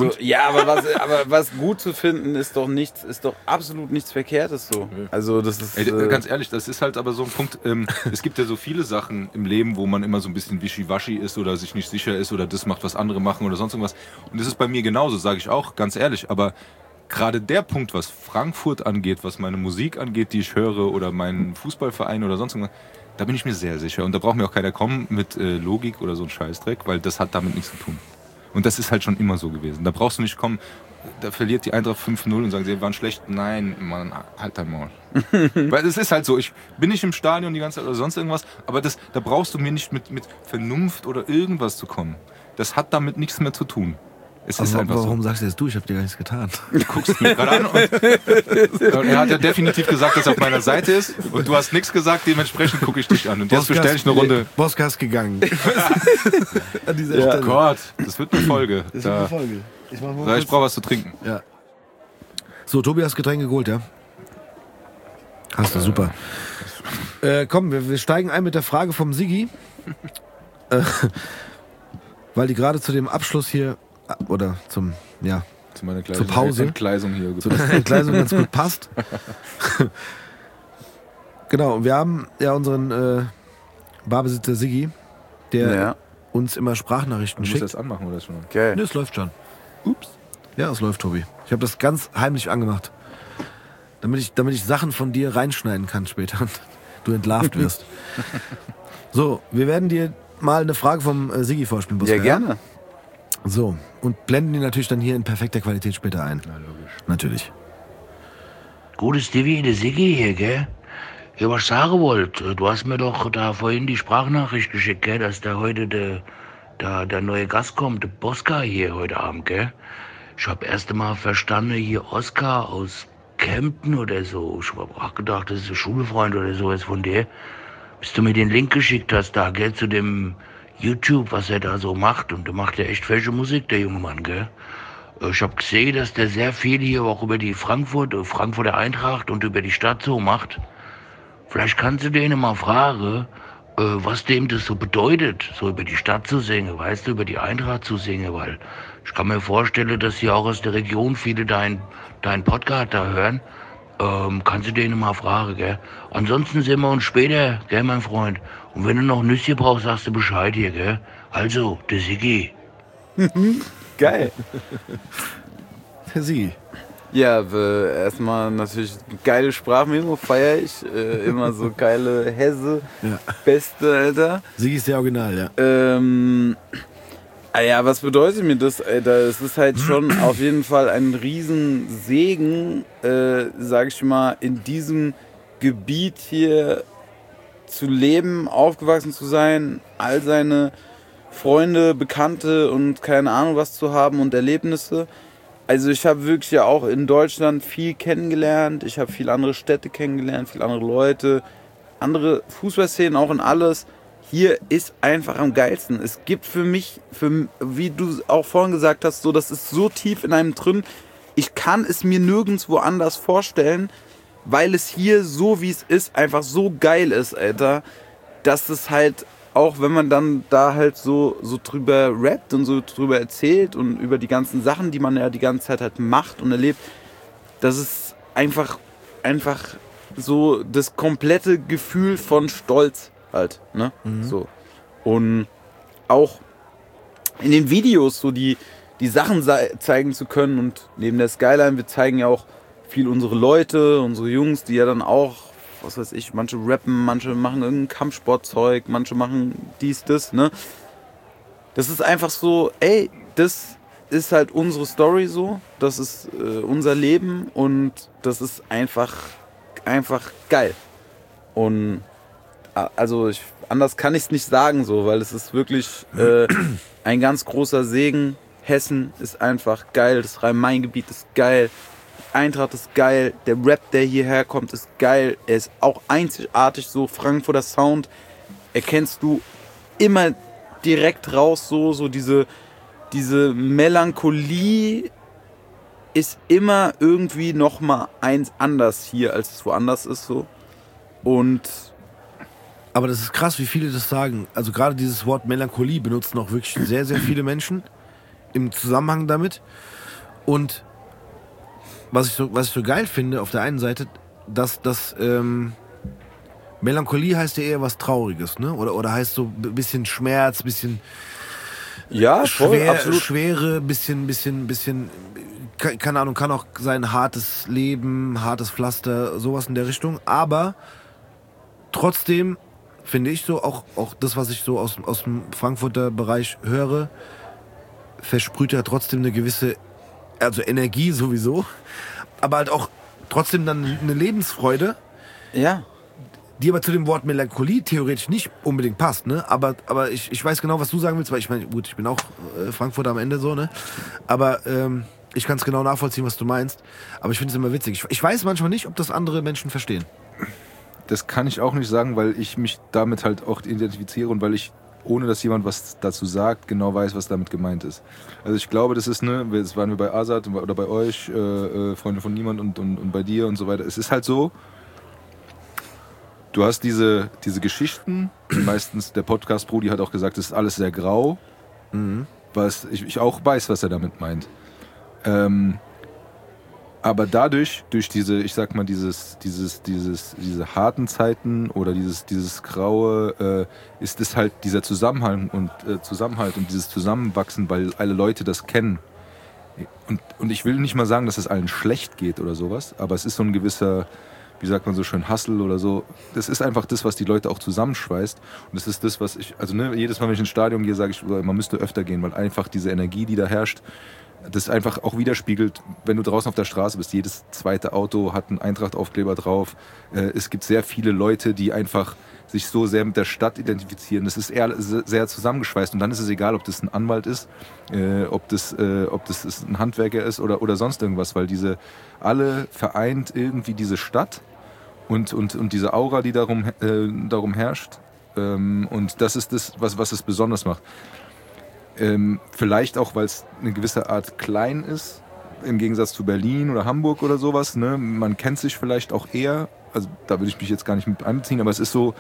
Aber was gut zu finden ist doch absolut nichts Verkehrtes so. Also das ist... ganz ehrlich, das ist halt aber so ein Punkt, es gibt ja so viele Sachen im Leben, wo man immer so ein bisschen wischiwaschi ist oder sich nicht sicher ist oder das macht, was andere machen oder sonst irgendwas. Und das ist bei mir genauso, sage ich auch, ganz ehrlich, aber gerade der Punkt, was Frankfurt angeht, was meine Musik angeht, die ich höre oder meinen Fußballverein oder sonst irgendwas, da bin ich mir sehr sicher. Und da braucht mir auch keiner kommen mit Logik oder so ein Scheißdreck, weil das hat damit nichts zu tun. Und das ist halt schon immer so gewesen. Da brauchst du nicht kommen, da verliert die Eintracht 5-0 und sagen, sie waren schlecht. Nein, Mann, halt dein Maul. Weil es ist halt so, ich bin nicht im Stadion die ganze Zeit oder sonst irgendwas, aber da brauchst du mir nicht mit Vernunft oder irgendwas zu kommen. Das hat damit nichts mehr zu tun. Es ist einfach warum so. sagst du jetzt ich hab dir gar nichts getan? Du guckst mir gerade an und er hat ja definitiv gesagt, dass er auf meiner Seite ist und du hast nichts gesagt, dementsprechend gucke ich dich an und jetzt bestelle ich eine Runde. Boska ist gegangen. An dieser Stelle. Oh Gott, das wird eine Folge. Ich brauche was zu trinken. Ja. So, Tobi, hast Getränke geholt, ja? Hast du, super. Komm, wir steigen ein mit der Frage vom Siggi. Weil die gerade zu dem Abschluss hier oder zur Pause. Entgleisung hier. Zur Entgleisung ganz gut passt. Genau, und wir haben ja unseren Barbesitzer Siggi, der uns immer Sprachnachrichten schickt. Muss das anmachen oder schon? Okay. Nee, es läuft schon. Ups. Ja, es läuft, Tobi. Ich habe das ganz heimlich angemacht. Damit ich Sachen von dir reinschneiden kann später und du entlarvt wirst. So, wir werden dir mal eine Frage vom Siggi vorspielen, Busker. Ja, gerne. So, und blenden die natürlich dann hier in perfekter Qualität später ein. Na, logisch. Natürlich. Gutes Stevie, der Siggi hier, gell? Ja, was ich sagen wollte, du hast mir doch da vorhin die Sprachnachricht geschickt, gell, dass da heute der neue Gast kommt, der Boska hier heute Abend, gell? Ich hab erst mal verstanden, hier Oskar aus Kempten oder so. Ich hab auch gedacht, das ist ein Schulfreund oder sowas von dir. Bis du mir den Link geschickt hast da, gell, zu dem YouTube, was er da so macht. Und der macht ja echt welche Musik, der junge Mann, gell? Ich habe gesehen, dass der sehr viel hier auch über die Frankfurter Eintracht und über die Stadt so macht. Vielleicht kannst du den mal fragen, was dem das so bedeutet, so über die Stadt zu singen, weißt du, über die Eintracht zu singen, weil ich kann mir vorstellen, dass hier auch aus der Region viele deinen Podcast da hören. Kannst du den mal fragen, gell? Ansonsten sehen wir uns später, gell, mein Freund? Und wenn du noch Nüsschen brauchst, sagst du Bescheid hier, gell? Also, der Siggi. Geil. Herr Sigi. Ja, erstmal natürlich geile Sprachmemo, feiere ich. Immer so geile Hesse. Ja. Beste, Alter. Sigi ist der Original, ja. Ja, was bedeutet mir das, Alter? Es ist halt schon auf jeden Fall ein Riesensegen, sag ich mal, in diesem Gebiet hier zu leben, aufgewachsen zu sein, all seine Freunde, Bekannte und keine Ahnung was zu haben und Erlebnisse. Also ich habe wirklich ja auch in Deutschland viel kennengelernt, ich habe viele andere Städte kennengelernt, viele andere Leute, andere Fußballszenen auch und alles. Hier ist einfach am geilsten. Es gibt für mich, wie du auch vorhin gesagt hast, so, das ist so tief in einem drin, ich kann es mir nirgendwo anders vorstellen, weil es hier so wie es ist einfach so geil ist, Alter, dass es halt auch wenn man dann da halt so drüber rappt und so drüber erzählt und über die ganzen Sachen, die man ja die ganze Zeit halt macht und erlebt, das ist einfach so das komplette Gefühl von Stolz halt, ne? So. Und auch in den Videos so die Sachen zeigen zu können und neben der Skyline, wir zeigen ja auch viel unsere Leute, unsere Jungs, die ja dann auch was weiß ich, manche rappen, manche machen irgendein Kampfsportzeug, manche machen dies, das, ne? Das ist einfach so, ey, das ist halt unsere Story so, das ist unser Leben und das ist einfach geil. Und also anders kann ich es nicht sagen so, weil es ist wirklich ein ganz großer Segen. Hessen ist einfach geil, das Rhein-Main-Gebiet ist geil. Eintracht ist geil, der Rap, der hierher kommt, ist geil. Er ist auch einzigartig, so Frankfurter Sound erkennst du immer direkt raus, so diese Melancholie ist immer irgendwie nochmal eins anders hier, als es woanders ist, so. Und aber das ist krass, wie viele das sagen. Also gerade dieses Wort Melancholie benutzen auch wirklich sehr, sehr viele Menschen im Zusammenhang damit. Und was ich so geil finde, auf der einen Seite, dass Melancholie heißt ja eher was Trauriges, ne? Oder heißt so ein bisschen Schmerz, bisschen ja, voll, absolut. Schwere, bisschen, keine Ahnung, kann auch sein hartes Leben, hartes Pflaster, sowas in der Richtung. Aber trotzdem finde ich so, auch das, was ich so aus dem Frankfurter Bereich höre, versprüht ja trotzdem eine gewisse, also Energie sowieso, aber halt auch trotzdem dann eine Lebensfreude. Ja. Die aber zu dem Wort Melancholie theoretisch nicht unbedingt passt, ne? Aber ich weiß genau, was du sagen willst, weil ich meine, gut, ich bin auch Frankfurter am Ende so, ne? Aber ich kann es genau nachvollziehen, was du meinst. Aber ich finde es immer witzig. Ich weiß manchmal nicht, ob das andere Menschen verstehen. Das kann ich auch nicht sagen, weil ich mich damit halt auch identifiziere und weil ich, ohne dass jemand was dazu sagt, genau weiß, was damit gemeint ist. Also ich glaube, das ist, ne, jetzt waren wir bei Azad oder bei euch, Freunde von Niemand und bei dir und so weiter. Es ist halt so, du hast diese Geschichten, meistens der Podcast-Brudi hat auch gesagt, es ist alles sehr grau, was ich auch weiß, was er damit meint. Aber durch diese, ich sag mal, diese harten Zeiten oder dieses Graue, ist es halt dieser Zusammenhalt und dieses Zusammenwachsen, weil alle Leute das kennen. Und ich will nicht mal sagen, dass es allen schlecht geht oder sowas, aber es ist so ein gewisser, wie sagt man so schön, Hustle oder so. Das ist einfach das, was die Leute auch zusammenschweißt. Und das ist das, was ich, also ne, jedes Mal, wenn ich ins Stadion gehe, sage ich, man müsste öfter gehen, weil einfach diese Energie, die da herrscht, das einfach auch widerspiegelt, wenn du draußen auf der Straße bist. Jedes zweite Auto hat einen Eintracht-Aufkleber drauf. Es gibt sehr viele Leute, die einfach sich so sehr mit der Stadt identifizieren. Das ist eher sehr zusammengeschweißt. Und dann ist es egal, ob das ein Anwalt ist, ob das ein Handwerker ist oder sonst irgendwas, weil diese alle vereint irgendwie diese Stadt und diese Aura, die darum herrscht. Und das ist das, was es besonders macht. Vielleicht auch, weil es eine gewisse Art klein ist, im Gegensatz zu Berlin oder Hamburg oder sowas. Ne? Man kennt sich vielleicht auch eher, also da würde ich mich jetzt gar nicht mit einbeziehen, aber es ist so,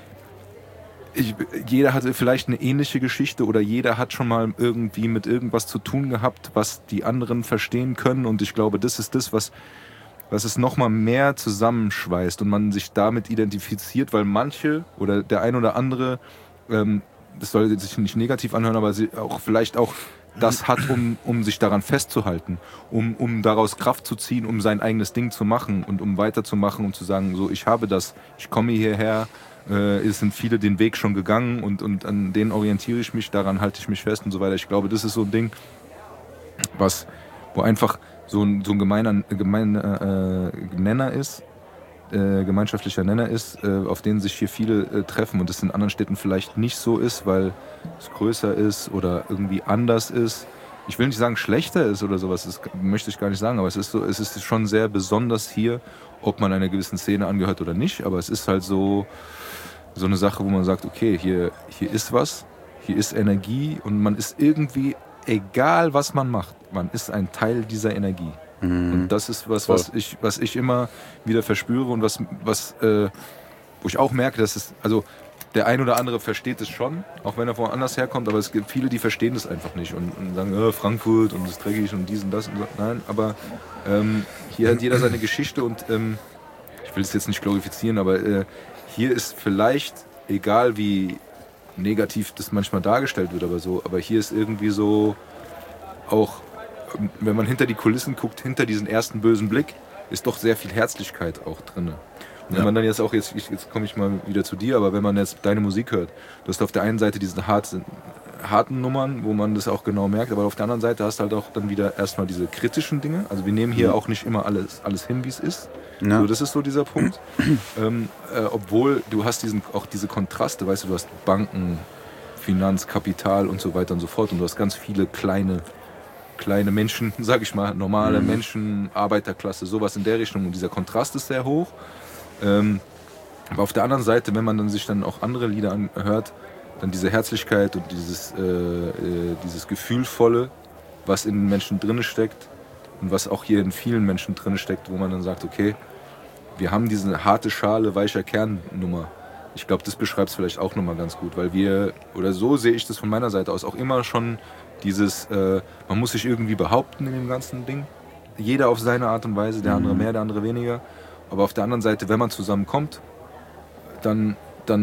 jeder hatte vielleicht eine ähnliche Geschichte oder jeder hat schon mal irgendwie mit irgendwas zu tun gehabt, was die anderen verstehen können. Und ich glaube, das ist das, was es nochmal mehr zusammenschweißt und man sich damit identifiziert, weil manche oder der ein oder andere, das soll sich nicht negativ anhören, aber sie auch vielleicht auch das hat, um sich daran festzuhalten, um daraus Kraft zu ziehen, um sein eigenes Ding zu machen und um weiterzumachen und zu sagen, so, ich habe das, ich komme hierher, es sind viele den Weg schon gegangen und an denen orientiere ich mich, daran halte ich mich fest und so weiter. Ich glaube, das ist so ein Ding, wo einfach so ein Nenner ist, gemeinschaftlicher Nenner ist, auf den sich hier viele treffen und das in anderen Städten vielleicht nicht so ist, weil es größer ist oder irgendwie anders ist. Ich will nicht sagen, schlechter ist oder sowas, das möchte ich gar nicht sagen, aber es ist schon sehr besonders hier, ob man einer gewissen Szene angehört oder nicht, aber es ist halt so eine Sache, wo man sagt, okay, hier ist was, hier ist Energie und man ist irgendwie, egal was man macht, man ist ein Teil dieser Energie. Und das ist was ich immer wieder verspüre und wo ich auch merke, dass es, also der ein oder andere versteht es schon, auch wenn er woanders herkommt, aber es gibt viele, die verstehen das einfach nicht und sagen, Frankfurt und das ist dreckig und dies und das und so. Nein, aber hier hat jeder seine Geschichte und ich will es jetzt nicht glorifizieren, aber hier ist vielleicht, egal wie negativ das manchmal dargestellt wird, aber hier ist irgendwie so auch, wenn man hinter die Kulissen guckt, hinter diesen ersten bösen Blick, ist doch sehr viel Herzlichkeit auch drin. Und wenn man dann jetzt komme ich mal wieder zu dir, aber wenn man jetzt deine Musik hört, du hast auf der einen Seite diese harten Nummern, wo man das auch genau merkt, aber auf der anderen Seite hast du halt auch dann wieder erstmal diese kritischen Dinge. Also wir nehmen hier auch nicht immer alles hin, wie es ist. Ja. So, das ist so dieser Punkt. Obwohl du hast auch diese Kontraste, weißt du hast Banken, Finanz, Kapital und so weiter und so fort und du hast ganz viele kleine Menschen, sag ich mal, normale Menschen, Arbeiterklasse, sowas in der Richtung. Und dieser Kontrast ist sehr hoch. Aber auf der anderen Seite, wenn man dann sich dann auch andere Lieder anhört, dann diese Herzlichkeit und dieses Gefühlvolle, was in den Menschen drin steckt und was auch hier in vielen Menschen drin steckt, wo man dann sagt, okay, wir haben diese harte Schale, weicher Kern-Nummer. Ich glaube, das beschreibt es vielleicht auch nochmal ganz gut, weil oder so sehe ich das von meiner Seite aus, auch immer schon dieses, man muss sich irgendwie behaupten in dem ganzen Ding. Jeder auf seine Art und Weise, der andere mehr, der andere weniger. Aber auf der anderen Seite, wenn man zusammenkommt, dann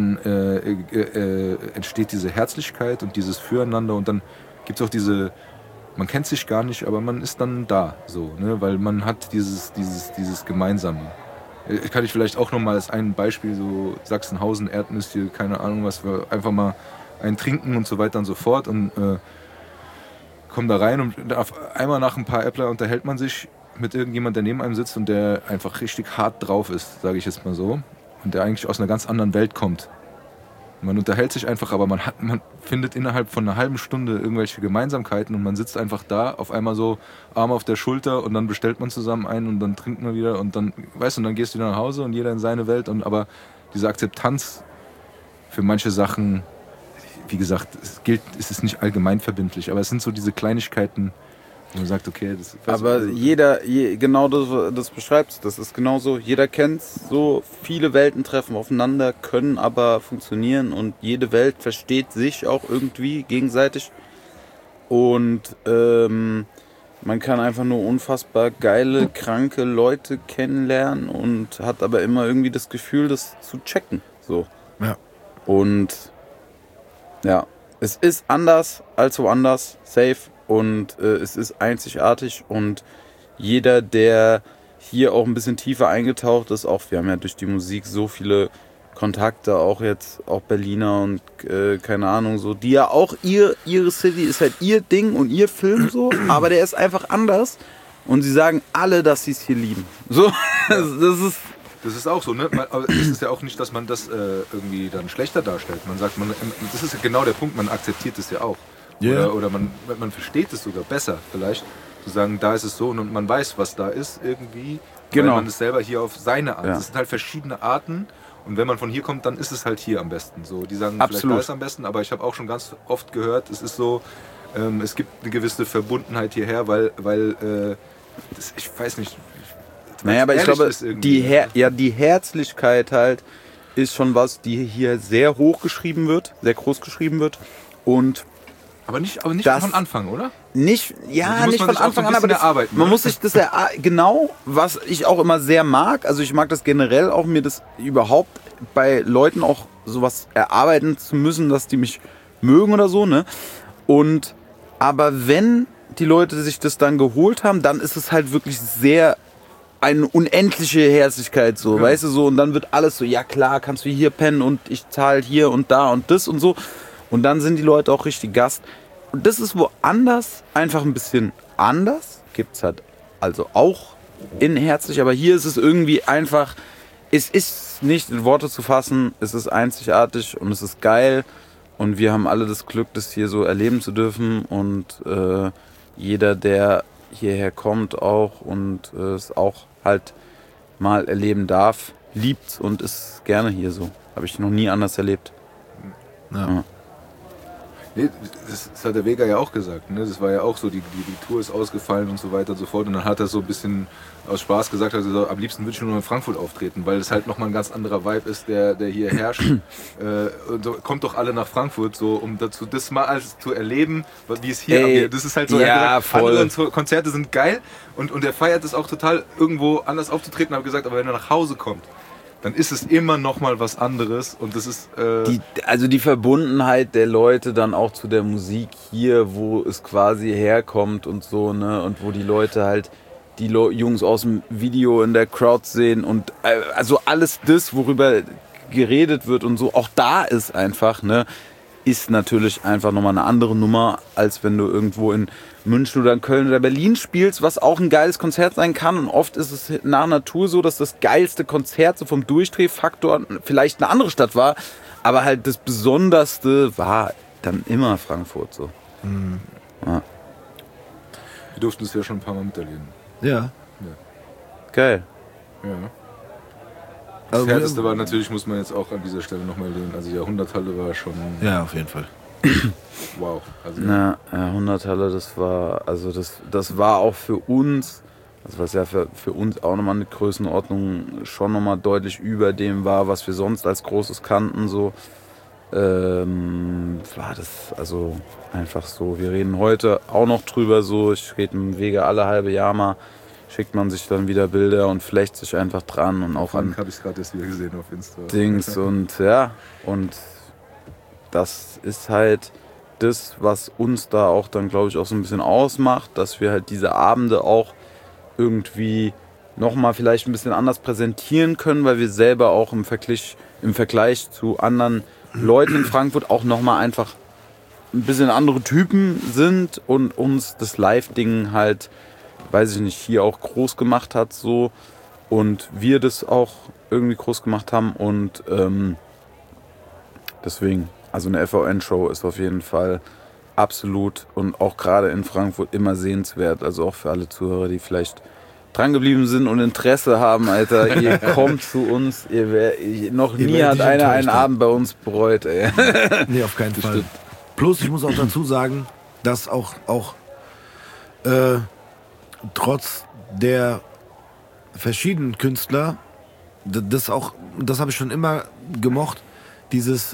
entsteht diese Herzlichkeit und dieses Füreinander und dann gibt es auch man kennt sich gar nicht, aber man ist dann da, so, ne? Weil man hat dieses Gemeinsame. Kann ich vielleicht auch nochmal als ein Beispiel, so Sachsenhausen, Erdnüsse, keine Ahnung was, wir einfach mal einen trinken und so weiter und so fort und kommen da rein und auf einmal nach ein paar Äppler unterhält man sich mit irgendjemand, der neben einem sitzt und der einfach richtig hart drauf ist, sage ich jetzt mal so, und der eigentlich aus einer ganz anderen Welt kommt. Man unterhält sich einfach, aber man findet innerhalb von einer halben Stunde irgendwelche Gemeinsamkeiten und man sitzt einfach da, auf einmal so Arm auf der Schulter und dann bestellt man zusammen ein und dann trinkt man wieder und dann, weißt du, und dann gehst du wieder nach Hause und jeder in seine Welt. Aber diese Akzeptanz für manche Sachen, wie gesagt, es ist nicht allgemein verbindlich, aber es sind so diese Kleinigkeiten, wo man sagt, okay, das... Aber genau das beschreibst, das ist genauso, jeder kennt's, so viele Welten treffen aufeinander, können aber funktionieren und jede Welt versteht sich auch irgendwie gegenseitig und man kann einfach nur unfassbar geile, kranke Leute kennenlernen und hat aber immer irgendwie das Gefühl, das zu checken, so. Ja. Und ja, es ist anders als woanders, safe. Und es ist einzigartig und jeder, der hier auch ein bisschen tiefer eingetaucht ist, wir haben ja durch die Musik so viele Kontakte, auch Berliner und keine Ahnung, so, die ja auch ihre City ist halt ihr Ding und ihr Film so, aber der ist einfach anders und sie sagen alle, dass sie es hier lieben. So, das ist auch so, ne? Aber es ist ja auch nicht, dass man das irgendwie dann schlechter darstellt. Man sagt, das ist genau der Punkt, man akzeptiert es ja auch. Yeah. Oder man versteht es sogar besser vielleicht, zu sagen, da ist es so und man weiß, was da ist irgendwie, genau. Weil man es selber hier auf seine Art. Es sind halt verschiedene Arten Und wenn man von hier kommt, dann ist es halt hier am besten. So, die sagen, Absolut. vielleicht da ist am besten, aber ich habe auch schon ganz oft gehört, es ist so, es gibt eine gewisse Verbundenheit hierher, weil ich weiß nicht. Naja, aber ich ehrlich glaube, ist irgendwie. die Herzlichkeit halt ist schon was, die hier sehr hoch geschrieben wird, sehr groß geschrieben wird. Und Aber nicht das- von Anfang, oder? nicht, Die muss nicht man von sich auch Anfang so ein an, aber bisschen erarbeiten, man ne? muss sich das genau, was ich auch immer sehr mag, also ich mag das generell auch, mir das überhaupt bei Leuten auch sowas erarbeiten zu müssen, dass die mich mögen oder so, ne? Und, aber wenn die Leute sich das dann geholt haben, dann ist es halt wirklich sehr eine unendliche Herzlichkeit, so, Ja. weißt du, so, und dann wird alles so, ja klar, kannst du hier pennen und ich zahle hier und da und das und so. Und dann sind die Leute auch richtig Gast. Und das ist woanders einfach ein bisschen anders. Gibt's halt also auch in herzlich, aber hier ist es irgendwie einfach, es ist nicht in Worte zu fassen, es ist einzigartig und es ist geil. Und wir haben alle das Glück, das hier so erleben zu dürfen. Und jeder, der hierher kommt auch und es auch halt mal erleben darf, liebt und ist gerne hier so. Habe ich noch nie anders erlebt. Ja. Nee, das hat der Vega ja auch gesagt. Ne? Das war ja auch so, die Tour ist ausgefallen und so weiter und so fort. Und dann hat er so ein bisschen aus Spaß gesagt, also am liebsten würde ich nur in Frankfurt auftreten, weil es halt nochmal ein ganz anderer Vibe ist, der hier herrscht. Und so, kommt doch alle nach Frankfurt, so, um das mal alles zu erleben, wie es hier Ey, abgeht. Das ist halt so, ja, er hat gesagt, voll. andere Konzerte sind geil und er feiert es auch total, irgendwo anders aufzutreten. Aber gesagt, aber wenn er nach Hause kommt, dann ist es immer noch mal was anderes und das ist Die Verbundenheit der Leute dann auch zu der Musik hier, wo es quasi herkommt und so, ne, und wo die Leute halt die Jungs aus dem Video in der Crowd sehen und also alles das, worüber geredet wird und so, auch da ist einfach, ne, ist natürlich einfach nochmal eine andere Nummer, als wenn du irgendwo in München oder in Köln oder Berlin spielst, was auch ein geiles Konzert sein kann. Und oft ist es nach Natur so, dass das geilste Konzert so vom Durchdrehfaktor vielleicht eine andere Stadt war, aber halt das Besonderste war dann immer Frankfurt so. Ja. wir durften es ja schon ein paar Mal miterleben. Ja. Geil. Ja. Das Also, Härteste war natürlich, muss man jetzt auch an dieser Stelle nochmal erwähnen, also die Jahrhunderthalle war schon ja, auf jeden Fall. wow. Also, Ja, 100 Halle, das war auch für uns, also was ja für uns auch nochmal eine Größenordnung schon nochmal deutlich über dem war, was wir sonst als Großes kannten, so war das also einfach so. Wir reden heute auch noch drüber, so, ich rede im Wege alle halbe Jahr mal, schickt man sich dann wieder Bilder und flecht sich einfach dran und auch an habe ich gerade erst wieder gesehen auf Insta. Dings und ja, und das ist halt das, was uns da auch dann, glaube ich, auch so ein bisschen ausmacht, dass wir halt diese Abende auch irgendwie nochmal vielleicht ein bisschen anders präsentieren können, weil wir selber auch im Vergleich zu anderen Leuten in Frankfurt auch nochmal einfach ein bisschen andere Typen sind und uns das Live-Ding halt, weiß ich nicht, hier auch groß gemacht hat so und wir das auch irgendwie groß gemacht haben und deswegen, also eine FVN-Show ist auf jeden Fall absolut und auch gerade in Frankfurt immer sehenswert, also auch für alle Zuhörer, die vielleicht dran geblieben sind und Interesse haben, Alter, ihr kommt zu uns, noch nie werdet hat nicht einer enttäuscht einen Abend bei uns bereut, ey. Nee, auf keinen Fall. Plus, ich muss auch dazu sagen, dass auch trotz der verschiedenen Künstler, das habe ich schon immer gemocht, dieses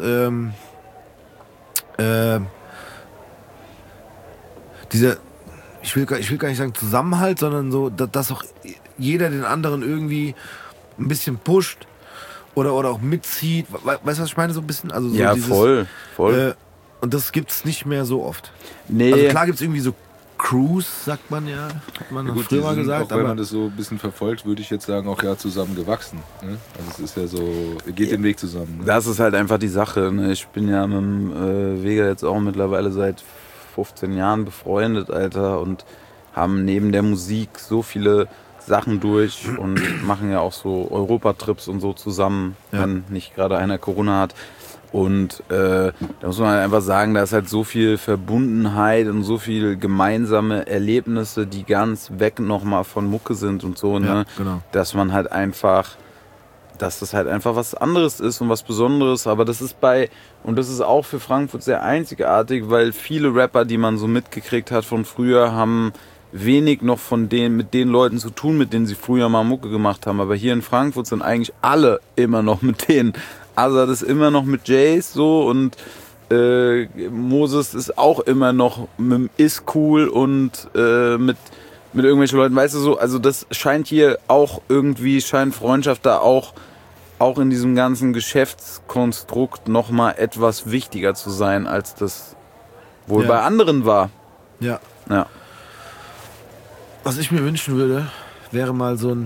dieser, ich will gar nicht sagen Zusammenhalt, sondern so, dass auch jeder den anderen irgendwie ein bisschen pusht oder auch mitzieht. Weißt du, was ich meine? So ein bisschen? Also so Ja, dieses, voll. und das gibt's nicht mehr so oft. Nee, Also klar gibt's irgendwie so Crews, sagt man ja. Hat man Ja, gut, früher die mal sind, gesagt. auch wenn Aber man das so ein bisschen verfolgt, würde ich jetzt sagen, auch ja zusammen gewachsen. Ne? Also es ist ja so, geht den Weg zusammen. Ne? das ist halt einfach die Sache. Ne? Ich bin ja mit dem Vega jetzt auch mittlerweile seit 15 Jahren befreundet, Alter, und haben neben der Musik so viele Sachen durch und machen ja auch so Europatrips und so zusammen, wenn nicht gerade einer Corona hat. Und da muss man halt einfach sagen, da ist halt so viel Verbundenheit und so viel gemeinsame Erlebnisse, die ganz weg nochmal von Mucke sind und so, ne? Ja, genau. Dass man halt einfach dass das halt einfach was anderes ist und was Besonderes. Aber das ist und das ist auch für Frankfurt sehr einzigartig, weil viele Rapper, die man so mitgekriegt hat von früher, haben wenig noch mit den Leuten zu tun, mit denen sie früher mal Mucke gemacht haben. Aber hier in Frankfurt sind eigentlich alle immer noch mit denen. Also das ist immer noch mit Jays so und Moses ist auch immer noch mit Ist Cool und mit irgendwelchen Leuten, weißt du so, also das scheint hier auch irgendwie, scheint Freundschaft da auch in diesem ganzen Geschäftskonstrukt nochmal etwas wichtiger zu sein, als das wohl bei anderen war. Ja. Ja. Was ich mir wünschen würde, wäre mal so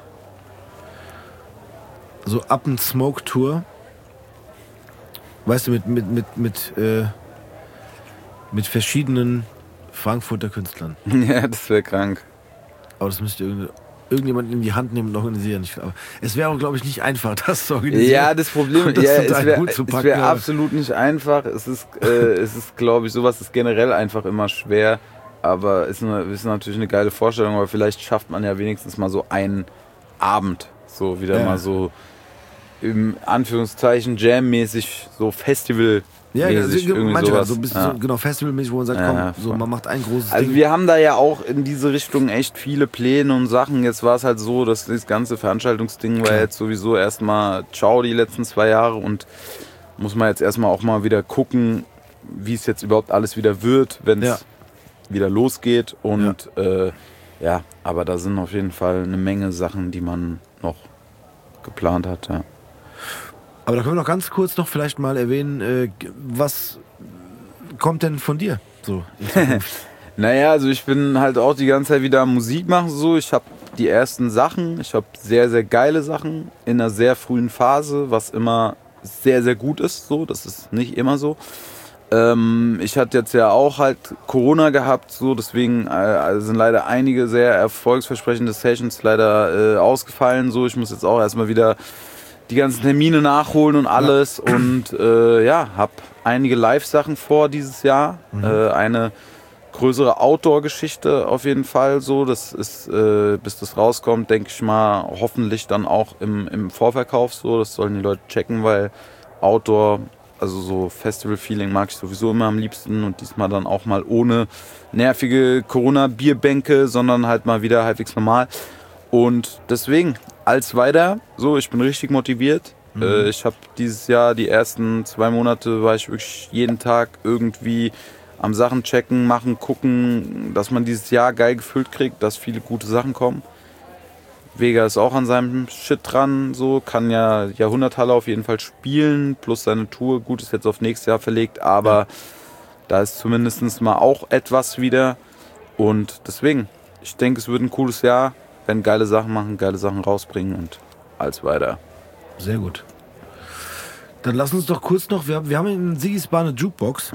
Up and Smoke Tour. Weißt du, mit verschiedenen Frankfurter Künstlern. Ja, das wäre krank. Aber das müsste irgendjemand in die Hand nehmen und organisieren. Aber es wäre auch, glaube ich, nicht einfach, das zu organisieren. Ja, das Problem ist, es wäre absolut nicht einfach. Es ist glaube ich, sowas ist generell einfach immer schwer. Aber ist natürlich eine geile Vorstellung. Aber vielleicht schafft man ja wenigstens mal so einen Abend. So wieder mal so im Anführungszeichen Jam-mäßig, so Festival. Ja, irgendwie sowas. So ein bisschen so, genau, festivalmäßig, wo man sagt, komm, man macht ein großes Ding. Also wir haben da ja auch in diese Richtung echt viele Pläne und Sachen. Jetzt war es halt so, dass das ganze Veranstaltungsding war jetzt sowieso erstmal ciao die letzten 2 Jahre und muss man jetzt erstmal auch mal wieder gucken, wie es jetzt überhaupt alles wieder wird, wenn es wieder losgeht. Und aber da sind auf jeden Fall eine Menge Sachen, die man noch geplant hat, ja. Aber da können wir noch ganz kurz noch vielleicht mal erwähnen, was kommt denn von dir so in Zukunft? Naja, also ich bin halt auch die ganze Zeit wieder am Musik machen so. Ich habe die ersten Sachen, ich habe sehr, sehr geile Sachen in einer sehr frühen Phase, was immer sehr, sehr gut ist. So, das ist nicht immer so. Ich hatte jetzt ja auch halt Corona gehabt, so deswegen sind leider einige sehr erfolgsversprechende Sessions leider ausgefallen. So, ich muss jetzt auch erstmal wieder die ganzen Termine nachholen und alles und habe einige Live-Sachen vor dieses Jahr. Eine größere Outdoor-Geschichte auf jeden Fall so. Das ist, bis das rauskommt, denke ich mal, hoffentlich dann auch im Vorverkauf so. Das sollen die Leute checken, weil Outdoor, also so Festival-Feeling mag ich sowieso immer am liebsten und diesmal dann auch mal ohne nervige Corona-Bierbänke, sondern halt mal wieder halbwegs normal. Und deswegen, als weiter, so, ich bin richtig motiviert. Ich habe dieses Jahr, die ersten 2 Monate, war ich wirklich jeden Tag irgendwie am Sachen checken, machen, gucken, dass man dieses Jahr geil gefüllt kriegt, dass viele gute Sachen kommen. Vega ist auch an seinem Shit dran, so, kann ja Jahrhunderthalle auf jeden Fall spielen, plus seine Tour, gut, ist jetzt auf nächstes Jahr verlegt, aber da ist zumindest mal auch etwas wieder. Und deswegen, ich denke, es wird ein cooles Jahr. Werden geile Sachen machen, geile Sachen rausbringen und als weiter. Sehr gut. Dann lass uns doch kurz noch, wir haben in Sigis Bar eine Jukebox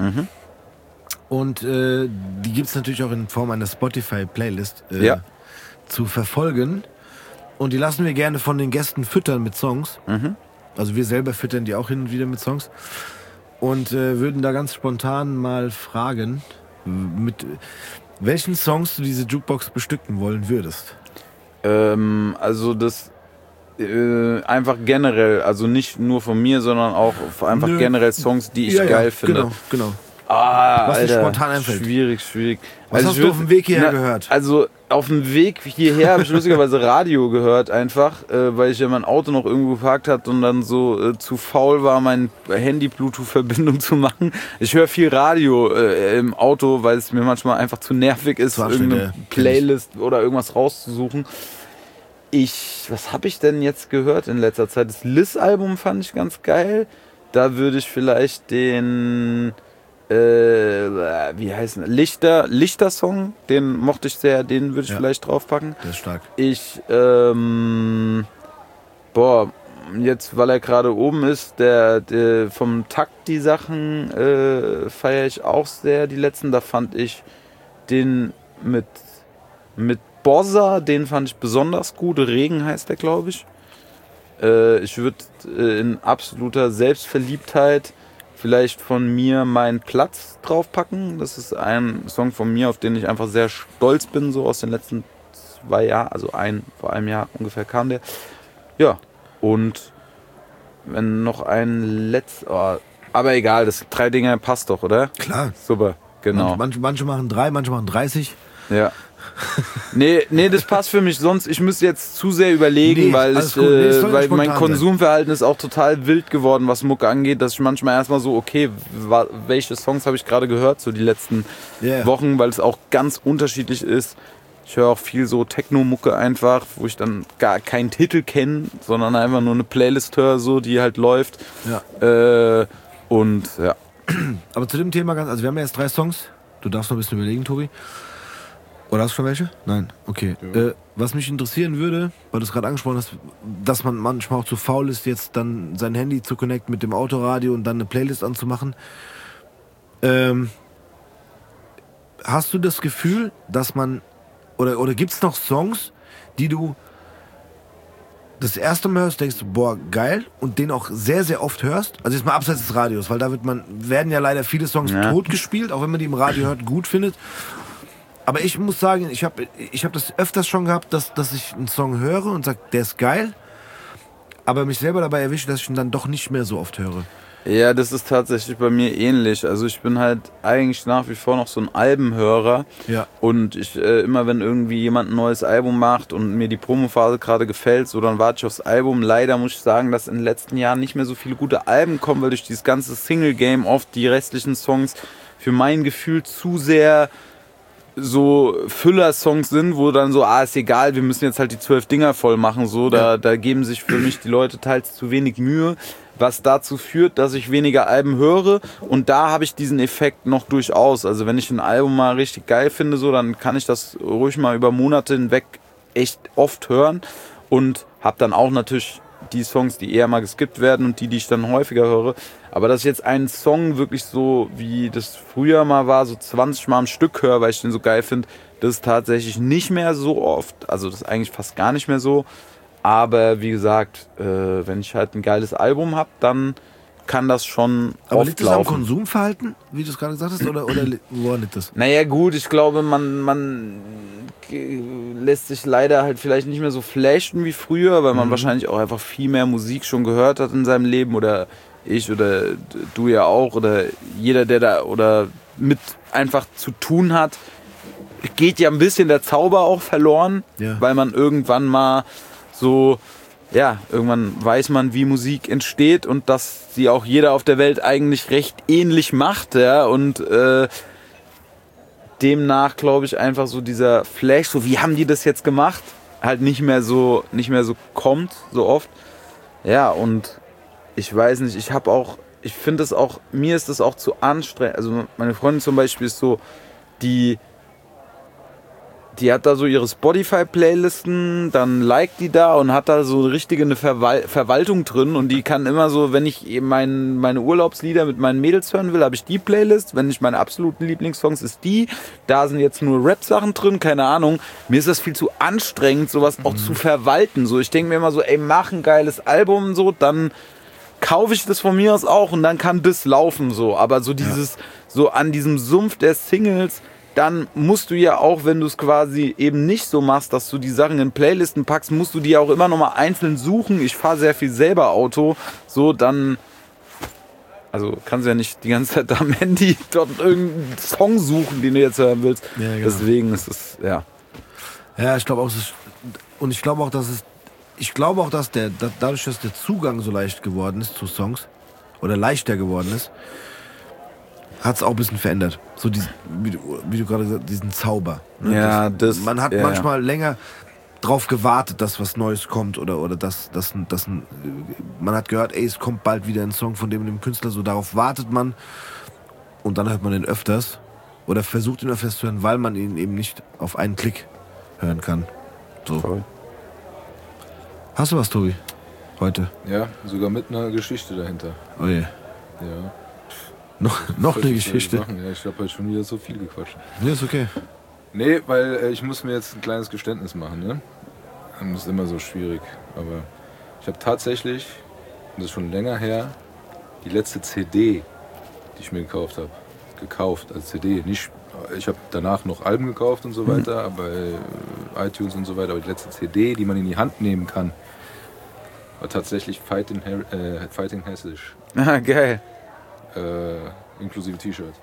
und die gibt es natürlich auch in Form einer Spotify-Playlist zu verfolgen und die lassen wir gerne von den Gästen füttern mit Songs. Also wir selber füttern die auch hin und wieder mit Songs und würden da ganz spontan mal fragen, mit welchen Songs du diese Jukebox bestücken wollen würdest. Also das einfach generell, also nicht nur von mir, sondern auch einfach generell Songs, die ich geil finde. Genau. Was dir spontan einfällt. Schwierig. Was hast du auf dem Weg hierher gehört? Also auf dem Weg hierher habe ich lustigerweise Radio gehört einfach, weil ich ja mein Auto noch irgendwo geparkt hatte und dann so zu faul war, mein Handy-Bluetooth-Verbindung zu machen. Ich höre viel Radio im Auto, weil es mir manchmal einfach zu nervig ist, irgendeine Playlist oder irgendwas rauszusuchen. Was habe ich denn jetzt gehört in letzter Zeit? Das Liz-Album fand ich ganz geil. Da würde ich vielleicht den wie heißt denn? Lichter-Song, den mochte ich sehr, den würde ich vielleicht draufpacken. Der ist stark. Jetzt, weil er gerade oben ist, der vom Takt die Sachen feiere ich auch sehr, die letzten. Da fand ich den mit Bossa, den fand ich besonders gut. Regen heißt der, glaube ich. Ich würde in absoluter Selbstverliebtheit vielleicht von mir meinen Platz draufpacken. Das ist ein Song von mir, auf den ich einfach sehr stolz bin, so aus den letzten 2 Jahren, also vor einem Jahr ungefähr kam der. Ja, Und wenn noch ein aber egal, das 3 Dinger passt doch, oder? Klar. Super, genau. Manche machen 3, manche machen 30. Ja. Nee, das passt für mich. Sonst, ich müsste jetzt zu sehr überlegen, weil mein Konsumverhalten ist auch total wild geworden, was Mucke angeht, dass ich manchmal erstmal so, okay, welche Songs habe ich gerade gehört, so die letzten Wochen, weil es auch ganz unterschiedlich ist. Ich höre auch viel so Techno-Mucke einfach, wo ich dann gar keinen Titel kenne, sondern einfach nur eine Playlist höre, so, die halt läuft. Ja. Und ja. Aber zu dem Thema also wir haben ja jetzt 3 Songs. Du darfst noch ein bisschen überlegen, Tobi. Oder hast du schon welche? Nein, okay. Ja. Was mich interessieren würde, weil du es gerade angesprochen hast, dass man manchmal auch zu faul ist, jetzt dann sein Handy zu connecten mit dem Autoradio und dann eine Playlist anzumachen. Hast du das Gefühl, dass man, oder gibt es noch Songs, die du das erste Mal hörst, denkst du, boah, geil, und den auch sehr, sehr oft hörst? Also jetzt mal abseits des Radios, weil da werden ja leider viele Songs tot gespielt, auch wenn man die im Radio hört, gut findet. Aber ich muss sagen, ich hab das öfters schon gehabt, dass ich einen Song höre und sage, der ist geil, aber mich selber dabei erwische, dass ich ihn dann doch nicht mehr so oft höre. Ja, das ist tatsächlich bei mir ähnlich. Also ich bin halt eigentlich nach wie vor noch so ein Albenhörer. Ja. Und ich immer, wenn irgendwie jemand ein neues Album macht und mir die Promophase gerade gefällt, so dann warte ich aufs Album. Leider muss ich sagen, dass in den letzten Jahren nicht mehr so viele gute Alben kommen, weil durch dieses ganze Single-Game oft die restlichen Songs für mein Gefühl zu sehr so Füller-Songs sind, wo dann so, ist egal, wir müssen jetzt halt die 12 Dinger voll machen, so, da geben sich für mich die Leute teils zu wenig Mühe, was dazu führt, dass ich weniger Alben höre, und da habe ich diesen Effekt noch durchaus. Also wenn ich ein Album mal richtig geil finde, so, dann kann ich das ruhig mal über Monate hinweg echt oft hören und habe dann auch natürlich die Songs, die eher mal geskippt werden und die ich dann häufiger höre. Aber dass ich jetzt einen Song wirklich so, wie das früher mal war, so 20 Mal am Stück höre, weil ich den so geil finde, das ist tatsächlich nicht mehr so oft. Also das ist eigentlich fast gar nicht mehr so. Aber wie gesagt, wenn ich halt ein geiles Album habe, dann kann das schon aber oft liegt das laufen. am Konsumverhalten, wie du es gerade gesagt hast, oder woran liegt das? Naja gut, ich glaube, man lässt sich leider halt vielleicht nicht mehr so flashen wie früher, weil man wahrscheinlich auch einfach viel mehr Musik schon gehört hat in seinem Leben, oder ich oder du ja auch, oder jeder, der da oder mit einfach zu tun hat, geht ja ein bisschen der Zauber auch verloren, weil man irgendwann mal so, irgendwann weiß man, wie Musik entsteht und dass sie auch jeder auf der Welt eigentlich recht ähnlich macht, und demnach glaube ich einfach so dieser Flash, so wie haben die das jetzt gemacht, halt nicht mehr so kommt, so oft. Ja, und ich weiß nicht, ich finde es auch, mir ist das auch zu anstrengend. Also meine Freundin zum Beispiel ist so, die hat da so ihre Spotify-Playlisten, dann liked die da und hat da so eine Verwaltung drin, und die kann immer so, wenn ich eben meine Urlaubslieder mit meinen Mädels hören will, habe ich die Playlist, wenn ich meine absoluten Lieblingssongs ist die, da sind jetzt nur Rap-Sachen drin, keine Ahnung. Mir ist das viel zu anstrengend, sowas auch zu verwalten. So, ich denke mir immer so, ey, mach ein geiles Album, so, dann kaufe ich das von mir aus auch und dann kann das laufen, so. Aber so dieses, so an diesem Sumpf der Singles, dann musst du ja auch, wenn du es quasi eben nicht so machst, dass du die Sachen in Playlisten packst, musst du die auch immer nochmal einzeln suchen. Ich fahre sehr viel selber Auto, so dann, also kannst du ja nicht die ganze Zeit am Handy dort irgendeinen Song suchen, den du jetzt hören willst. Ja, genau. Deswegen ist es, Ja, ich glaube auch, dass dadurch, dass der Zugang so leicht geworden ist zu Songs, oder leichter geworden ist, hat es auch ein bisschen verändert. So wie du gerade gesagt hast, diesen Zauber. Ne? Ja, man hat manchmal länger drauf gewartet, dass was Neues kommt, oder dass man hat gehört, ey, es kommt bald wieder ein Song von dem Künstler, so darauf wartet man, und dann hört man den öfters oder versucht ihn öfters zu hören, weil man ihn eben nicht auf einen Klick hören kann. So. Voll. Hast du was, Tobi? Heute? Ja, sogar mit einer Geschichte dahinter. Oh je. Ja. Noch eine Geschichte. Ja, ich habe halt schon wieder so viel gequatscht. Nee, ist okay. Nee, weil ich muss mir jetzt ein kleines Geständnis machen, ne? Das ist immer so schwierig. Aber ich habe tatsächlich, das ist schon länger her, die letzte CD, die ich mir gekauft als CD. Nicht, ich habe danach noch Alben gekauft und so weiter, bei iTunes und so weiter, aber die letzte CD, die man in die Hand nehmen kann, war tatsächlich Fighting Hessisch. Ah, geil. Inklusive T-Shirt.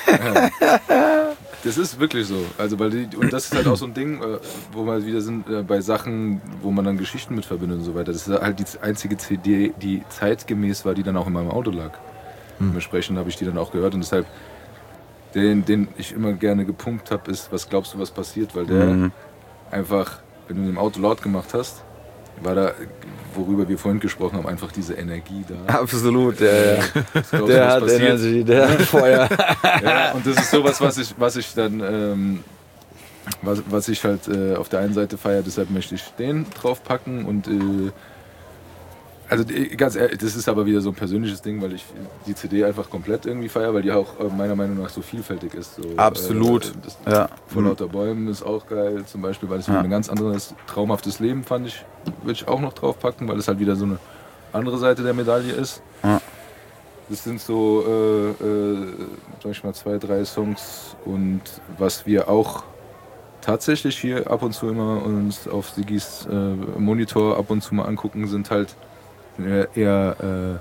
Das ist wirklich so. Also, und das ist halt auch so ein Ding, wo wir wieder sind bei Sachen, wo man dann Geschichten mit verbindet und so weiter. Das ist halt die einzige CD, die zeitgemäß war, die dann auch in meinem Auto lag. Dementsprechend habe ich die dann auch gehört und deshalb, den ich immer gerne gepumpt habe, ist, was glaubst du, was passiert? Weil der einfach, wenn du im Auto laut gemacht hast, war da, worüber wir vorhin gesprochen haben, einfach diese Energie da. Absolut, der hat passiert? Energie, der hat Feuer. Ja, und das ist sowas, was ich dann, was ich halt auf der einen Seite feiere, deshalb möchte ich den draufpacken und also ganz ehrlich, das ist aber wieder so ein persönliches Ding, weil ich die CD einfach komplett irgendwie feiere, weil die auch meiner Meinung nach so vielfältig ist. So, Absolut. Ja. Vor lauter Bäumen ist auch geil, zum Beispiel, weil es ein ganz anderes, traumhaftes Leben fand ich, würde ich auch noch draufpacken, weil es halt wieder so eine andere Seite der Medaille ist. Ja. Das sind so, sag ich mal, 2, 3 Songs und was wir auch tatsächlich hier ab und zu immer uns auf Siggis Monitor ab und zu mal angucken, sind halt eher,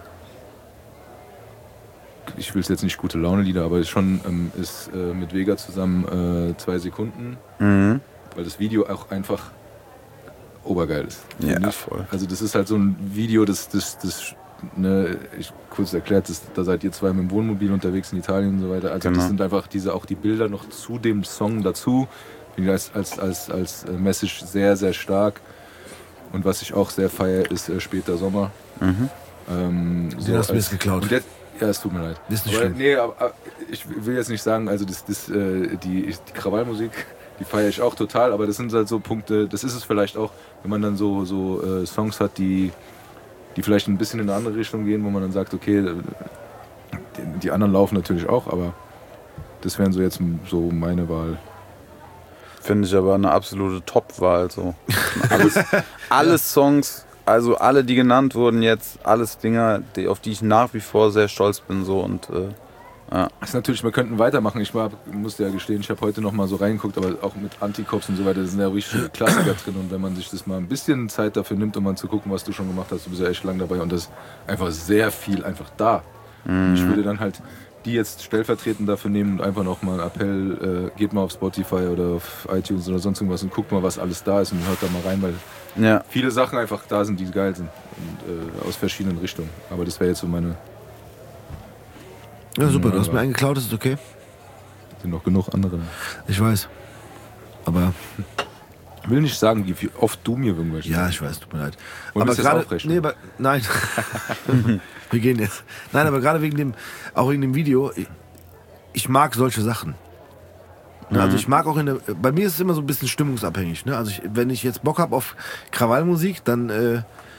ich will es jetzt nicht gute Laune-Lieder, aber es schon ist mit Vega zusammen 2 Sekunden, weil das Video auch einfach obergeil ist. Ja, voll. Also das ist halt so ein Video, das ne, ich kurz erklärt, da seid ihr 2 mit dem Wohnmobil unterwegs in Italien und so weiter. Also das sind einfach auch die Bilder noch zu dem Song dazu, als Message sehr, sehr stark. Und was ich auch sehr feiere, ist Später Sommer. Den hast du mir jetzt geklaut. Ja, es tut mir leid. Das ist nicht aber, schlimm. nee, aber ich will jetzt nicht sagen, also die Krawallmusik, die feiere ich auch total, aber das sind halt so Punkte, das ist es vielleicht auch, wenn man dann so Songs hat, die vielleicht ein bisschen in eine andere Richtung gehen, wo man dann sagt, okay, die anderen laufen natürlich auch, aber das wären so jetzt so meine Wahl. Finde ich aber eine absolute Top-Wahl. So. Alles Songs, also alle, die genannt wurden jetzt, alles Dinger, auf die ich nach wie vor sehr stolz bin. So, und, ja. Das ist natürlich, wir könnten weitermachen. Ich musste ja gestehen, ich habe heute noch mal so reingeguckt, aber auch mit Anti-Cops und so weiter, da sind ja richtige Klassiker drin. Und wenn man sich das mal ein bisschen Zeit dafür nimmt, um mal zu gucken, was du schon gemacht hast, du bist ja echt lang dabei und das ist einfach sehr viel einfach da. Ich würde dann halt die jetzt stellvertretend dafür nehmen und einfach noch mal einen Appell, geht mal auf Spotify oder auf iTunes oder sonst irgendwas und guckt mal, was alles da ist und hört da mal rein, weil viele Sachen einfach da sind, die geil sind und aus verschiedenen Richtungen. Aber das wäre jetzt so meine... Ja, super, du hast mir einen geklaut, das ist okay. Sind noch genug andere. Ich weiß. Aber... Ich will nicht sagen, wie oft du mir irgendwelche... Ja, ich weiß, tut mir leid. Aber gerade... Nee, nein. Wir gehen jetzt. Nein, aber gerade wegen dem Video, ich mag solche Sachen. Also ich mag auch bei mir ist es immer so ein bisschen stimmungsabhängig. Ne? Also wenn ich jetzt Bock habe auf Krawallmusik, dann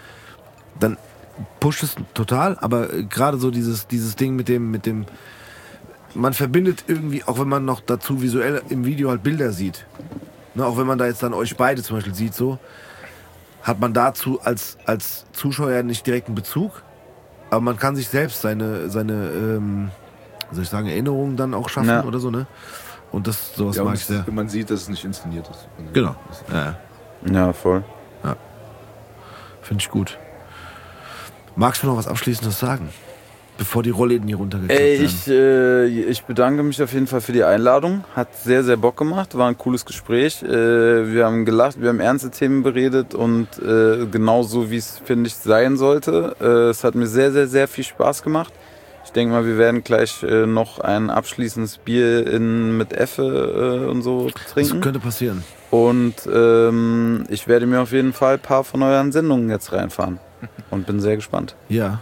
pusht es total. Aber gerade so dieses Ding mit dem, man verbindet irgendwie, auch wenn man noch dazu visuell im Video halt Bilder sieht. Ne? Auch wenn man da jetzt dann euch beide zum Beispiel sieht, so hat man dazu als Zuschauer nicht direkt einen Bezug. Aber man kann sich selbst seine soll ich sagen, Erinnerungen dann auch schaffen oder so, ne? Und sowas mag ich sehr. Man sieht, dass es nicht inszeniert ist. Genau. Ja, voll. Ja. Finde ich gut. Magst du noch was Abschließendes sagen? Bevor die Rollläden hier runtergeklappt werden. Ich bedanke mich auf jeden Fall für die Einladung. Hat sehr, sehr Bock gemacht. War ein cooles Gespräch. Wir haben gelacht, wir haben ernste Themen beredet und genau so, wie es, finde ich, sein sollte. Es hat mir sehr, sehr, sehr viel Spaß gemacht. Ich denke mal, wir werden gleich noch ein abschließendes Bier mit Effe und so trinken. Das könnte passieren. Und ich werde mir auf jeden Fall ein paar von euren Sendungen jetzt reinfahren. Und bin sehr gespannt. Ja.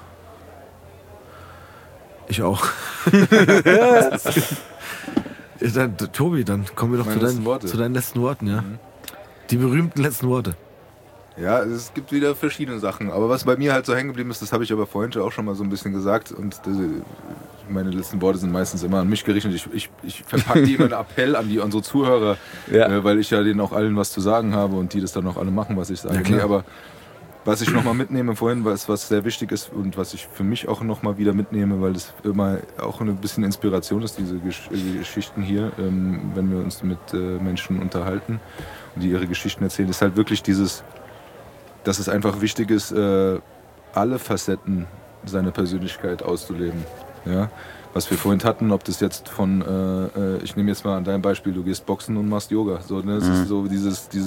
Ich auch. Dann, Tobi, dann kommen wir doch zu deinen letzten Worten, ja. Die berühmten letzten Worte. Ja, es gibt wieder verschiedene Sachen. Aber was bei mir halt so hängen geblieben ist, das habe ich aber vorhin auch schon mal so ein bisschen gesagt. Und meine letzten Worte sind meistens immer an mich gerichtet. Ich verpacke die immer einen Appell an unsere Zuhörer, weil ich ja denen auch allen was zu sagen habe und die das dann auch alle machen, was ich sage. Ja, aber was ich nochmal mitnehme vorhin, was sehr wichtig ist und was ich für mich auch nochmal wieder mitnehme, weil das immer auch ein bisschen Inspiration ist, diese Geschichten hier, wenn wir uns mit Menschen unterhalten und die ihre Geschichten erzählen, ist halt wirklich dass es einfach wichtig ist, alle Facetten seiner Persönlichkeit auszuleben. Ja? Was wir vorhin hatten, ob das jetzt von, ich nehme jetzt mal an dein Beispiel, du gehst boxen und machst Yoga. So, ne? Es ist so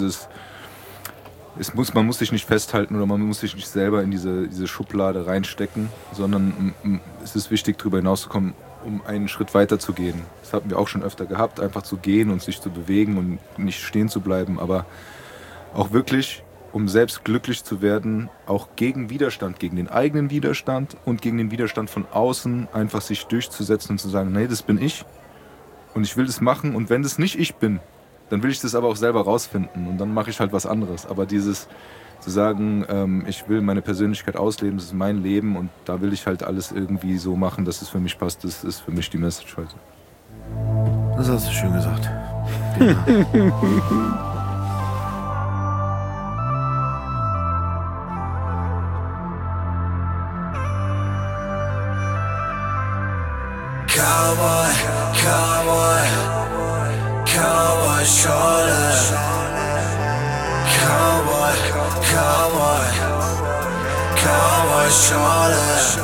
man muss sich nicht festhalten oder man muss sich nicht selber in diese Schublade reinstecken, sondern es ist wichtig, darüber hinauszukommen, um einen Schritt weiter zu gehen. Das hatten wir auch schon öfter gehabt, einfach zu gehen und sich zu bewegen und nicht stehen zu bleiben, aber auch wirklich, um selbst glücklich zu werden, auch gegen Widerstand, gegen den eigenen Widerstand und gegen den Widerstand von außen einfach sich durchzusetzen und zu sagen, nee, das bin ich und ich will das machen und wenn das nicht ich bin, dann will ich das aber auch selber rausfinden und dann mache ich halt was anderes. Aber dieses zu sagen, ich will meine Persönlichkeit ausleben, das ist mein Leben und da will ich halt alles irgendwie so machen, dass es für mich passt, das ist für mich die Message heute. Das hast du schön gesagt. Cowboy, Cowboy, Cowboy Schorle. Cowboy, Cowboy, Cowboy Schorle.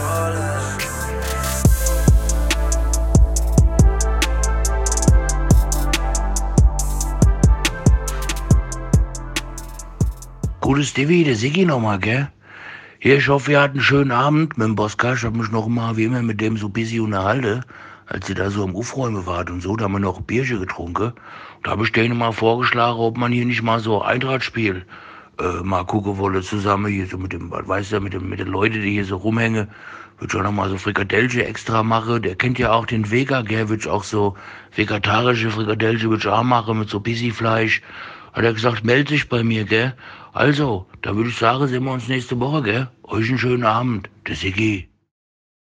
Gutes Stevie, der Siggi nochmal, gell? Hier, ich hoffe, ihr hattet einen schönen Abend mit dem Boska. Ich hab mich noch mal, wie immer, mit dem so busy unterhalten, als ihr da so am Aufräumen wart und so. Da haben wir noch ein Bierchen getrunken. Da habe ich denen mal vorgeschlagen, ob man hier nicht mal so Eintracht-Spiel mal gucken wolle zusammen. Hier so mit dem, weißt du, mit den Leuten, die hier so rumhängen. Würde ich auch noch mal so Frikadellchen extra machen. Der kennt ja auch den Vega, gell? Würde ich auch so vegetarische Frikadellchen würde ich auch machen mit so Busy-Fleisch. Hat er gesagt, meld sich bei mir, gell? Also, da würde ich sagen, sehen wir uns nächste Woche, gell? Euch einen schönen Abend. Der Siggi.